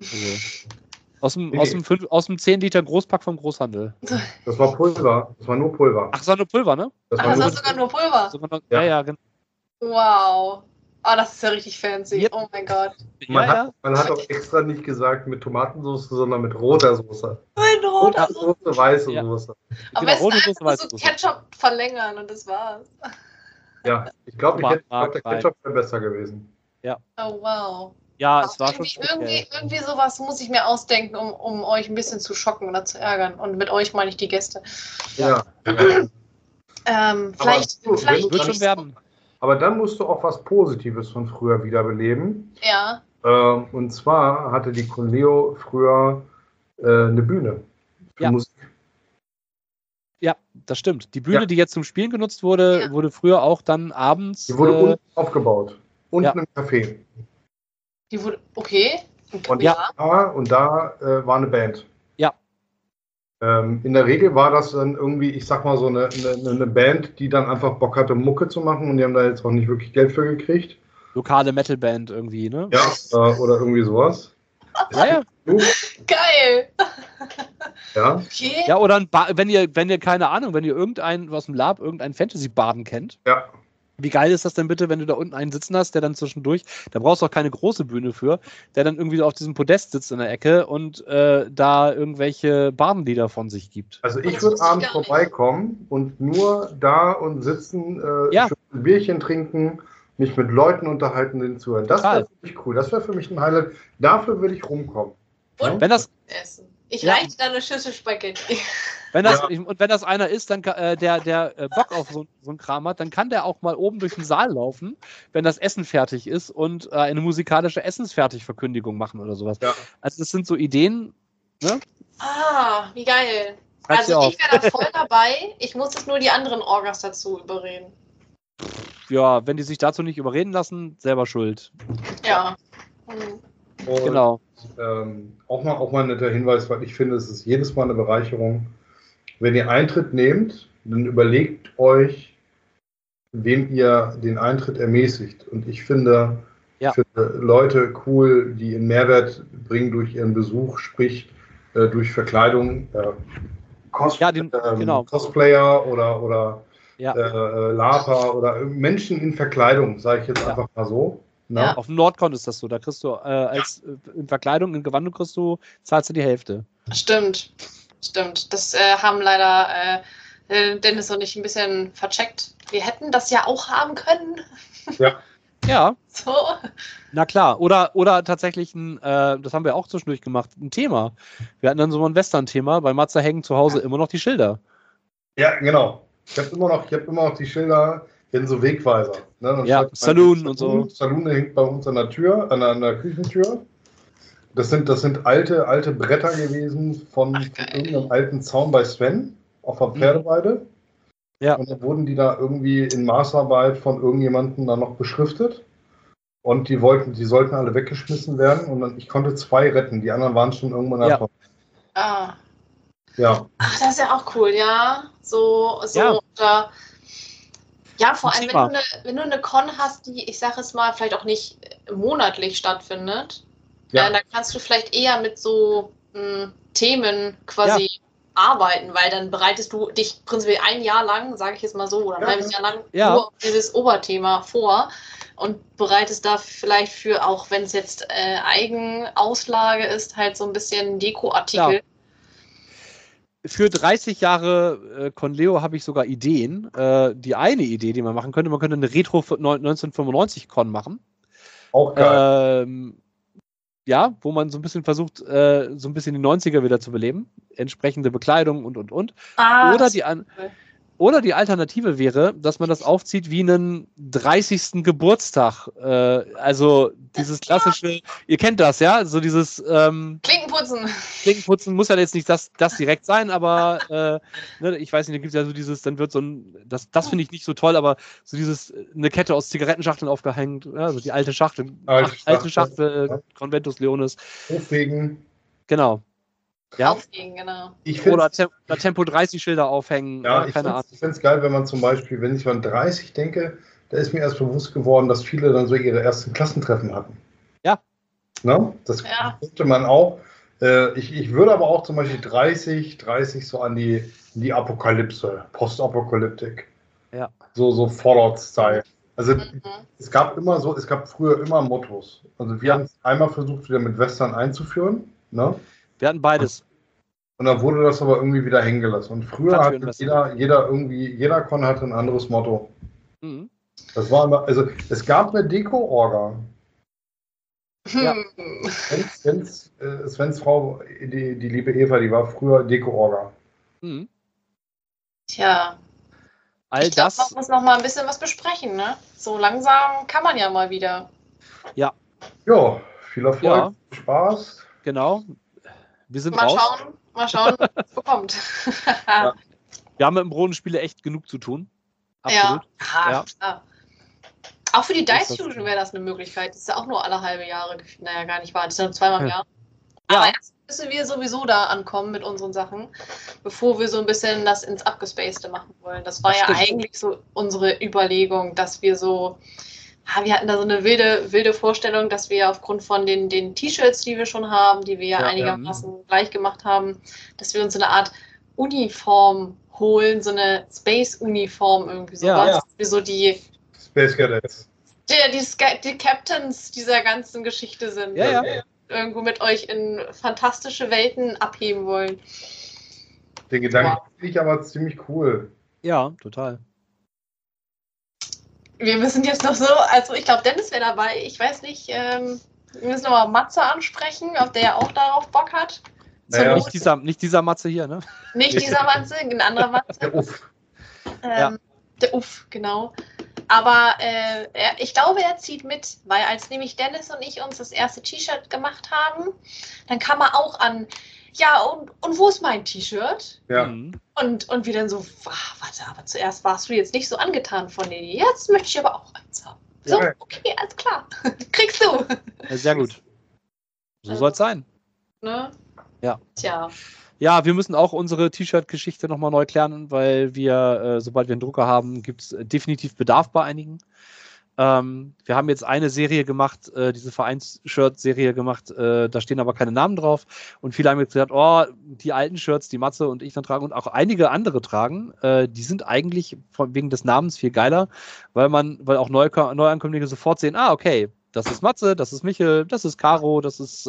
Also, aus dem 10 Liter Großpack vom Großhandel. Das war Pulver. Das war nur Pulver. Ach, das war nur Pulver, ne? Das war sogar nur Pulver? Ja, genau. Wow. Das ist ja richtig fancy. Yep. Oh mein Gott. Man hat auch extra nicht gesagt mit Tomatensauce, sondern mit roter Soße. Mit roter Soße, weiße Soße. Am besten einfach so Ketchup verlängern und das war's. Ja, ich glaube, der Ketchup wäre besser gewesen. Ja. Oh, wow. Ja, es war schon irgendwie sowas muss ich mir ausdenken, um euch ein bisschen zu schocken oder zu ärgern. Und mit euch meine ich die Gäste. Ja. Vielleicht wird schon werden. Aber dann musst du auch was Positives von früher wiederbeleben. Ja. Und zwar hatte die Conleo früher eine Bühne für Musik. Ja, das stimmt. Die Bühne, die jetzt zum Spielen genutzt wurde, wurde früher auch dann abends... Die wurde unten aufgebaut. Unten im Café. Die wurde... Okay. Und da war eine Band. Ja. In der Regel war das dann irgendwie, ich sag mal so eine Band, die dann einfach Bock hatte, Mucke zu machen und die haben da jetzt auch nicht wirklich Geld für gekriegt. Lokale Metalband irgendwie, ne? Ja, oder irgendwie sowas. Ja. Geil! Ja. Okay. Ja, oder wenn ihr keine Ahnung, wenn ihr irgendeinen aus dem Lab, irgendeinen Fantasy-Baden kennt. Ja. Wie geil ist das denn bitte, wenn du da unten einen sitzen hast, der dann zwischendurch, da brauchst du auch keine große Bühne für, der dann irgendwie auf diesem Podest sitzt in der Ecke und da irgendwelche Badenlieder von sich gibt. Also ich würde abends vorbeikommen und nur da und sitzen, ein Bierchen trinken, mich mit Leuten unterhalten, denen zuhören. Das wäre für mich cool. Das wäre für mich ein Highlight. Dafür würde ich rumkommen. Und wenn das essen. Ich reiche da eine Schüssel Spaghetti. Und wenn das einer ist, dann der Bock auf so einen Kram hat, dann kann der auch mal oben durch den Saal laufen, wenn das Essen fertig ist und eine musikalische Essensfertigverkündigung machen oder sowas. Ja. Also das sind so Ideen. Ne? Wie geil. Also ich wäre da voll dabei. Ich muss jetzt nur die anderen Orgas dazu überreden. Ja, wenn die sich dazu nicht überreden lassen, selber schuld. Ja. Und, genau. Auch mal ein netter Hinweis, weil ich finde, es ist jedes Mal eine Bereicherung. Wenn ihr Eintritt nehmt, dann überlegt euch, wem ihr den Eintritt ermäßigt. Und ich finde, für Leute cool, die einen Mehrwert bringen durch ihren Besuch, sprich durch Verkleidung, Cosplayer oder Lapa oder Menschen in Verkleidung, sage ich jetzt einfach mal so. Ja. Auf dem Nordcon ist das so. Da kriegst du in Verkleidung, in Gewand zahlst du die Hälfte. Stimmt. Das haben leider Dennis und ich ein bisschen vercheckt. Wir hätten das ja auch haben können. Ja. So. Na klar. Oder tatsächlich das haben wir auch zwischendurch gemacht, ein Thema. Wir hatten dann so ein Western-Thema. Bei Matze hängen zu Hause immer noch die Schilder. Ja, genau. Ich habe immer noch die Schilder. In so Wegweiser. Ne? Saloon und so. Saloon hängt bei uns an der Tür, an der Küchentür. Das sind alte Bretter gewesen von irgendeinem alten Zaun bei Sven auf der Pferdeweide. Ja. Und dann wurden die da irgendwie in Maßarbeit von irgendjemandem dann noch beschriftet. Und die sollten alle weggeschmissen werden. Und dann, ich konnte 2 retten. Die anderen waren schon irgendwann davon. Ja. Ach, das ist ja auch cool, ja. So. Ja, vor allem, wenn du eine Con hast, die, ich sage es mal, vielleicht auch nicht monatlich stattfindet, dann kannst du vielleicht eher mit so Themen quasi arbeiten, weil dann bereitest du dich prinzipiell ein Jahr lang, sage ich jetzt mal so, oder ein halbes Jahr lang nur auf dieses Oberthema vor und bereitest da vielleicht für, auch wenn es jetzt Eigenauslage ist, halt so ein bisschen Dekoartikel. Ja. Für 30 Jahre Conleo habe ich sogar Ideen. Die eine Idee, die man machen könnte, man könnte eine Retro 1995 Con machen. Auch geil. Wo man so ein bisschen versucht, so ein bisschen die 90er wieder zu beleben. Entsprechende Bekleidung und. Oder Oder die Alternative wäre, dass man das aufzieht wie einen 30. Geburtstag. Also dieses klassische, ihr kennt das, ja? So dieses Klinkenputzen. Klinkenputzen muss ja jetzt nicht das direkt sein, aber ne, ich weiß nicht, da gibt es ja so dieses, dann wird so ein, das finde ich nicht so toll, aber so dieses, eine Kette aus Zigarettenschachteln aufgehängt, ja, so die alte Schachtel, alte Schachtel, Conventus Leonis. Aufwegen. Genau. Ja. Aufgehen, genau. Oder Tempo 30 Schilder aufhängen. Ja, keine Ahnung. Ich finde es geil, wenn man zum Beispiel, wenn ich an 30 denke, da ist mir erst bewusst geworden, dass viele dann so ihre ersten Klassentreffen hatten. Ja. Ne? Das könnte man auch. Ich würde aber auch zum Beispiel 30 so an die Apokalypse, Postapokalyptik. Ja. So Fallout-Style. Also es gab früher immer Mottos. Also wir haben es einmal versucht, wieder mit Western einzuführen. Ne? Wir hatten beides. Und dann wurde das aber irgendwie wieder hängen gelassen. Und früher hatte jeder Con hatte ein anderes Motto. Mhm. Das war immer, also es gab eine Deko-Orga. Ja. Svens Frau, die liebe Eva, die war früher Deko-Orga. Mhm. Tja. Ich glaube, man muss noch mal ein bisschen was besprechen, ne? So langsam kann man ja mal wieder. Ja. Ja, viel Erfolg, Spaß. Genau. Wir sind mal schauen, was bekommt. Ja. Wir haben mit dem Brunnenspiele echt genug zu tun. Absolut. Ja. Auch für die Dice Fusion wäre das eine Möglichkeit. Das ist ja auch nur alle halbe Jahre. Naja, gar nicht wahr. Das ist nur zweimal im Jahr. Ja. Aber erst müssen wir sowieso da ankommen mit unseren Sachen, bevor wir so ein bisschen das ins Abgespacede machen wollen. Das war ja eigentlich so unsere Überlegung, dass wir so... Wir hatten da so eine wilde Vorstellung, dass wir aufgrund von den T-Shirts, die wir schon haben, die wir ja einigermaßen gleich gemacht haben, dass wir uns so eine Art Uniform holen, so eine Space-Uniform irgendwie sowas. Ja. Wir so die Space Cadets. Die Captains dieser ganzen Geschichte sind. Ja. Irgendwo mit euch in fantastische Welten abheben wollen. Den Gedanken finde ich aber ziemlich cool. Ja, total. Wir müssen jetzt noch so, also ich glaube, Dennis wäre dabei. Ich weiß nicht, wir müssen nochmal Matze ansprechen, ob der auch darauf Bock hat. Naja. Nicht dieser Matze hier, ne? Nicht dieser Matze, ein anderer Matze. Der Uff. Der Uff, genau. Aber ich glaube, er zieht mit, weil als nämlich Dennis und ich uns das erste T-Shirt gemacht haben, dann kam er auch an, ja, und wo ist mein T-Shirt? Ja. Und wir dann so, warte, aber zuerst warst du jetzt nicht so angetan von dir. Jetzt möchte ich aber auch eins haben. So, okay, alles klar. Kriegst du. Ja, sehr gut. So soll es sein. Ne? Ja. Tja. Ja, wir müssen auch unsere T-Shirt-Geschichte nochmal neu klären, weil wir, sobald wir einen Drucker haben, gibt es definitiv Bedarf bei einigen. Wir haben jetzt eine Serie gemacht, diese Vereins-Shirt-Serie gemacht, da stehen aber keine Namen drauf. Und viele haben jetzt gesagt, die alten Shirts, die Matze und ich dann tragen und auch einige andere tragen, die sind eigentlich wegen des Namens viel geiler, weil auch Neuankömmlinge sofort sehen, okay, das ist Matze, das ist Michel, das ist Caro, das ist,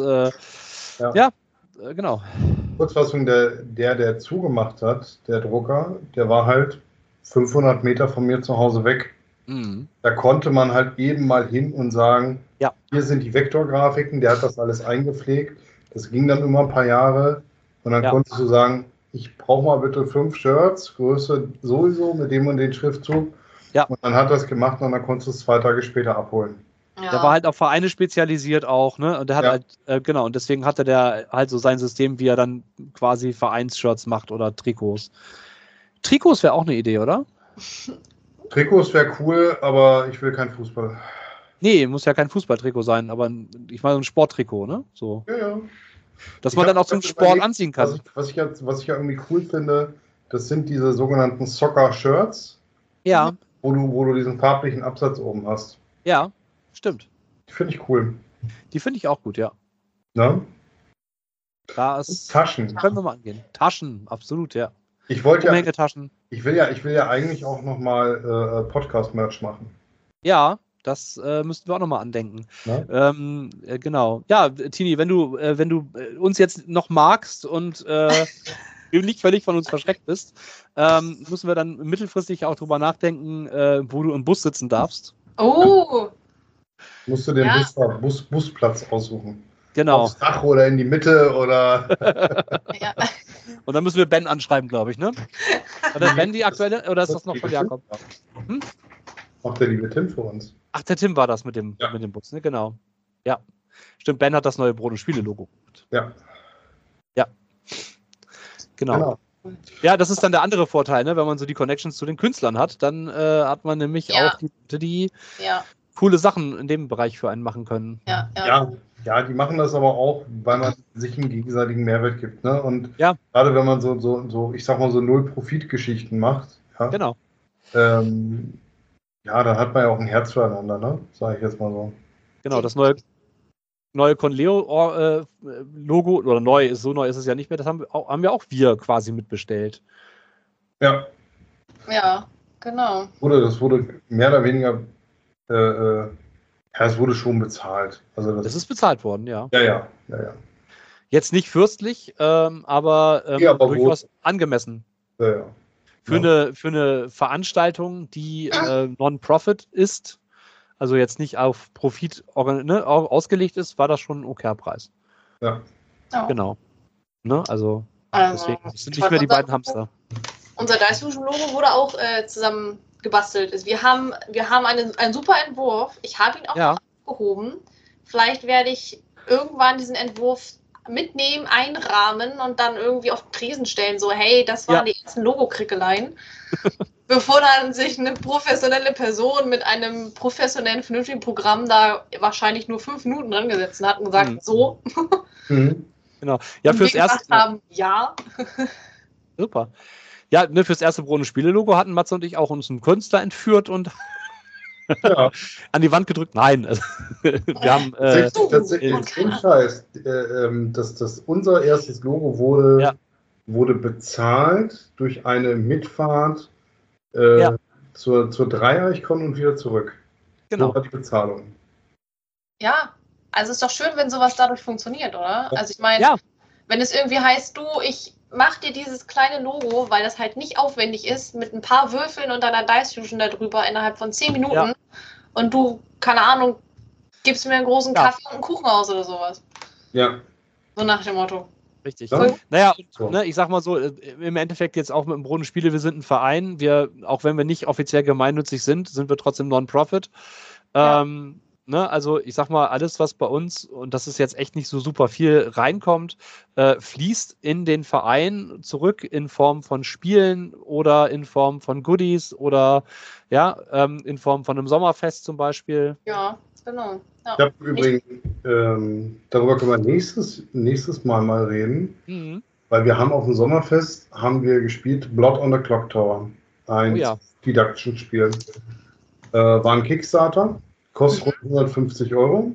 genau. Kurzfassung, der zugemacht hat, der Drucker, der war halt 500 Meter von mir zu Hause weg. Mhm. Da konnte man halt eben mal hin und sagen, hier sind die Vektorgrafiken, der hat das alles eingepflegt. Das ging dann immer ein paar Jahre und dann konntest du sagen, ich brauche mal bitte 5 Shirts, Größe sowieso mit dem und den Schriftzug. Ja. Und dann hat das gemacht und dann konntest du es 2 Tage später abholen. Ja. Der war halt auf Vereine spezialisiert auch, ne? Und der hat halt, und deswegen hatte der halt so sein System, wie er dann quasi Vereinsshirts macht oder Trikots. Trikots wäre auch eine Idee, oder? Trikots wäre cool, aber ich will kein Fußball. Nee, muss ja kein Fußballtrikot sein, aber ich meine ein Sporttrikot, ne? So. Ja. Dass man dann auch zum Sport anziehen kann. Was ich ja irgendwie cool finde, das sind diese sogenannten Soccer-Shirts. Ja. Wo du diesen farblichen Absatz oben hast. Ja, stimmt. Die finde ich cool. Die finde ich auch gut, ja. Ne? Taschen. Können wir mal angehen. Taschen, absolut, ja. Ich wollte Taschen. Ich will ja eigentlich auch nochmal Podcast-Merch machen. Ja, das müssten wir auch nochmal andenken. Ja? Genau. Ja, Tini, wenn du uns jetzt noch magst und du nicht völlig von uns verschreckt bist, müssen wir dann mittelfristig auch drüber nachdenken, wo du im Bus sitzen darfst. Oh! Musst du den Busplatz aussuchen. Genau. Aufs Dach oder in die Mitte oder. Ja. Und dann müssen wir Ben anschreiben, glaube ich, ne? Oder Ben die aktuelle, oder ist das noch von Jakob? Macht der liebe Tim für uns. Ach, der Tim war das mit dem Bus, ne? Genau. Ja. Stimmt, Ben hat das neue Brot- und Spiele-Logo. Ja. Ja. Genau. Ja, das ist dann der andere Vorteil, ne? Wenn man so die Connections zu den Künstlern hat, dann hat man nämlich auch die Leute, die coole Sachen in dem Bereich für einen machen können. Ja, die machen das aber auch, weil man sich einen gegenseitigen Mehrwert gibt. Ne? Und gerade wenn man so, ich sag mal, so Null-Profit-Geschichten macht, genau. Dann hat man ja auch ein Herz füreinander, ne? Sag ich jetzt mal so. Genau, das neue Conleo-Logo, oder so neu ist es ja nicht mehr, das haben wir auch quasi mitbestellt. Ja. Ja, genau. Das wurde mehr oder weniger, es wurde schon bezahlt. Also das ist bezahlt worden, ja. Ja. Jetzt nicht fürstlich, aber durchaus angemessen. Ja. Für eine Veranstaltung, die Non-Profit ist, also jetzt nicht auf Profit ausgelegt ist, war das schon ein okayer Preis. Ja. Genau. Ne? Also deswegen sind nicht mehr die beiden Hamster. Unser Dice Fusion Logo wurde auch zusammen gebastelt. Wir haben einen super Entwurf. Ich habe ihn auch noch aufgehoben. Vielleicht werde ich irgendwann diesen Entwurf mitnehmen, einrahmen und dann irgendwie auf den Tresen stellen. So, hey, das waren die ersten Logo-Krickeleien. Bevor dann sich eine professionelle Person mit einem professionellen, vernünftigen Programm da wahrscheinlich nur 5 Minuten dran gesetzt hat und gesagt, so. Genau. Ja, fürs erste. Super. Ja, ne, fürs erste Brot- und Spiele-Logo hatten Matze und ich auch uns einen Künstler entführt und an die Wand gedrückt. Nein. Wir haben tatsächlich Scheiß. Unser erstes Logo wurde bezahlt durch eine Mitfahrt zur Dreieichkon und wieder zurück. Genau. So war die Bezahlung. Ja, also ist doch schön, wenn sowas dadurch funktioniert, oder? Also ich meine, wenn es irgendwie heißt, ich mach dir dieses kleine Logo, weil das halt nicht aufwendig ist, mit ein paar Würfeln und einer Dice Fusion darüber innerhalb von 10 Minuten und du, keine Ahnung, gibst mir einen großen Kaffee und einen Kuchen aus oder sowas. Ja. So nach dem Motto. Richtig. Ja. Naja, ich sag mal so, im Endeffekt jetzt auch mit dem Brot und Spiele, wir sind ein Verein, auch wenn wir nicht offiziell gemeinnützig sind wir trotzdem Non-Profit. Also ich sag mal, alles, was bei uns, und das ist jetzt echt nicht so super viel, reinkommt, fließt in den Verein zurück in Form von Spielen oder in Form von Goodies oder in Form von einem Sommerfest zum Beispiel. Ja, genau. Ja. Ich habe übrigens, darüber können wir nächstes Mal reden, weil wir haben auf dem Sommerfest gespielt Blood on the Clock Tower, ein Deduction-Spiel. War ein Kickstarter. Kostet 150 €.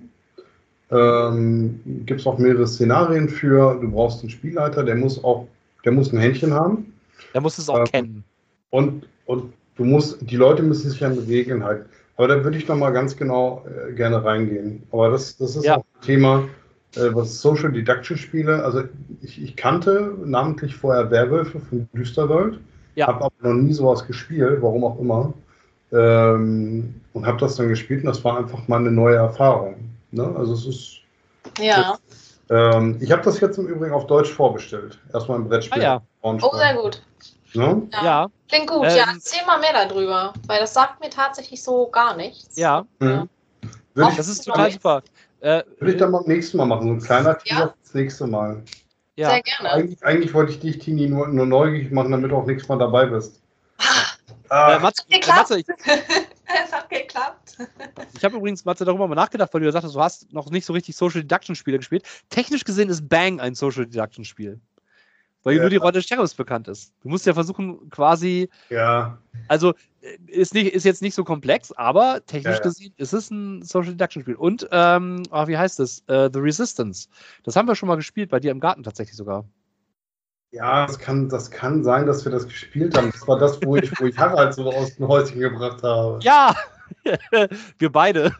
Gibt es auch mehrere Szenarien für. Du brauchst einen Spielleiter, der muss ein Händchen haben. Der muss es auch kennen. Und die Leute müssen sich an Regeln halten. Aber da würde ich noch mal ganz genau gerne reingehen. Aber das ist auch ein Thema, was Social Deduction Spiele. Also ich kannte namentlich vorher Werwölfe von Düsterwelt. Habe aber noch nie sowas gespielt, warum auch immer. Und habe das dann gespielt und das war einfach mal eine neue Erfahrung. Ne? Also es ist. Ja. Ich habe das jetzt im Übrigen auf Deutsch vorbestellt. Erstmal im Brettspiel. Oh, sehr gut. Ne? Ja. Klingt gut. Erzähl mal mehr darüber, weil das sagt mir tatsächlich so gar nichts. Ja. Das ist total super. Würde ich dann beim nächsten Mal machen. So ein kleiner Teaser das nächste Mal. Ja. Sehr gerne. Eigentlich wollte ich dich, Tini, nur neugierig machen, damit du auch nächstes Mal dabei bist. Matze, es hat geklappt. Ich habe übrigens, Matze, darüber mal nachgedacht, weil du sagtest, du hast noch nicht so richtig Social Deduction Spiele gespielt. Technisch gesehen ist Bang ein Social Deduction Spiel. Weil nur die Rolle des Sheriffs bekannt ist. Du musst ja versuchen, quasi. Ja. Also, ist jetzt nicht so komplex, aber technisch gesehen ist es ein Social Deduction Spiel. Und, wie heißt es? The Resistance. Das haben wir schon mal gespielt, bei dir im Garten tatsächlich sogar. Ja, das kann sein, dass wir das gespielt haben. Das war das, wo ich Harald so aus dem Häuschen gebracht habe. Ja, wir beide.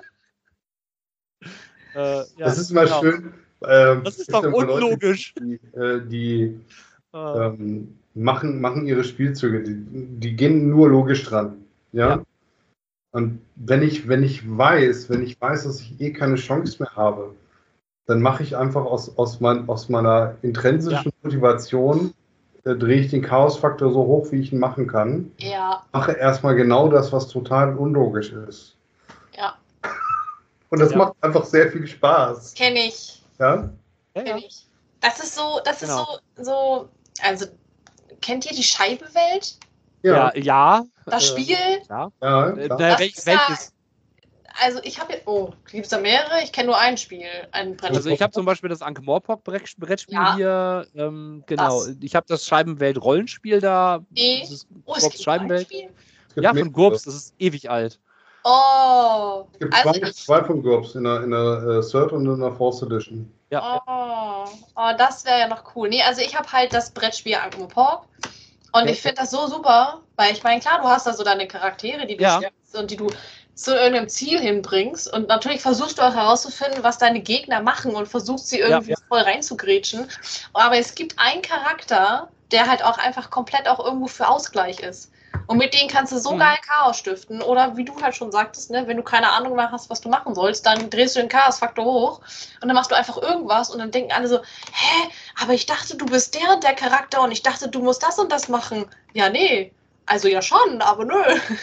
Das ist immer schön. Das ist doch unlogisch. Leute, die machen ihre Spielzüge, die gehen nur logisch dran. Ja? Und wenn ich weiß, dass ich keine Chance mehr habe, dann mache ich einfach aus meiner intrinsischen Motivation, drehe ich den Chaosfaktor so hoch, wie ich ihn machen kann. Ja. Mache erstmal genau das, was total unlogisch ist. Ja. Und das macht einfach sehr viel Spaß. Kenn ich. Ja? Kenn ich. Das ist so, also, kennt ihr die Scheibewelt? Ja. Das Spiel? Ja. Welches? Also ich habe gibt es da mehrere? Ich kenne nur ein Spiel, ein Brettspiel. Also ich habe zum Beispiel das Ankh-Morpork-Brettspiel hier, genau. Das. Ich habe das Scheibenwelt-Rollenspiel da. Es gibt Scheibenwelt. Ein Spiel? Ja, von GURPS, das ist ewig alt. Oh. Es gibt zwei von GURPS, in der Third und in der Fourth Edition. Ja. Oh, das wäre ja noch cool. Nee, also ich habe halt das Brettspiel Ankh-Morpork und ich finde das so super, weil ich meine, klar, du hast da so deine Charaktere, die du stärkst und die du zu irgendeinem Ziel hinbringst und natürlich versuchst du auch herauszufinden, was deine Gegner machen und versuchst sie irgendwie voll reinzugrätschen. Aber es gibt einen Charakter, der halt auch einfach komplett auch irgendwo für Ausgleich ist. Und mit denen kannst du so geil Chaos stiften. Oder wie du halt schon sagtest, ne, wenn du keine Ahnung mehr hast, was du machen sollst, dann drehst du den Chaosfaktor hoch und dann machst du einfach irgendwas und dann denken alle so, hä, aber ich dachte, du bist der und der Charakter und ich dachte, du musst das und das machen. Ja, nee. Also ja schon, aber nö.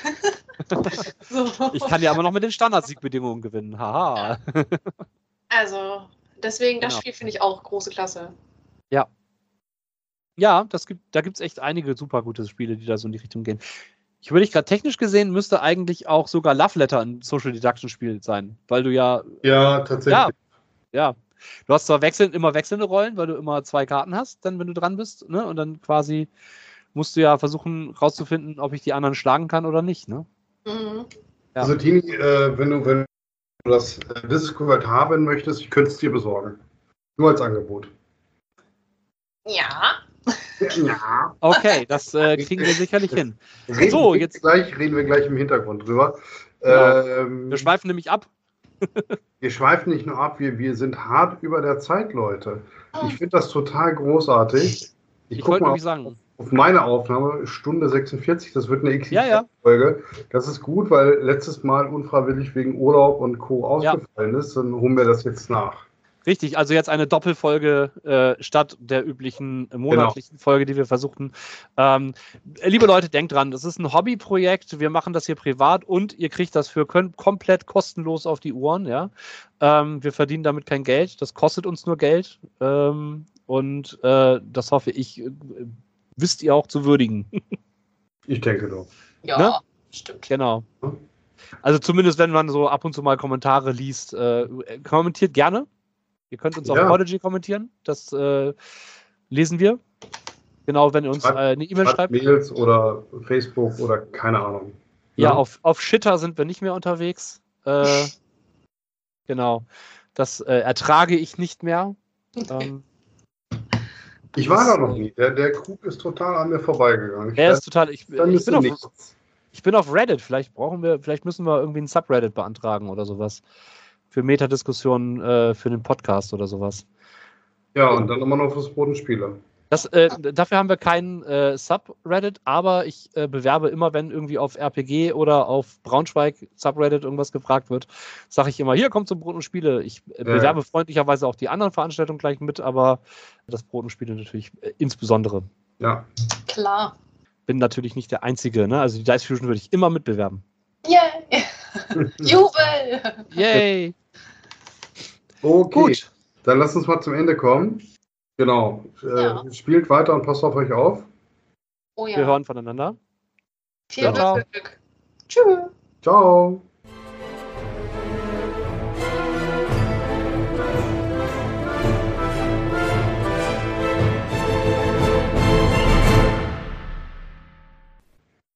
So. Ich kann ja aber noch mit den Standardsiegbedingungen gewinnen. Haha. Also, deswegen, das Spiel finde ich auch große Klasse. Ja. Ja, da gibt es echt einige super gute Spiele, die da so in die Richtung gehen. Ich überlege gerade, technisch gesehen müsste eigentlich auch sogar Love Letter ein Social Deduction Spiel sein, weil du ja... Ja, tatsächlich. Ja. Du hast zwar immer wechselnde Rollen, weil du immer 2 Karten hast, dann wenn du dran bist, ne? Und dann quasi musst du ja versuchen rauszufinden, ob ich die anderen schlagen kann oder nicht, ne? Mhm. Ja. Also Tini, wenn du das Discord haben möchtest, ich könnte es dir besorgen. Nur als Angebot. Ja. Ja. Okay, das kriegen wir sicherlich hin. Reden wir gleich im Hintergrund drüber. Genau. Wir schweifen nämlich ab. Wir schweifen nicht nur ab, wir sind hart über der Zeit, Leute. Ich finde das total großartig. Ich gucke mal auf meine Aufnahme, Stunde 46, das wird eine XXL-Folge. Das ist gut, weil letztes Mal unfreiwillig wegen Urlaub und Co. ausgefallen ist. Dann holen wir das jetzt nach. Richtig, also jetzt eine Doppelfolge statt der üblichen monatlichen Folge, die wir versuchten. Liebe Leute, denkt dran, das ist ein Hobbyprojekt. Wir machen das hier privat und ihr kriegt das für komplett kostenlos auf die Ohren. Ja? Wir verdienen damit kein Geld. Das kostet uns nur Geld. Und das hoffe ich, wisst ihr auch zu würdigen. Ich denke doch. Ja, ne? Stimmt. Genau. Also zumindest, wenn man so ab und zu mal Kommentare liest, kommentiert gerne. Ihr könnt uns auf Podigy kommentieren, das lesen wir. Genau, wenn ihr uns eine E-Mail schreibt. Mails oder Facebook oder keine Ahnung. Ja, auf Shitter sind wir nicht mehr unterwegs. Genau, das ertrage ich nicht mehr. Ich war da noch nie. Der Krug ist total an mir vorbeigegangen. Ich bin auf Reddit. Vielleicht müssen wir irgendwie ein Subreddit beantragen oder sowas. Für Metadiskussionen für den Podcast oder sowas. Ja, und dann immer noch fürs Bodenspieler. Dafür haben wir keinen Subreddit, aber ich bewerbe immer, wenn irgendwie auf RPG oder auf Braunschweig Subreddit irgendwas gefragt wird, sage ich immer, hier kommt zum Brot und Spiele. Ich bewerbe freundlicherweise auch die anderen Veranstaltungen gleich mit, aber das Brot und Spiele natürlich insbesondere. Ja. Klar. Bin natürlich nicht der Einzige, ne? Also die Dice Fusion würde ich immer mitbewerben. Yay! Jubel! Yay! Okay, gut. Dann lasst uns mal zum Ende kommen. Genau. Spielt weiter und passt auf euch auf. Oh ja. Wir hören voneinander. Viel Glück. Tschüss. Ciao.